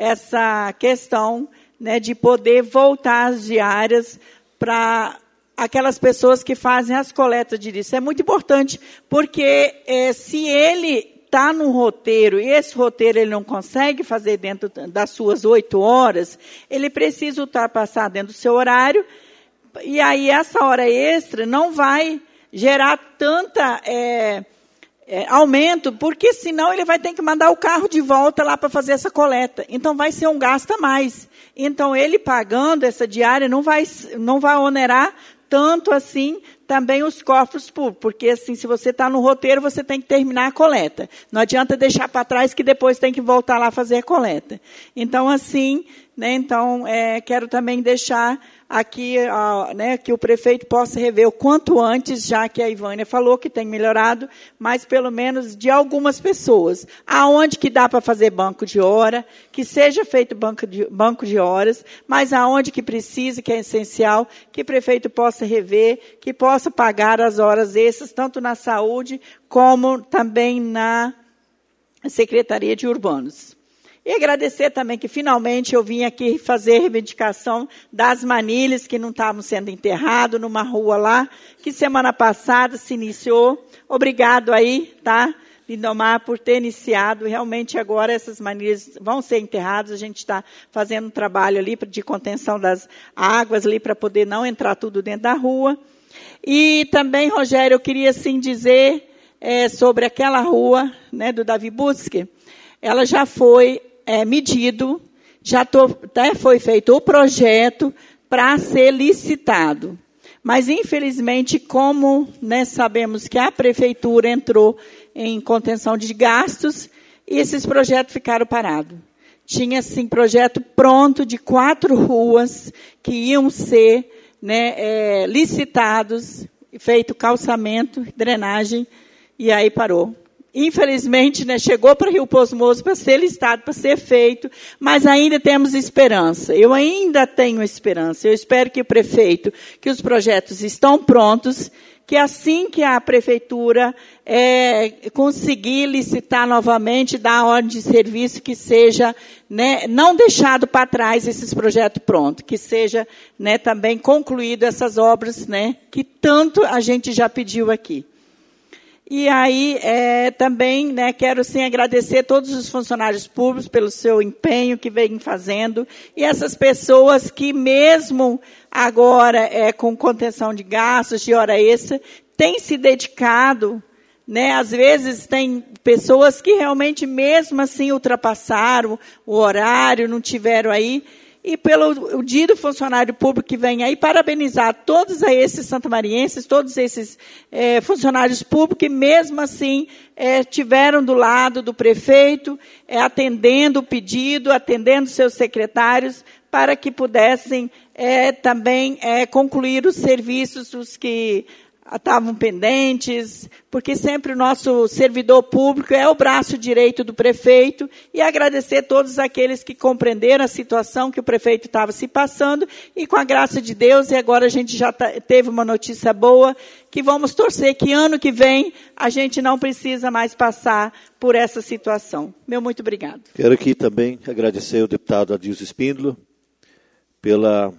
Speaker 12: essa questão, né, de poder voltar às diárias para... aquelas pessoas que fazem as coletas de lixo. É muito importante, porque é, se ele está num roteiro, e esse roteiro ele não consegue fazer dentro das suas oito horas, ele precisa ultrapassar dentro do seu horário, e aí essa hora extra não vai gerar tanta é, é, aumento, porque senão ele vai ter que mandar o carro de volta lá para fazer essa coleta. Então, vai ser um gasto a mais. Então, ele pagando essa diária não vai, não vai onerar tanto assim também os cofres públicos, porque assim, se você está no roteiro, você tem que terminar a coleta. Não adianta deixar para trás que depois tem que voltar lá fazer a coleta. Então, assim, né, então, é, quero também deixar aqui, ó, né, que o prefeito possa rever o quanto antes, já que a Ivânia falou que tem melhorado, mas pelo menos de algumas pessoas. Aonde que dá para fazer banco de hora, que seja feito banco de, banco de horas, mas aonde que precisa, que é essencial, que o prefeito possa rever, que possa pagar as horas extras, tanto na saúde, como também na Secretaria de Urbanos. E agradecer também que, finalmente, eu vim aqui fazer reivindicação das manilhas que não estavam sendo enterradas numa rua lá, que semana passada se iniciou. Obrigado aí, tá, Lindomar, por ter iniciado. Realmente, agora, essas manilhas vão ser enterradas. A gente está fazendo um trabalho ali de contenção das águas ali para poder não entrar tudo dentro da rua. E também, Rogério, eu queria, sim, dizer é, sobre aquela rua, né, do Davi Busque. Ela já foi... É, medido, já tô, até foi feito o projeto para ser licitado. Mas, infelizmente, como, né, sabemos que a prefeitura entrou em contenção de gastos, e esses projetos ficaram parados. Tinha, sim, projeto pronto de quatro ruas que iam ser, né, é, licitados, feito calçamento, drenagem, e aí parou. Infelizmente, né, chegou para Rio Poço Moço para ser listado, para ser feito, mas ainda temos esperança. Eu ainda tenho esperança. Eu espero que o prefeito, que os projetos estão prontos, que assim que a prefeitura é, conseguir licitar novamente, dar a ordem de serviço, que seja, né, não deixado para trás esses projetos prontos, que seja, né, também concluído essas obras, né, que tanto a gente já pediu aqui. E aí, é, também, né, quero, sim, agradecer a todos os funcionários públicos pelo seu empenho que vem fazendo, e essas pessoas que, mesmo agora, é, com contenção de gastos, de hora extra, têm se dedicado, né, às vezes tem pessoas que realmente, mesmo assim, ultrapassaram o horário, não tiveram aí, e pelo o dia do funcionário público que vem aí, parabenizar todos esses santamarienses, todos esses é, funcionários públicos que, mesmo assim, é, tiveram do lado do prefeito, é, atendendo o pedido, atendendo seus secretários, para que pudessem é, também é, concluir os serviços os que estavam pendentes, porque sempre o nosso servidor público é o braço direito do prefeito, e agradecer a todos aqueles que compreenderam a situação que o prefeito estava se passando, e com a graça de Deus, e agora a gente já teve uma notícia boa, que vamos torcer que ano que vem a gente não precisa mais passar por essa situação. Meu muito obrigado.
Speaker 1: Quero aqui também agradecer ao deputado Adilson Espíndola, pela,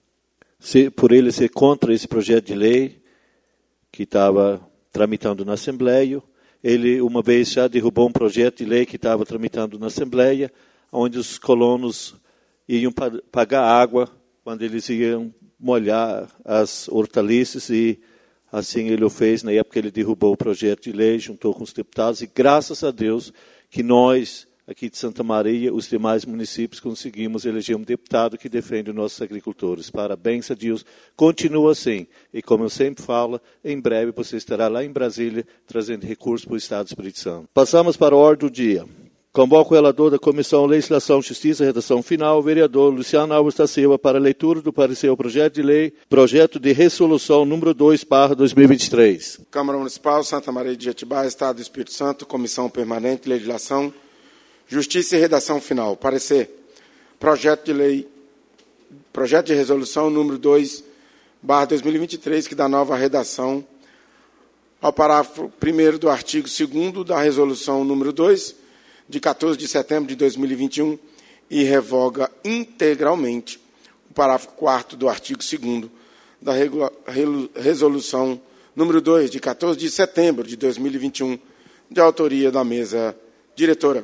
Speaker 1: por ele ser contra esse projeto de lei, que estava tramitando na Assembleia. Ele, uma vez, já derrubou um projeto de lei que estava tramitando na Assembleia, onde os colonos iam pagar água quando eles iam molhar as hortaliças, e assim ele o fez. Na época ele derrubou o projeto de lei, juntou com os deputados, e graças a Deus que nós, aqui de Santa Maria, os demais municípios, conseguimos eleger um deputado que defende os nossos agricultores. Parabéns a Deus. Continua assim. E como eu sempre falo, em breve você estará lá em Brasília, trazendo recursos para o Estado do Espírito Santo. Passamos para a ordem do dia. Convoco o relator da Comissão Legislação, Justiça e Redação Final, o vereador Luciano Alves da Silva, para a leitura do parecer ao projeto de lei, projeto de resolução número dois, barra dois mil e vinte e três.
Speaker 7: Câmara Municipal, Santa Maria de Jetibá, Estado do Espírito Santo, Comissão Permanente, Legislação, Justiça e Redação Final. Parecer. Projeto de lei, projeto de resolução número dois, barra dois mil e vinte e três, que dá nova redação ao parágrafo primeiro do artigo segundo da resolução número dois, de quatorze de setembro de dois mil e vinte e um, e revoga integralmente o parágrafo quarto do artigo segundo da regula, resolução número dois, de quatorze de setembro de dois mil e vinte e um, de autoria da mesa diretora.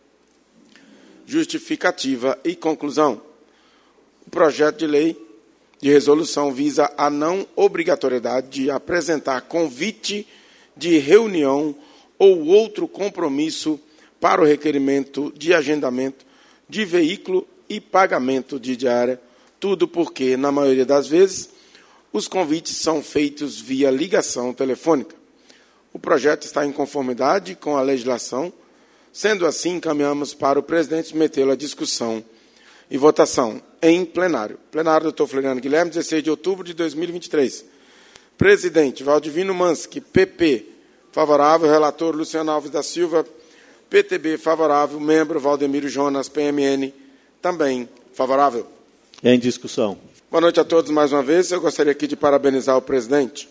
Speaker 7: Justificativa e conclusão. O projeto de lei de resolução visa a não obrigatoriedade de apresentar convite de reunião ou outro compromisso para o requerimento de agendamento de veículo e pagamento de diária, tudo porque, na maioria das vezes, os convites são feitos via ligação telefônica. O projeto está em conformidade com a legislação. Sendo assim, encaminhamos para o presidente submetê-lo à discussão e votação em plenário. Plenário, doutor Floriano Guilherme, dezesseis de outubro de dois mil e vinte e três. Presidente, Valdivino Mansky, P P, favorável. Relator, Luciano Alves da Silva, P T B, favorável. Membro, Valdemiro Jonas, P M N, também favorável.
Speaker 1: Em discussão.
Speaker 7: Boa noite a todos mais uma vez. Eu gostaria aqui de parabenizar o presidente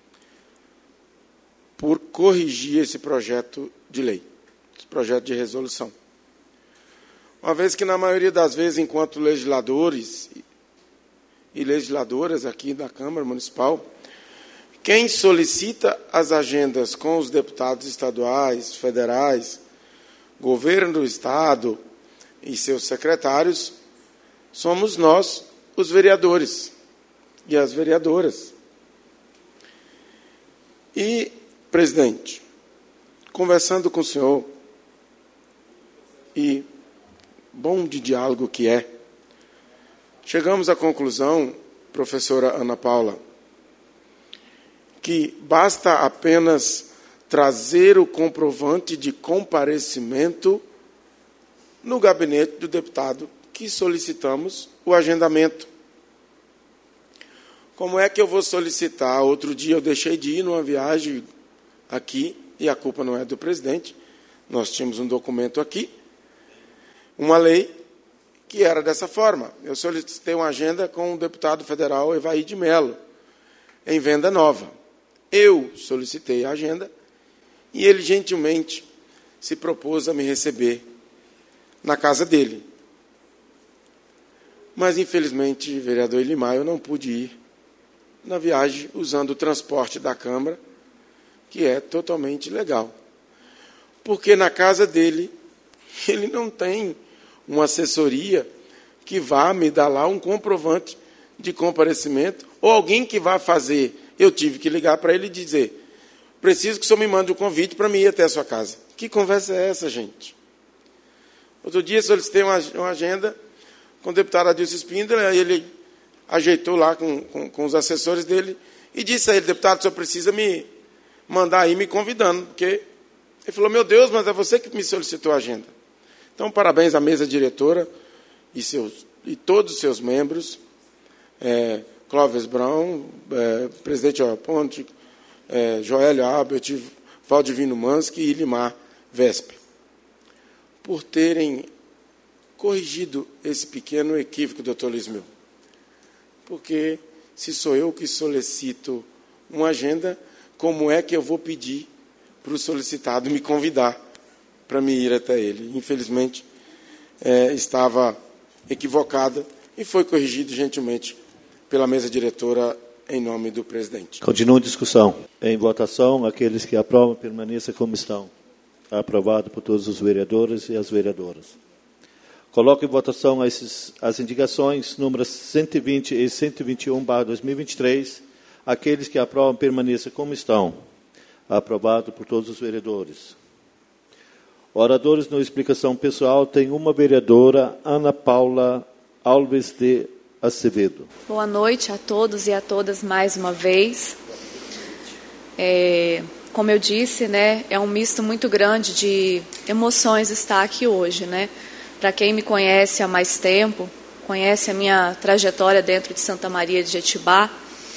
Speaker 7: por corrigir esse projeto de lei. Projeto de resolução. Uma vez que, na maioria das vezes, enquanto legisladores e legisladoras aqui da Câmara Municipal, quem solicita as agendas com os deputados estaduais, federais, governo do Estado e seus secretários, somos nós, os vereadores e as vereadoras. E, presidente, conversando com o senhor, e bom de diálogo que é, chegamos à conclusão, professora Ana Paula, que basta apenas trazer o comprovante de comparecimento no gabinete do deputado que solicitamos o agendamento. Como é que eu vou solicitar? Outro dia eu deixei de ir numa viagem aqui, e a culpa não é do presidente, nós tínhamos um documento aqui, uma lei que era dessa forma. Eu solicitei uma agenda com o deputado federal Evaí de Mello, em Venda Nova. Eu solicitei a agenda e ele gentilmente se propôs a me receber na casa dele. Mas, infelizmente, vereador Elimar, eu não pude ir na viagem usando o transporte da Câmara, que é totalmente legal. Porque na casa dele, ele não tem uma assessoria que vá me dar lá um comprovante de comparecimento, ou alguém que vá fazer. Eu tive que ligar para ele e dizer, preciso que o senhor me mande um convite para mim ir até a sua casa. Que conversa é essa, gente? Outro dia solicitei uma, uma agenda com o deputado Adilson Espíndola, aí ele ajeitou lá com, com, com os assessores dele e disse a ele, deputado, o senhor precisa me mandar aí me convidando, porque ele falou, meu Deus, mas é você que me solicitou a agenda. Então, parabéns à mesa diretora e, seus, e todos os seus membros, é, Clóvis Brown, é, presidente Joel Ponte, é, Joélio Albert, Valdivino Mansky e Limar Vespe, por terem corrigido esse pequeno equívoco, doutor Lismeu. Porque se sou eu que solicito uma agenda, como é que eu vou pedir para o solicitado me convidar para me ir até ele? Infelizmente, é, estava equivocada e foi corrigido gentilmente pela mesa diretora em nome do presidente.
Speaker 1: Continua a discussão. Em votação, aqueles que aprovam, permaneçam como estão. Aprovado por todos os vereadores e as vereadoras. Coloco em votação as, as indicações números cento e vinte e cento e vinte e um barra dois mil e vinte e três. Aqueles que aprovam, permaneçam como estão. Aprovado por todos os vereadores. Oradores na explicação pessoal, tem uma vereadora, Ana Paula Alves de Acevedo.
Speaker 4: Boa noite a todos e a todas mais uma vez. É, como eu disse, né, é um misto muito grande de emoções estar aqui hoje, né? Para quem me conhece há mais tempo, conhece a minha trajetória dentro de Santa Maria de Jetibá,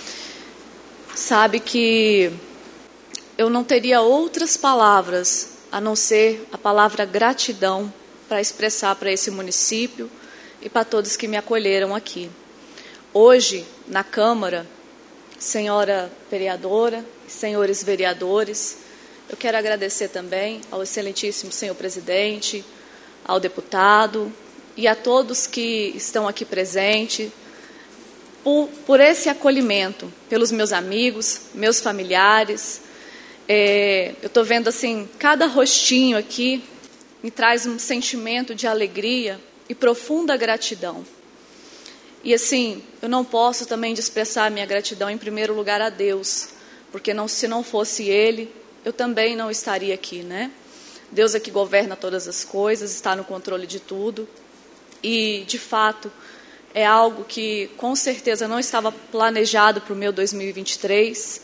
Speaker 4: sabe que eu não teria outras palavras a não ser a palavra gratidão para expressar para esse município e para todos que me acolheram aqui. Hoje, na Câmara, senhora vereadora, senhores vereadores, eu quero agradecer também ao excelentíssimo senhor presidente, ao deputado e a todos que estão aqui presentes, por, por esse acolhimento, pelos meus amigos, meus familiares. É, eu estou vendo assim, cada rostinho aqui me traz um sentimento de alegria e profunda gratidão. E assim, eu não posso também expressar minha gratidão em primeiro lugar a Deus, porque não, se não fosse Ele, eu também não estaria aqui, né? Deus é que governa todas as coisas, está no controle de tudo. E, de fato, é algo que, com certeza, não estava planejado para o meu dois mil e vinte e três.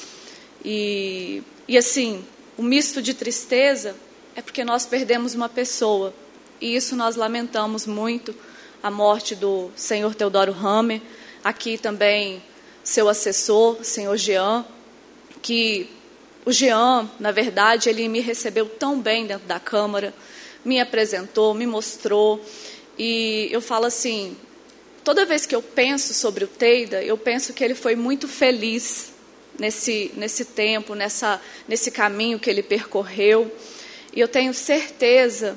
Speaker 4: E, e, assim, o misto de tristeza é porque nós perdemos uma pessoa. E isso nós lamentamos muito, a morte do senhor Teodoro Hammer. Aqui também, seu assessor, senhor Jean, que... O Jean, na verdade, ele me recebeu tão bem dentro da Câmara, me apresentou, me mostrou, e eu falo assim, toda vez que eu penso sobre o Teida, eu penso que ele foi muito feliz nesse, nesse tempo, nessa, nesse caminho que ele percorreu, e eu tenho certeza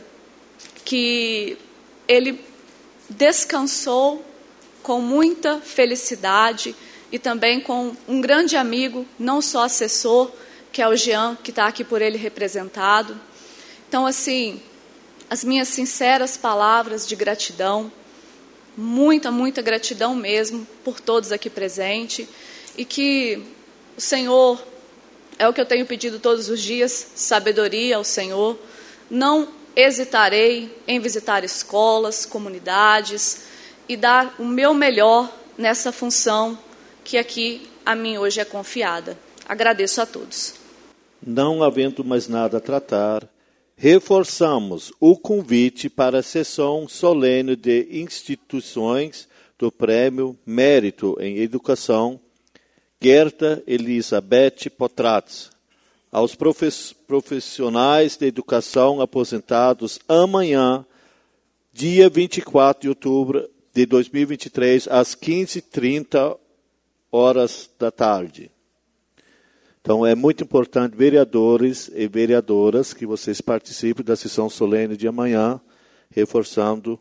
Speaker 4: que ele descansou com muita felicidade e também com um grande amigo, não só assessor, que é o Jean, que está aqui por ele representado. Então, assim, as minhas sinceras palavras de gratidão, muita, muita gratidão mesmo por todos aqui presentes, e que o Senhor, é o que eu tenho pedido todos os dias, sabedoria ao Senhor, não hesitarei em visitar escolas, comunidades, e dar o meu melhor nessa função que aqui a mim hoje é confiada. Agradeço a todos.
Speaker 1: Não havendo mais nada a tratar, reforçamos o convite para a sessão solene de instituições do Prêmio Mérito em Educação, Gerta Elizabeth Potratz, aos profissionais de educação aposentados amanhã, dia vinte e quatro de outubro de dois mil e vinte e três, às quinze e trinta horas da tarde. Então, é muito importante, vereadores e vereadoras, que vocês participem da sessão solene de amanhã, reforçando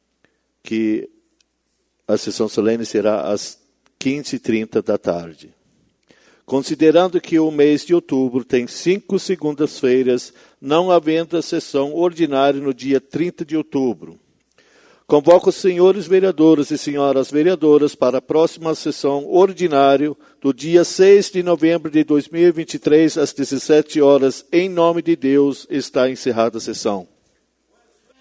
Speaker 1: que a sessão solene será às quinze e trinta da tarde. Considerando que o mês de outubro tem cinco segundas-feiras, não havendo a sessão ordinária no dia trinta de outubro, convoco os senhores vereadores e senhoras vereadoras para a próxima sessão ordinária do dia seis de novembro de dois mil e vinte e três, às dezessete horas. Em nome de Deus, está encerrada a sessão.